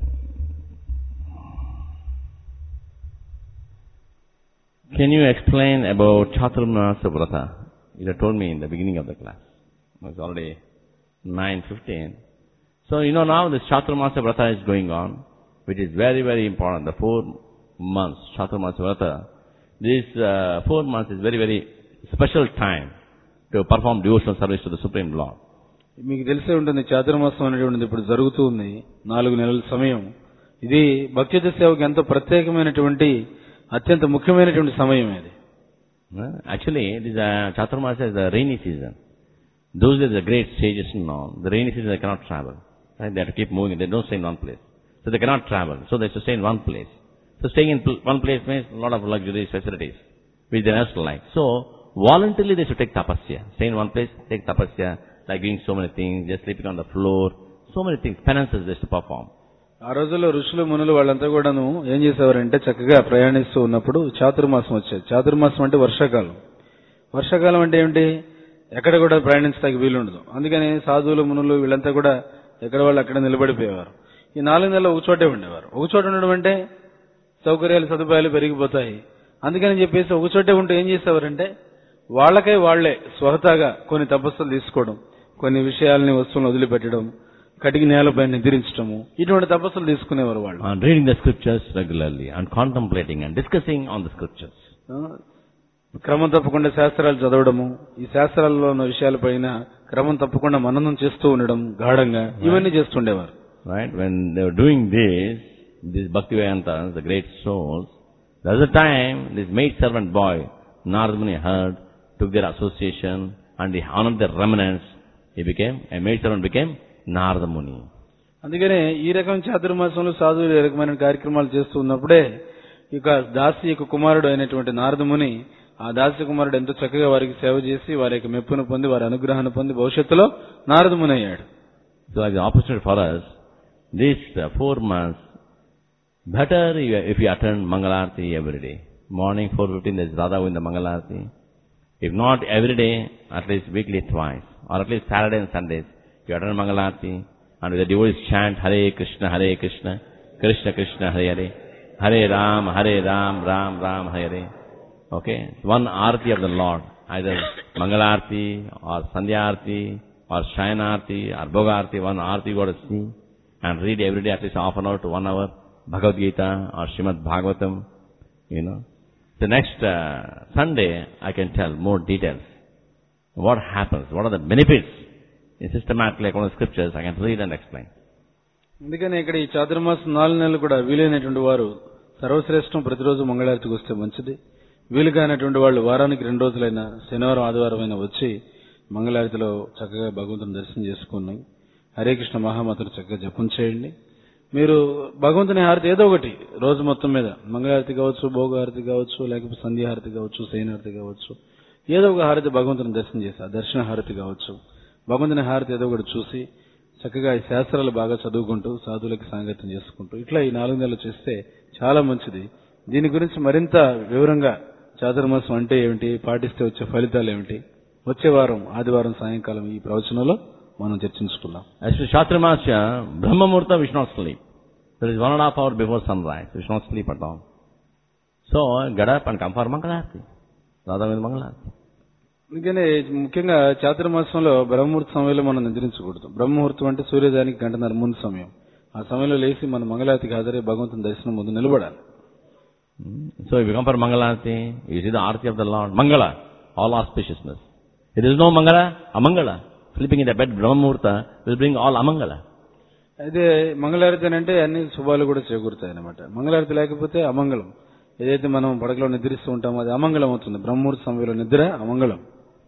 Can you explain about Chaturmasa Vrata? You had told me in the beginning of the class. It's already 9:15. So now this Chaturmasa Vrata is going on, which is very, very important. The 4 months, Chaturmasa Vrata. This 4 months is very, very special time to perform devotional service to the Supreme Lord. మీకు తెలిసే ఉంటుంది, చాతుర్మాసం అనేటువంటిది ఇప్పుడు జరుగుతూ ఉంది, 4 నెలల సమయం. ఇది భక్తి సేవకు ఎంతో ప్రత్యేకమైనటువంటి అత్యంత ముఖ్యమైనటువంటి సమయం ఇది. Actually, it is Chaturmasa is the rainy season. Those are the great sages and all. The rainy season they cannot travel. Right? They have to keep moving. They don't stay in one place. So they cannot travel. So they should stay in one place. So staying in one place means a lot of luxuries, facilities, which they never like. So voluntarily they should take tapasya. Stay in one place, take tapasya, like doing so many things, just sleeping on the floor, so many things, penances they should perform. ఆ రోజుల్లో ఋషులు మునులు వాళ్ళంతా కూడాను ఏం చేసేవారంటే చక్కగా ప్రయాణిస్తూ ఉన్నప్పుడు చాతుర్మాసం వచ్చేది. చాతుర్మాసం అంటే వర్షాకాలం. వర్షాకాలం అంటే ఏమిటి? ఎక్కడ కూడా ప్రయాణించడానికి వీలుండదు. అందుకని సాధువులు మునులు వీళ్ళంతా కూడా ఎక్కడ వాళ్ళు అక్కడ నిలబడిపోయేవారు. ఈ 4 నెలలు ఒక చోటే ఉండేవారు. ఒక చోట ఉండడం అంటే సౌకర్యాలు సదుపాయాలు పెరిగిపోతాయి. అందుకని చెప్పేసి ఒక చోటే ఉంటూ ఏం చేసేవారంటే వాళ్ళకై వాళ్లే స్వహతాగా కొన్ని తపస్సులు తీసుకోవడం, కొన్ని విషయాలని వస్తువులను వదిలిపెట్టడం, కటికి నేలపై నిద్రించడము, ఇటువంటి తపస్సులు తీసుకునేవారు వాళ్ళు. And reading the scriptures regularly and contemplating and discussing on the scriptures. క్రమం తప్పకుండా శాస్త్రాలు చదవడము, ఈ శాస్త్రాల్లో ఉన్న విషయాలపైన క్రమం తప్పకుండా మననం చేస్తూ ఉండడం గాఢంగా, ఇవన్నీ చేస్తుండేవారు. Right? When they were doing this, these Bhaktivedantas, the great souls, there was a time this maid servant boy, Narada Muni heard, took their association and he honored their remnants. A maid servant became Narada Muni. అందుకనే ఈ రకం చాతుర్మాసంలో సాధువులు ఈ రకమైన కార్యక్రమాలు చేస్తూ ఉన్నప్పుడే ఇక దాసి యొక్క కుమారుడు అయినటువంటి నారద ముని, ఆ దాసి కుమారుడు ఎంతో చక్కగా వారికి సేవ చేసి వారి యొక్క మెప్పును పొంది వారి అనుగ్రహాన్ని పొంది భవిష్యత్తులో నారద ముని అయ్యాడు. So as an opportunity for us, these 4 months, better if you attend Mangalarti every day. Morning 4:15 there is Radha Govinda Mangalarti. If not every day, at least weekly twice, or at least Saturday and Sundays, you attend Mangalarti, and with the devotees chant Hare Krishna, Krishna Krishna, Hare Hare, Hare Ram, Ram Ram, Hare Hare. Okay? One Arati of the Lord, either Mangalarti, or Sandhya Arati, or Shayana Arati, or Bhoga Arati, one Arati you got to see, and read every day at least half an hour to 1 hour, Bhagavad Gita, or Srimad Bhagavatam, you know. The next Sunday, I can tell more details. What happens, what are the benefits in systematically according to scriptures, I can read and explain. అందుకని ఇక్కడ ఈ చాతుర్మాసం 4 నెలలు కూడా వీలైనటువంటి వారు సర్వశ్రేష్టం ప్రతిరోజు మంగళారతికి వస్తే మంచిది. వీలుగానటువంటి వాళ్ళు వారానికి 2 రోజులైనా శనివారం ఆదివారం అయినా వచ్చి మంగళారతిలో చక్కగా భగవంతుని దర్శనం చేసుకుని హరే కృష్ణ మహామంత్రం చక్కగా జపం చేయండి. మీరు భగవంతుని హారతి ఏదో ఒకటి రోజు మొత్తం మీద మంగళారతి కావచ్చు, భోగహారతి కావచ్చు, లేకపోతే సంధ్యాహారతి కావచ్చు, శయనహారతి కావచ్చు, ఏదో ఒక హారతి భగవంతుని దర్శనం చేసి దర్శన హారతి కావచ్చు, భగవంతుని హారతి ఏదో ఒకటి చూసి చక్కగా ఈ శాస్త్రాలు బాగా చదువుకుంటూ సాధువులకి సాంగత్యం చేసుకుంటూ ఇట్లా ఈ 4 నెలలు చేస్తే చాలా మంచిది. దీని గురించి మరింత వివరంగా చాతుర్మాసం అంటే ఏమిటి, పాటిస్తే వచ్చే ఫలితాలు ఏమిటి, వచ్చే వారం ఆదివారం సాయంకాలం ఈ ప్రవచనంలో మనం చర్చించుకుందాం. As to Chaturmasya, Brahma Muhurta we should not sleep. There is 1.5 hours before sunrise. We should not sleep at all. So, get up and come for Mangalarti. Radha Govinda Mangalarti. అందుకనే ముఖ్యంగా చాతుర్మాసంలో బ్రహ్మముహూర్త సమయంలో మనం నిద్రించకూడదు. బ్రహ్మముహూర్తం అంటే సూర్యోదయానికి 1.5 గంటల ముందు సమయం. ఆ సమయంలో లేచి మన మంగళారతికి హాజరై భగవంతుని దర్శనం ముందు నిలబడాలి. So if you come for Mangalarti, you see the Arati of the Lord. Mangala, all auspiciousness. If there is no Mangala, Amangala. Sleeping in the bed, Brahma Muhurta will bring all Amangala. అయితే మంగళారతి అంటే అన్ని శుభాలు కూడా చేకూరుతాయి అన్నమాట. మంగళారతి లేకపోతే అమంగళం. ఏదైతే మనం పడకలో నిద్రిస్తూ ఉంటామో అది అమంగళం అవుతుంది. బ్రహ్మముహూర్త సమయంలో నిద్ర అమంగళం.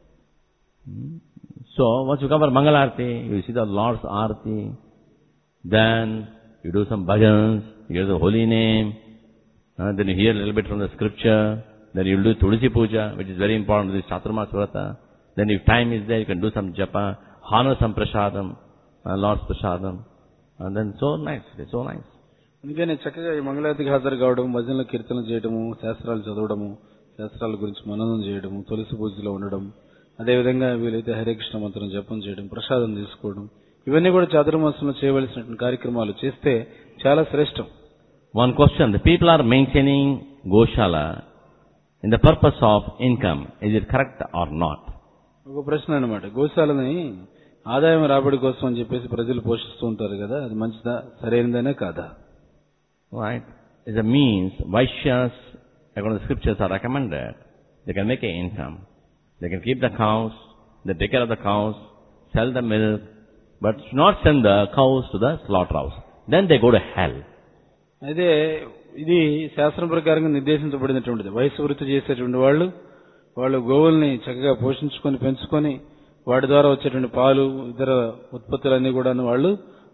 So once you come for Mangalarti, you see the Lord's Arati, then you do some bhajans, you hear the holy name, then you hear a little bit from the scripture, then you will do Tulsi Puja, which is very important, this Chaturmas Vrata. Then if time is there, you can do some japa, honor some prasadam, Lord's prasadam, and then so nice, it's so nice. అందుకని చక్కగా ఈ మంగళారతికి హాజరు కావడం, భజనలు కీర్తనలు చేయడము, శాస్త్రాలు చదవడము, శాస్త్రాల గురించి మననం చేయడము, తులసి పూజలో ఉండడం, అదేవిధంగా వీలైతే హరే కృష్ణ మంత్రం జపం చేయడం, ప్రసాదం తీసుకోవడం, ఇవన్నీ కూడా చాతుర్మాసంలో చేయవలసినటువంటి కార్యక్రమాలు చేస్తే చాలా శ్రేష్టం. One question, the people are maintaining Goshala in the purpose of income. Is it correct or not? ఒక ప్రశ్న అన్నమాట. గోశాలని ఆదాయం రాబడి కోసం అని చెప్పేసి ప్రజలు పోషిస్తూ ఉంటారు కదా, అది మంచిదా, సరైనదనే కాదా? Right. It's a means, Vaishyas, according to the scriptures are recommended. They can make an income. They can keep the cows, they take care of the cows, sell the milk, but should not send the cows to the slaughterhouse. Then they go to hell. అయితే ఇది శాస్త్రం ప్రకారంగా నిర్దేశించబడినటువంటిది. వయసు వృత్తి చేసేటువంటి వాళ్ళు గోవుల్ని చక్కగా పోషించుకొని పెంచుకొని వాటి ద్వారా వచ్చేటువంటి పాలు ఇతర ఉత్పత్తులన్నీ కూడా వాళ్ళు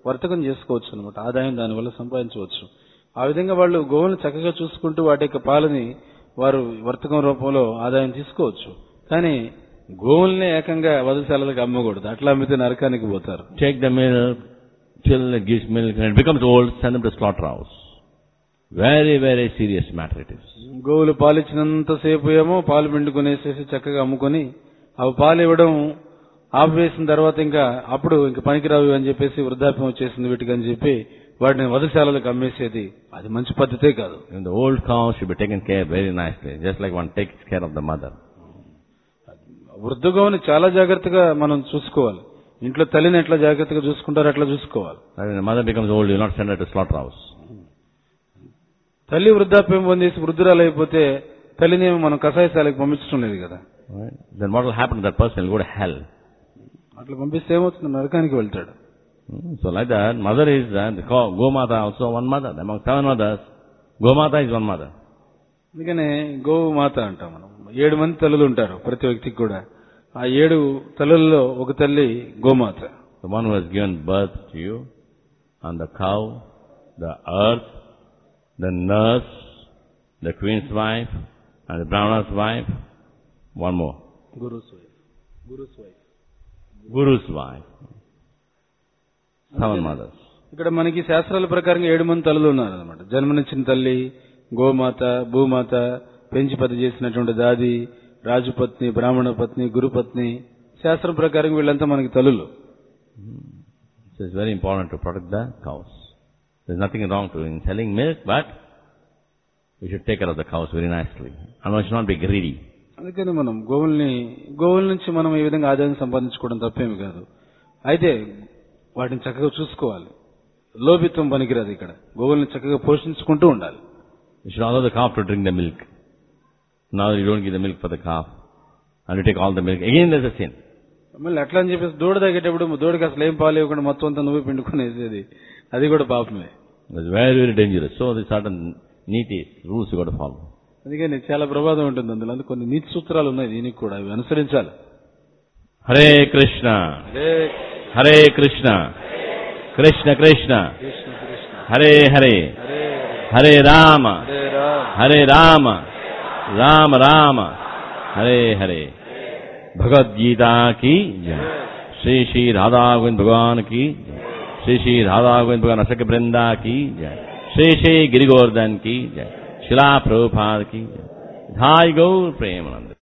వర్తకం చేసుకోవచ్చు అనమాట. ఆదాయం దానివల్ల సంపాదించవచ్చు. ఆ విధంగా వాళ్ళు గోవులను చక్కగా చూసుకుంటూ వాటి యొక్క పాలని వారు వర్తకం రూపంలో ఆదాయం తీసుకోవచ్చు. కానీ గోవుల్ని ఏకంగా వధశాలలకు అమ్మకూడదు. అట్లా అమ్మితే నరకానికి పోతారు. Take the milk till it gives milk and it becomes old, send them to slaughterhouse. Very, very serious matter it is. గోవులు పాలిచ్చినంతసేపు ఏమో పాలు పిండుకునేసేసి చక్కగా అమ్ముకొని అవి పాలు ఇవ్వడం ఆపివేసిన తర్వాత ఇంకా పనికిరావు అని చెప్పేసి వృద్ధాప్యం వచ్చేసింది వీటికి అని చెప్పి వాటిని వధశాలలకు అమ్మేసేది అది మంచి పద్ధతే కాదు. And the old cow should be taken care very nicely, just like one takes care of the mother. వృద్ధ గోవుని చాలా జాగ్రత్తగా మనం చూసుకోవాలి. ఇంట్లో తల్లిని ఎట్లా జాగ్రత్తగా చూసుకుంటారో అట్లా చూసుకోవాలి. When the mother becomes old, you will not send her to slaughterhouse. తల్లి వృద్ధాప్యం పొందేసి వృద్ధురాలు అయిపోతే తల్లిని మనం కషాయశాలకు పంపించడం లేదు కదా. Right? Then what will happen to that person? He will go to hell. అట్లా పంపిస్తే ఏమవుతుంది? నరకానికి వెళ్తాడు. So like that, mother is the Gomata also one mother. Among 7 mothers, Gomata is one mother. అందుకనే గోమాత అంటాం మనం. 7 మంది తల్లులు ఉంటారు ప్రతి వ్యక్తికి కూడా. ఆ 7 తల్లుల్లో ఒక తల్లి గోమాత. The one who has given birth to you, and the cow, the earth, the nurse, the queen's wife, and the brahmana's wife. One more. Guru's wife. Guru's wife. Guru's wife. 7 mothers. ఇక్కడ మనకి శాస్త్రాల ప్రకారంగా 7 మంది తల్లులు ఉన్నారు అనమాట. జన్మనిచ్చిన తల్లి, గోమాత, భూమాత, పెంచి పది చేసినటువంటి దాది, రాజుపత్ని, బ్రాహ్మణ పత్ని, గురుపత్ని. శాస్త్రం ప్రకారం వీళ్ళంతా మనకి తల్లులు. So it's very important to protect the cows. There's nothing wrong to in selling milk, but we should take care of the cows very nicely. And we should not be greedy. అందుకని మనం గోవుల నుంచి మనం ఈ విధంగా ఆదాయం సంపాదించుకోవడం తప్పేమి కాదు. అయితే వాటిని చక్కగా చూసుకోవాలి. లోభిత్వం పనికిరాదు ఇక్కడ. గోవుల్ని చక్కగా పోషించుకుంటూ ఉండాలి. You should allow the calf to drink the milk. Now you don't give the milk for the calf, and you take all the milk. Again there's a sin. మళ్ళీ అట్లా అని చెప్పేసి దూడ తాగేటప్పుడు దూడకి అసలు ఏం పాలు ఇవ్వకుండా మొత్తం అంతా నువ్వే పిండుకునేసేది అది కూడా పాపమే. It's very, very dangerous. So there's certain neat rules you got to follow. అందుకని చాలా ప్రమాదం ఉంటుంది అందులో. అందుకు కొన్ని నీతి సూత్రాలు ఉన్నాయి దీనికి కూడా, అవి అనుసరించాలి. హరే కృష్ణ హరే కృష్ణ కృష్ణ కృష్ణ హరే హరే హరే రామ హరే రామ రామ రామ హరే హరే. భగవద్గీత की जय. श्री श्री राधा गोविंद भगवान की जय. श्री श्री राधा गोविंद भगवान रसिक वृंदा की जय. श्री श्री गिरि गोवर्धन की जय. शिला प्रभुपाद की जय. धाय गौर प्रेमानंद.